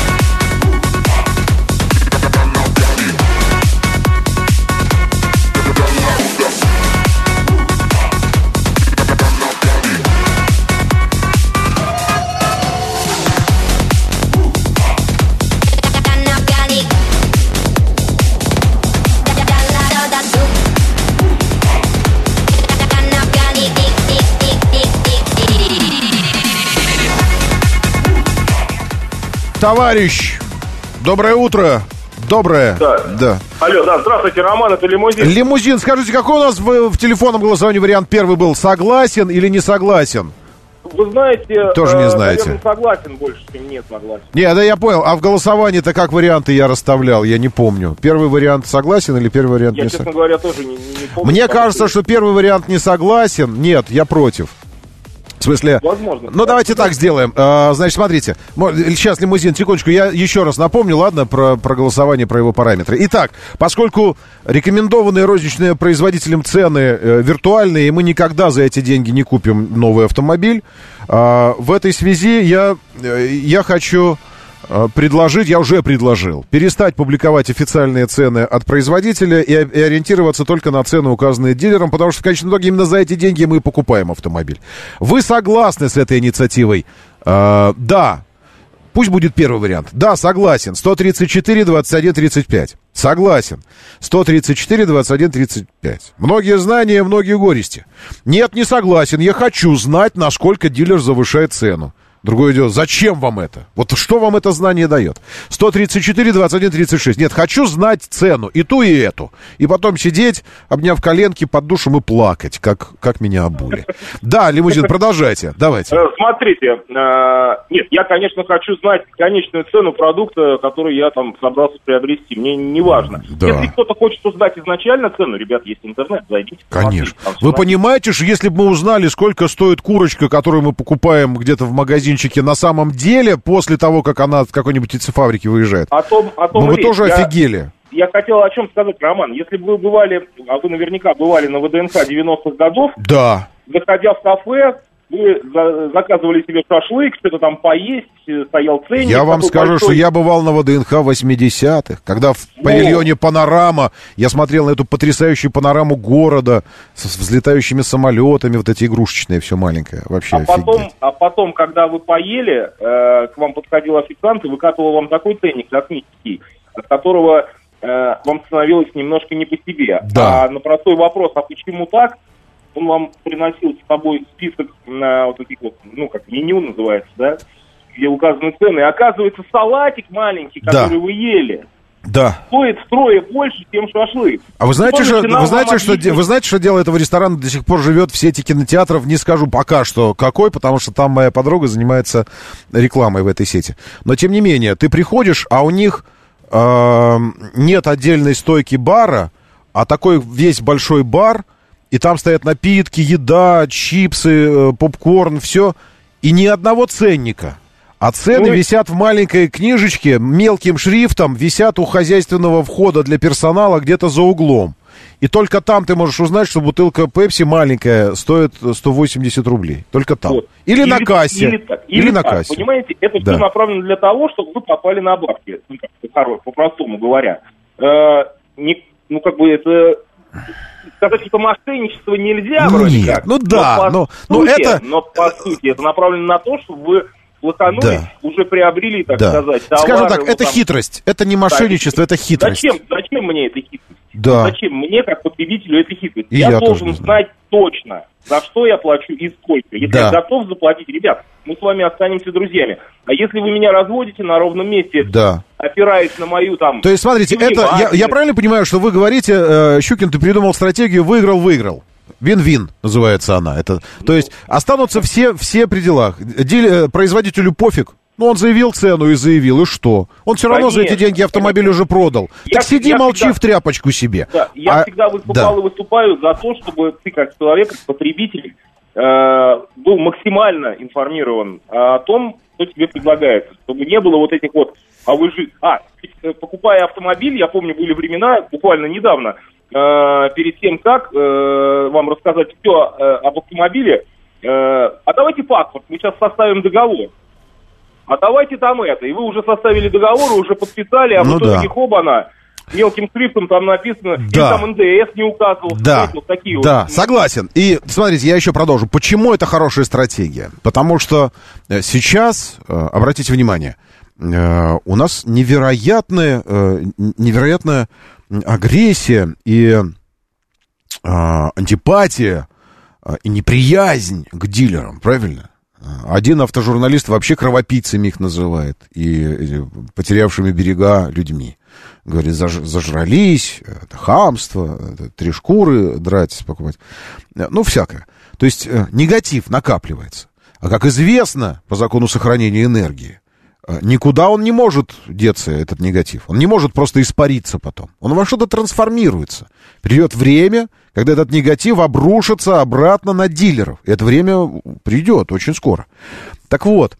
Товарищ, доброе утро. Доброе. Да. Да. Алло, да, здравствуйте, Роман, это Лимузин. Лимузин, скажите, какой у нас в, в телефонном голосовании вариант первый был? Согласен или не согласен? Вы знаете... Тоже не э, знаете. Наверное, согласен больше, чем нет согласен. Не, да я понял. А в голосовании-то как варианты я расставлял? Я не помню. Первый вариант согласен или первый вариант я, не согласен? согласен? Я, честно говоря, тоже не, не помню. Мне кажется, что первый вариант не согласен. Нет, я против. В смысле? Возможно. Ну, давайте так сделаем. А, значит, смотрите. Сейчас, Лимузин, секундочку. Я еще раз напомню, ладно, про, про голосование, про его параметры. Итак, поскольку рекомендованные розничные производителям цены э, виртуальные, и мы никогда за эти деньги не купим новый автомобиль, э, в этой связи я, э, я хочу... предложить, я уже предложил, перестать публиковать официальные цены от производителя и, и ориентироваться только на цены, указанные дилером, потому что в конечном итоге именно за эти деньги мы и покупаем автомобиль. Вы согласны с этой инициативой? Э, да. Пусть будет первый вариант. Да, согласен. сто тридцать четыре двадцать один тридцать пять. Согласен. сто тридцать четыре двадцать один тридцать пять. Многие знания, многие горести. Нет, не согласен. Я хочу знать, насколько дилер завышает цену. Другое дело, зачем вам это? Вот что вам это знание дает? сто тридцать четыре двадцать один тридцать шесть. Нет, хочу знать цену, и ту, и эту. И потом сидеть, обняв коленки под душем и плакать, как, как меня обули. Да, Лимузин, продолжайте, давайте. Смотрите, нет, я, конечно, хочу знать конечную цену продукта, который я там собрался приобрести. Мне не важно. Да. Если кто-то хочет узнать изначально цену, ребят, есть интернет, зайдите. Конечно. Вы понимаете, что если бы мы узнали, сколько стоит курочка, которую мы покупаем где-то в магазине, на самом деле, после того, как она от какой-нибудь птицефабрики выезжает, о том, о том мы бы речь. тоже я, офигели. Я хотел о чем сказать, Роман. Если бы вы бывали, а вы наверняка бывали на ВДНХ девяностых годов, да. Заходя в кафе, вы за, заказывали себе шашлык, что-то там поесть, стоял ценник. Я вам скажу, большой... что я бывал на ВДНХ восьмидесятых, когда в Но... павильоне «Панорама» я смотрел на эту потрясающую панораму города с взлетающими самолетами, вот эти игрушечные, все маленькое, вообще а потом, а потом, когда вы поели, э, к вам подходил официант и выкатывал вам такой ценник космический, от которого э, вам становилось немножко не по себе. Да. А на простой вопрос, а почему так? Он вам приносил с собой список на вот таких вот, ну, как меню называется, да, где указаны цены. И оказывается, салатик маленький, который да. вы ели, да. стоит втрое больше, чем шашлык. А вы знаете, что, вы, знаете, что, вы знаете, что дело этого ресторана до сих пор живет в сети кинотеатров? Не скажу пока что какой, потому что там моя подруга занимается рекламой в этой сети. Но, тем не менее, ты приходишь, а у них э, нет отдельной стойки бара, а такой весь большой бар, и там стоят напитки, еда, чипсы, попкорн, все. И ни одного ценника. А цены ну, висят в маленькой книжечке, мелким шрифтом, висят у хозяйственного входа для персонала где-то за углом. И только там ты можешь узнать, что бутылка Пепси маленькая стоит сто восемьдесят рублей. Только там. Вот. Или, или на кассе. Или, так, или, или на так, кассе. Понимаете, это да. все направлено для того, чтобы вы попали на бабки. Ну, как, по-простому говоря. Э, не, ну, как бы это... Сказать, что мошенничество нельзя, ну, вроде нет, как. Ну да, но, но, но, но сути, это... но по сути это направлено на то, чтобы вы лоханулись, да. уже приобрели, так да. сказать, товары. Скажем так, вот это там... хитрость, это не мошенничество, да, это хитрость. Зачем, зачем мне эта хитрость? Да. Зачем мне, как потребителю, эта хитрость? И я, я должен знать точно, за что я плачу и сколько. Если да. я готов заплатить, ребят, мы с вами останемся друзьями. А если вы меня разводите на ровном месте, да. опираясь на мою там... То есть, смотрите, это я, я правильно понимаю, что вы говорите, э, Щукин, ты придумал стратегию «выиграл-выиграл». Вин-вин называется она. Это, то есть останутся все, все при делах. Диль, производителю пофиг. Ну, он заявил цену и заявил, и что? Он все равно Конечно. за эти деньги автомобиль Конечно. уже продал. Я, так сиди, молчи всегда, в тряпочку себе. Да, я а, всегда выступал да. и выступаю за то, чтобы ты, как человек, как потребитель, э, был максимально информирован о том, что тебе предлагается. Чтобы не было вот этих вот... А вы же... А, покупая автомобиль, я помню, были времена, буквально недавно, э, перед тем, как э, вам рассказать все э, об автомобиле, э, а давайте паспорт, мы сейчас составим договор. А давайте там это. И вы уже составили договор, уже подписали, а ну в итоге да. хобана, мелким шрифтом там написано, да. и там эн дэ эс не указывал. Да, вот такие да, вот. согласен. И смотрите, я еще продолжу. Почему это хорошая стратегия? Потому что сейчас, обратите внимание, у нас невероятная, невероятная агрессия и антипатия и неприязнь к дилерам, правильно? Один автожурналист вообще кровопийцами их называет и, и потерявшими берега людьми. Говорит, заж, зажрались, это хамство, это три шкуры драть, покупать. Ну, всякое. То есть э, негатив накапливается. А как известно, по закону сохранения энергии, э, никуда он не может деться, этот негатив. Он не может просто испариться потом. Он во что-то трансформируется. Придет время, когда этот негатив обрушится обратно на дилеров. И это время придет очень скоро. Так вот,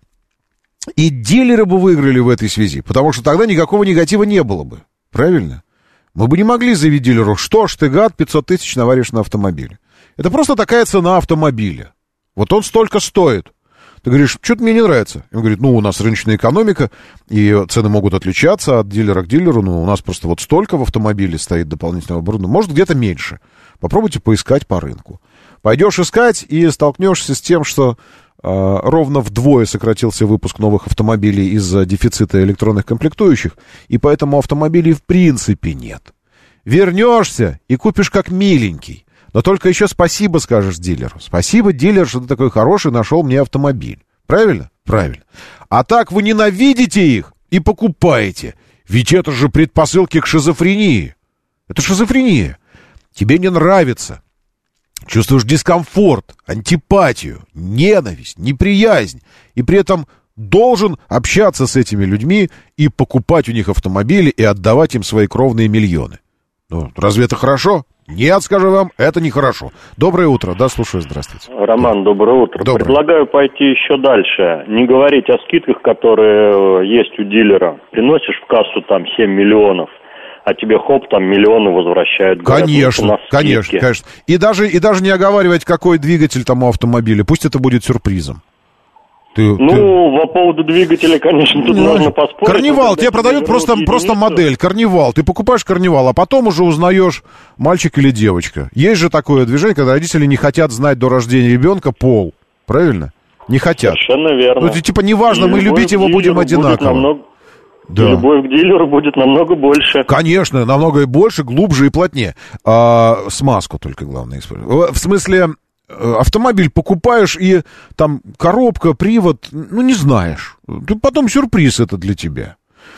и дилеры бы выиграли в этой связи, потому что тогда никакого негатива не было бы. Правильно? Мы бы не могли заявить дилеру, что ж ты, гад, пятьсот тысяч наваришь на автомобиле. Это просто такая цена автомобиля. Вот он столько стоит. Ты говоришь, что-то мне не нравится. Он говорит, ну, у нас рыночная экономика, и цены могут отличаться от дилера к дилеру, но у нас просто вот столько в автомобиле стоит дополнительного оборудования. Может, где-то меньше. Попробуйте поискать по рынку. Пойдешь искать и столкнешься с тем, что э, ровно вдвое сократился выпуск новых автомобилей из-за дефицита электронных комплектующих, и поэтому автомобилей в принципе нет. Вернешься и купишь как миленький. Но только еще спасибо скажешь дилеру. Спасибо, дилер, что ты такой хороший, нашел мне автомобиль. Правильно? Правильно. А так вы ненавидите их и покупаете. Ведь это же предпосылки к шизофрении. Это шизофрения. Тебе не нравится. Чувствуешь дискомфорт, антипатию, ненависть, неприязнь. И при этом должен общаться с этими людьми и покупать у них автомобили и отдавать им свои кровные миллионы. Ну, разве это хорошо? Нет, скажу вам, это нехорошо. Доброе утро, да, слушаю, здравствуйте. Роман, доброе утро. Доброе. Предлагаю пойти еще дальше. Не говорить о скидках, которые есть у дилера. Приносишь в кассу там семь миллионов, а тебе хоп, там миллионы возвращают. Говорят, конечно, конечно, конечно. И даже, и даже не оговаривать, какой двигатель там у автомобиля. Пусть это будет сюрпризом. Ты, ну, ты... по поводу двигателя, конечно, тут ну, можно поспорить. Карнивал, тебе продают просто, просто модель, Карнивал. Ты покупаешь Карнивал, а потом уже узнаешь, мальчик или девочка. Есть же такое движение, когда родители не хотят знать до рождения ребенка пол. Правильно? Не хотят. Совершенно верно. Ну, типа, неважно, мы любить его будем одинаково. Намного... Да. Любовь к дилеру будет намного больше. Конечно, намного больше, глубже и плотнее. А, смазку только главное использовать. В смысле... Автомобиль покупаешь, и там коробка, привод, ну, не знаешь. Потом сюрприз это для тебя.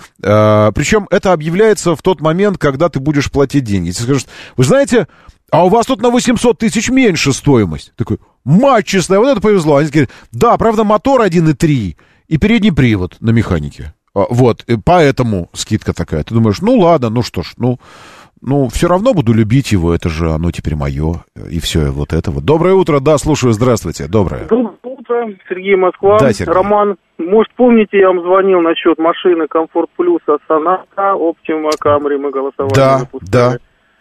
А, причем это объявляется в тот момент, когда ты будешь платить деньги. Тебе скажут, вы знаете, а у вас тут на восемьсот тысяч меньше стоимость. Такой, мать честная, вот это повезло. Они говорят, да, правда, мотор один и три и передний привод на механике. Вот, поэтому скидка такая. Ты думаешь, ну, ладно, ну что ж, ну... Ну, все равно буду любить его, это же оно теперь мое, и все вот это вот. Доброе утро, да, слушаю, здравствуйте, доброе. Доброе утро, Сергей, Москва. Да, Сергей. Роман, может, помните, я вам звонил насчет машины Комфорт Плюс, Соната, Оптима, Камри, мы голосовали. Да, да.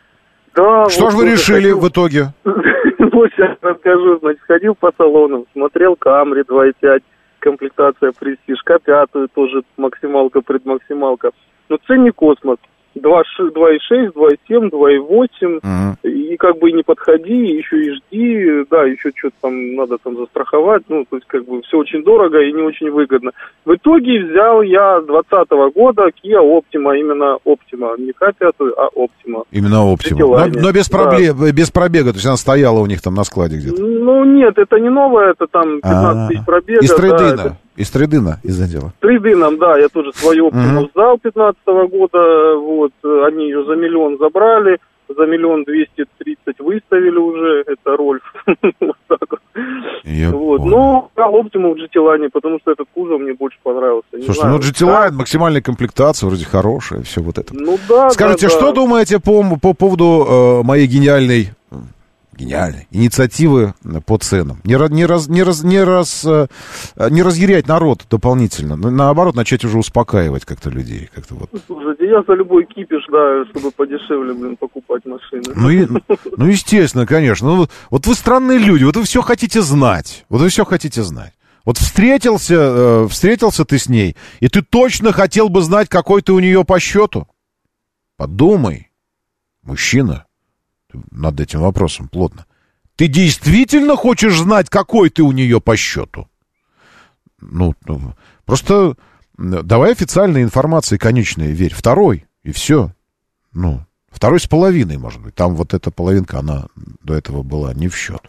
Да. Что вот же вы решили хочу... в итоге? Вот сейчас расскажу, значит, ходил по салонам, смотрел Камри два и пять, комплектация Престиж, К пять тоже максималка, предмаксималка. Ну, ценник космос. два и шесть, два и семь, два и восемь, uh-huh. и как бы не подходи, еще и жди, да, еще что-то там надо там застраховать, ну, то есть как бы все очень дорого и не очень выгодно. В итоге взял я с двадцатого года Kia Optima, именно Optima, не К пять, а Optima. Именно Optima, но, но без, проблем, да. без пробега, то есть она стояла у них там на складе где-то. Ну, нет, это не новая, это там пятнадцать тысяч пробега. Из трейдина, да, это... из трейдина, из отдела. С трейдином, да, я тоже свою Optima uh-huh. сдал пятнадцатого года, вот, они ее за миллион забрали, за миллион двести тридцать выставили уже, это Рольф, вот так вот. Вот, но Optima в джи ти Line, потому что этот кузов мне больше понравился. Слушай, ну джи ти Line, максимальная комплектация, вроде хорошая, все вот это. Ну да, Скажите, да, что да. думаете по, по поводу э, моей гениальной... Гениальной инициативы по ценам. Не, не, раз, не, раз, не, раз, не разъярять народ дополнительно. Наоборот, начать уже успокаивать как-то людей. Как-то вот. Слушайте, я за любой кипиш, да, чтобы подешевле, блин, покупать машины. Ну, и, ну естественно, конечно. Ну, вот вы странные люди, вот вы все хотите знать. Вот вы все хотите знать. Вот встретился, э, встретился ты с ней, и ты точно хотел бы знать, какой ты у нее по счету? Подумай, мужчина. Над этим вопросом плотно. Ты действительно хочешь знать, какой ты у нее по счету? Ну, ну просто давай официальной информации конечной верь. Второй, и все. Ну, второй с половиной, может быть. Там вот эта половинка, она до этого была не в счет.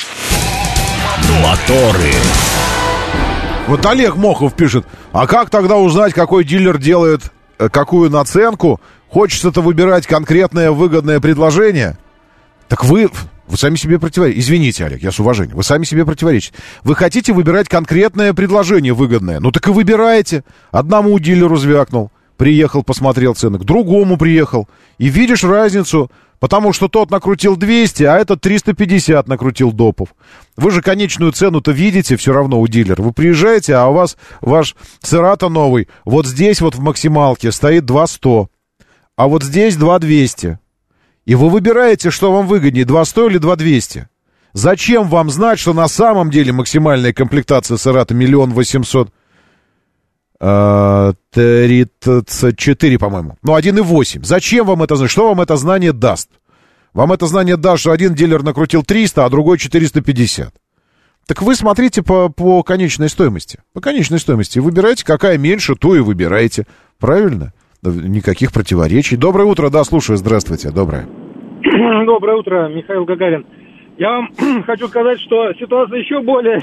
Моторы. Вот Олег Мохов пишет, а как тогда узнать, какой дилер делает какую наценку? Хочется-то выбирать конкретное выгодное предложение? Так вы, вы сами себе противоречите. Извините, Олег, я с уважением. Вы сами себе противоречите. Вы хотите выбирать конкретное предложение выгодное. Ну так и выбираете. Одному дилеру звякнул. Приехал, посмотрел цены. К другому приехал. И видишь разницу. Потому что тот накрутил двести, а этот триста пятьдесят накрутил допов. Вы же конечную цену-то видите все равно у дилера. Вы приезжаете, а у вас ваш Cerato новый. Вот здесь вот в максималке стоит два сто. А вот здесь два двести. И вы выбираете, что вам выгоднее, два сто или два двести. Зачем вам знать, что на самом деле максимальная комплектация Cerato миллион восемьсот тридцать четыре, по-моему. Ну, один и восемь. Зачем вам это знать? Что вам это знание даст? Вам это знание даст, что один дилер накрутил триста, а другой четыреста пятьдесят. Так вы смотрите по, по конечной стоимости. По конечной стоимости. Выбирайте, какая меньше, то и выбирайте. Правильно? Никаких противоречий. Доброе утро, да, слушаю, здравствуйте, доброе. Доброе утро, Михаил Гагарин. Я вам хочу сказать, что ситуация еще более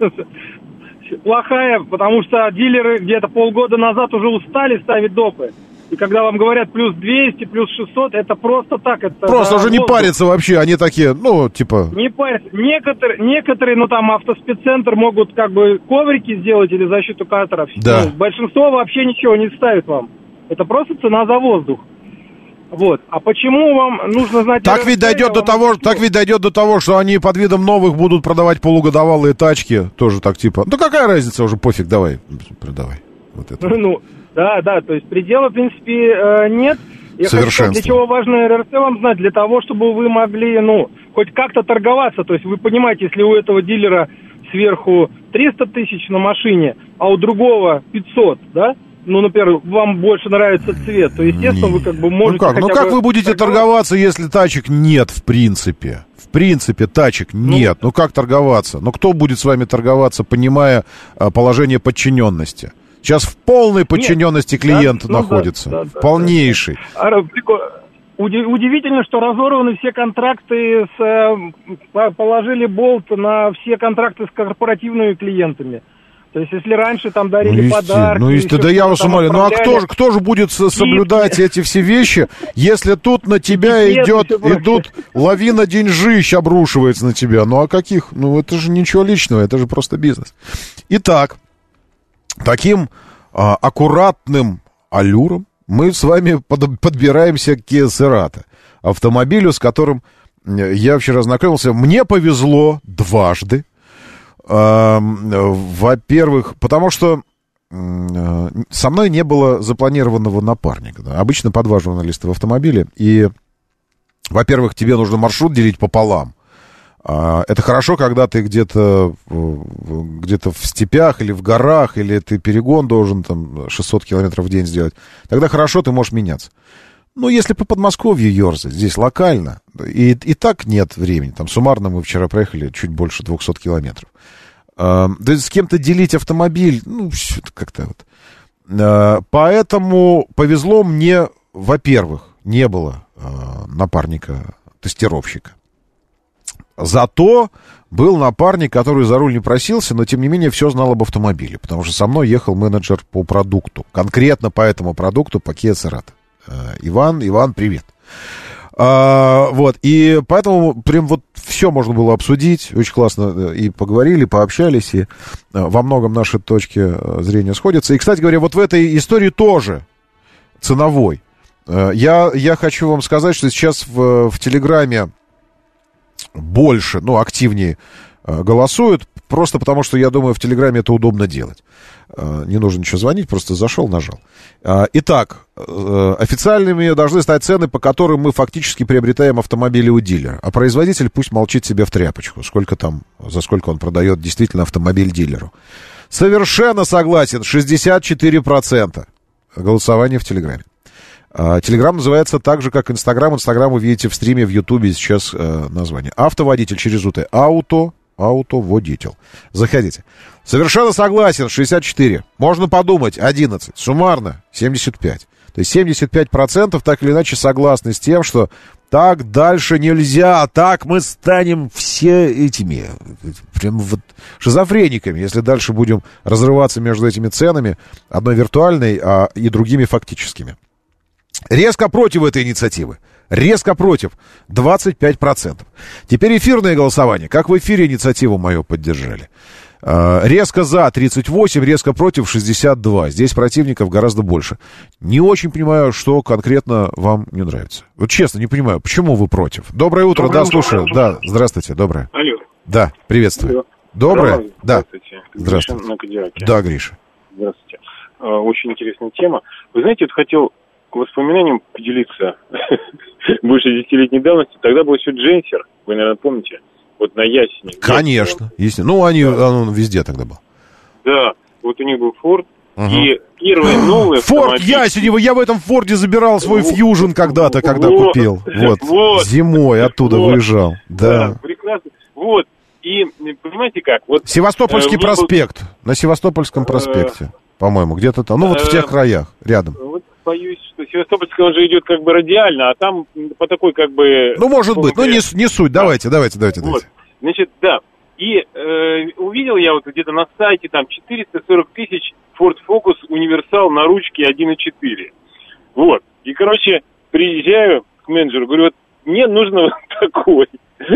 плохая, потому что дилеры где-то полгода назад уже устали ставить допы. И когда вам говорят плюс двести, плюс шестьсот, это просто так. Это просто уже не парятся вообще, они такие, ну, типа... Не парятся. Некоторые, некоторые, ну, там, автоспеццентр могут как бы коврики сделать или защиту катеров. Да. Ну, большинство вообще ничего не ставит вам. Это просто цена за воздух. Вот. А почему вам нужно знать... Так ведь дойдет до того, так ведь дойдет до того, что они под видом новых будут продавать полугодовалые тачки. Тоже так типа... Ну какая разница, уже пофиг, давай, продавай. Вот это. Ну, да, да, то есть предела, в принципе, нет. Я хочу сказать, для чего важно эр эр тэ вам знать? Для того, чтобы вы могли, ну, хоть как-то торговаться. То есть вы понимаете, если у этого дилера сверху триста тысяч на машине, а у другого пятьсот, да? Ну, например, вам больше нравится цвет, то, естественно, вы как бы можете... Ну как, ну как вы будете торговаться, если тачек нет, в принципе? В принципе, тачек нет. Ну, ну как торговаться? Ну, кто будет с вами торговаться, понимая а, положение подчиненности? Сейчас в полной подчиненности нет, клиент да, находится. Ну, да, да, полнейший. Да, да. Удивительно, что разорваны все контракты, с, положили болт на все контракты с корпоративными клиентами. То есть, если раньше там дарили ну, подарки... Ну, если, да я вас умоляю. Ну, а кто же, кто же будет соблюдать эти все вещи, если тут на тебя идет, идут лавина деньжищ обрушивается на тебя? Ну, а каких? Ну, это же ничего личного, это же просто бизнес. Итак, таким а, аккуратным аллюром мы с вами под, подбираемся к Kia Cerato, автомобилю, с которым я вчера знакомился. Мне повезло дважды. Во-первых, потому что со мной не было запланированного напарника. Да. Обычно по два журналиста в автомобиле. И, во-первых, тебе нужно маршрут делить пополам. Это хорошо, когда ты где-то, где-то в степях или в горах, или ты перегон должен там шестьсот километров в день сделать. Тогда хорошо, ты можешь меняться. Ну, если по Подмосковью ерзать, здесь локально, и, и так нет времени. Там суммарно мы вчера проехали чуть больше двухсот километров. А, да с кем-то делить автомобиль, ну, что-то как-то вот. А, поэтому повезло мне, во-первых, не было а, напарника-тестировщика. Зато был напарник, который за руль не просился, но, тем не менее, все знал об автомобиле, потому что со мной ехал менеджер по продукту, конкретно по этому продукту, по Kia Cerato. Иван, Иван, привет. А, вот, и поэтому прям вот все можно было обсудить, очень классно и поговорили, пообщались, и во многом наши точки зрения сходятся. И, кстати говоря, вот в этой истории тоже ценовой. Я, я хочу вам сказать, что сейчас в, в Телеграме больше, ну, активнее голосуют, просто потому что, я думаю, в Телеграме это удобно делать. Не нужно ничего звонить, просто зашел, нажал. Итак, официальными должны стать цены, по которым мы фактически приобретаем автомобили у дилера. А производитель пусть молчит себе в тряпочку, сколько там, за сколько он продает действительно автомобиль дилеру. Совершенно согласен, шестьдесят четыре процента голосования в Телеграме. Телеграм называется так же, как Инстаграм. Инстаграм вы видите в стриме в Ютубе сейчас э, название. Автоводитель через УТ. Ауто, автоводитель. Заходите. Совершенно согласен, шестьдесят четыре. Можно подумать, одиннадцать. Суммарно семьдесят пять. То есть семьдесят пять процентов так или иначе согласны с тем, что так дальше нельзя, так мы станем все этими прям вот шизофрениками, если дальше будем разрываться между этими ценами, одной виртуальной, а и другими фактическими. Резко против этой инициативы. Резко против. двадцать пять процентов. Теперь эфирное голосование. Как в эфире инициативу мою поддержали? Резко за тридцать восемь, резко против шестьдесят два. Здесь противников гораздо больше. Не очень понимаю, что конкретно вам не нравится. Вот честно, не понимаю, почему вы против. Доброе утро, доброе да, утро. Слушаю. Да, здравствуйте, доброе. Алло. Да, приветствую. Алло. Доброе? Роман, да. Здравствуйте. Здравствуйте. Гриша на Кадиллаке. Да, Гриша. Здравствуйте. Очень интересная тема. Вы знаете, вот хотел воспоминанием поделиться больше десятилетней давности. Тогда был еще Дженсер, вы, наверное, помните, вот на Ясене. Конечно, естественно. Ну, они, да. Он везде тогда был. Да, вот у них был Форд, угу. И первые новые Форд автомобили... Ясенева, я в этом Форде забирал свой вот, Фьюжн когда-то, когда вот, купил. Вот, вот, зимой оттуда вот, выезжал. Да. Да, прекрасно. Вот, и понимаете как? Вот, Севастопольский э, проспект, был... на Севастопольском проспекте, э... по-моему, где-то там, ну вот в тех краях, рядом. Вот боюсь, что Севастопольский, он же идет как бы радиально, а там по такой как бы... Ну, может быть, ну не, не суть, давайте, давайте, давайте. Вот, давайте. Значит, да, и э, увидел я вот где-то на сайте там четыреста сорок тысяч Ford Focus универсал на ручке один и четыре. Вот, и, короче, приезжаю к менеджеру, говорю, вот мне нужно вот такой.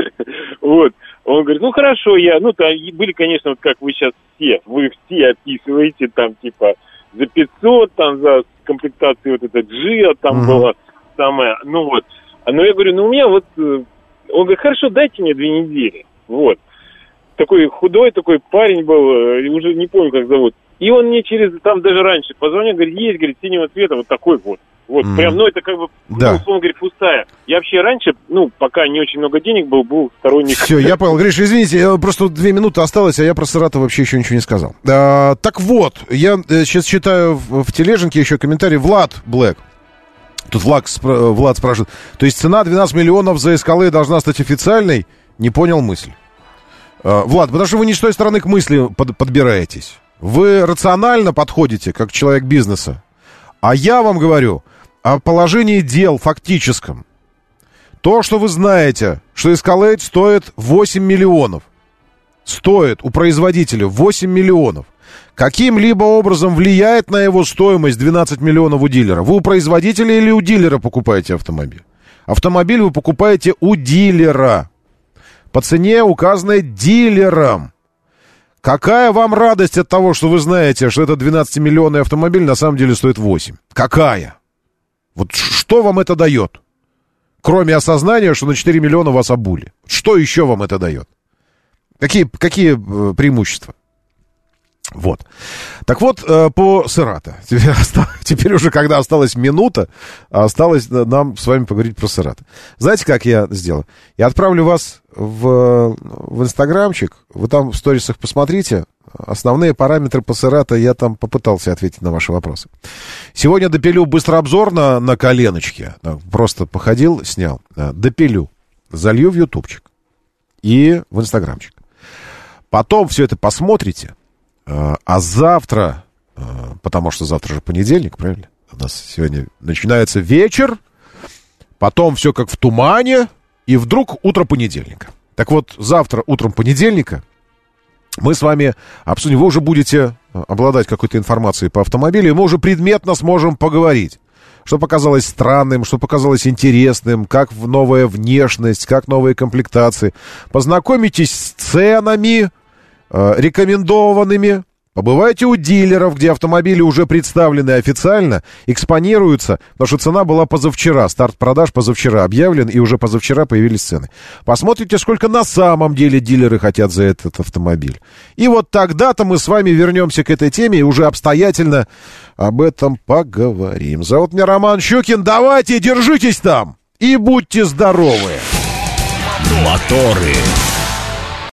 Вот, он говорит, ну, хорошо, я, ну, там были, конечно, вот как вы сейчас все, вы все описываете, там, типа, за пятьсот, там, за комплектацию вот эта Джиа, там uh-huh. была самая, ну вот. Но я говорю, ну у меня вот, он говорит, хорошо, дайте мне две недели. Вот. Такой худой такой парень был, уже не помню, как зовут. И он мне через, там даже раньше позвонил, говорит, есть, говорит, синего цвета, вот такой вот. Вот, mm. прям, ну это как бы, да. ну, условно говоря, пустая. Я вообще раньше, ну, пока не очень много денег был, был сторонник... Все, я понял. Гриша, извините, просто две минуты осталось, а я про Саратов вообще еще ничего не сказал. А, так вот, я сейчас читаю в, в тележеньке еще комментарий. Влад Блэк. Тут Влад, спра- Влад спрашивает. То есть цена двенадцать миллионов за Эскалейд должна стать официальной? Не понял мысль. А, Влад, потому что вы не с той стороны к мысли под, подбираетесь. Вы рационально подходите, как человек бизнеса. А я вам говорю... о положении дел фактическом. То, что вы знаете, что Эскалейд стоит восемь миллионов. Стоит у производителя восемь миллионов. Каким-либо образом влияет на его стоимость двенадцать миллионов у дилера? Вы у производителя или у дилера покупаете автомобиль? Автомобиль вы покупаете у дилера. По цене, указанной дилером. Какая вам радость от того, что вы знаете, что этот двенадцатимиллионный автомобиль на самом деле стоит восемь? Какая? Вот что вам это дает? Кроме осознания, что на четыре миллиона вас обули. Что еще вам это дает? Какие, какие э, преимущества? Вот. Так вот, э, по Сарату. Теперь, теперь уже, когда осталась минута, осталось нам с вами поговорить про Сарату. Знаете, как я сделаю? Я отправлю вас в, в инстаграмчик. Вы там в сторисах посмотрите. основные параметры Пассерата я там попытался ответить на ваши вопросы. Сегодня допилю быстрообзор на, на коленочке. Просто походил, снял. Допилю. Залью в ютубчик и в инстаграмчик. Потом все это посмотрите. А завтра, потому что завтра же понедельник, правильно? У нас сегодня начинается вечер, потом все как в тумане, и вдруг утро понедельника. Так вот, завтра утром понедельника мы с вами обсудим. Вы уже будете обладать какой-то информацией по автомобилю, и мы уже предметно сможем поговорить. Что показалось странным, что показалось интересным, как новая внешность, как новые комплектации. Познакомитесь с ценами, э, рекомендованными. Побывайте у дилеров, где автомобили уже представлены официально, экспонируются, потому что цена была позавчера, старт продаж позавчера объявлен, и уже позавчера появились цены. Посмотрите, сколько на самом деле дилеры хотят за этот автомобиль. И вот тогда-то мы с вами вернемся к этой теме и уже обстоятельно об этом поговорим. Зовут меня Роман Щукин. Давайте, держитесь там и будьте здоровы. Моторы.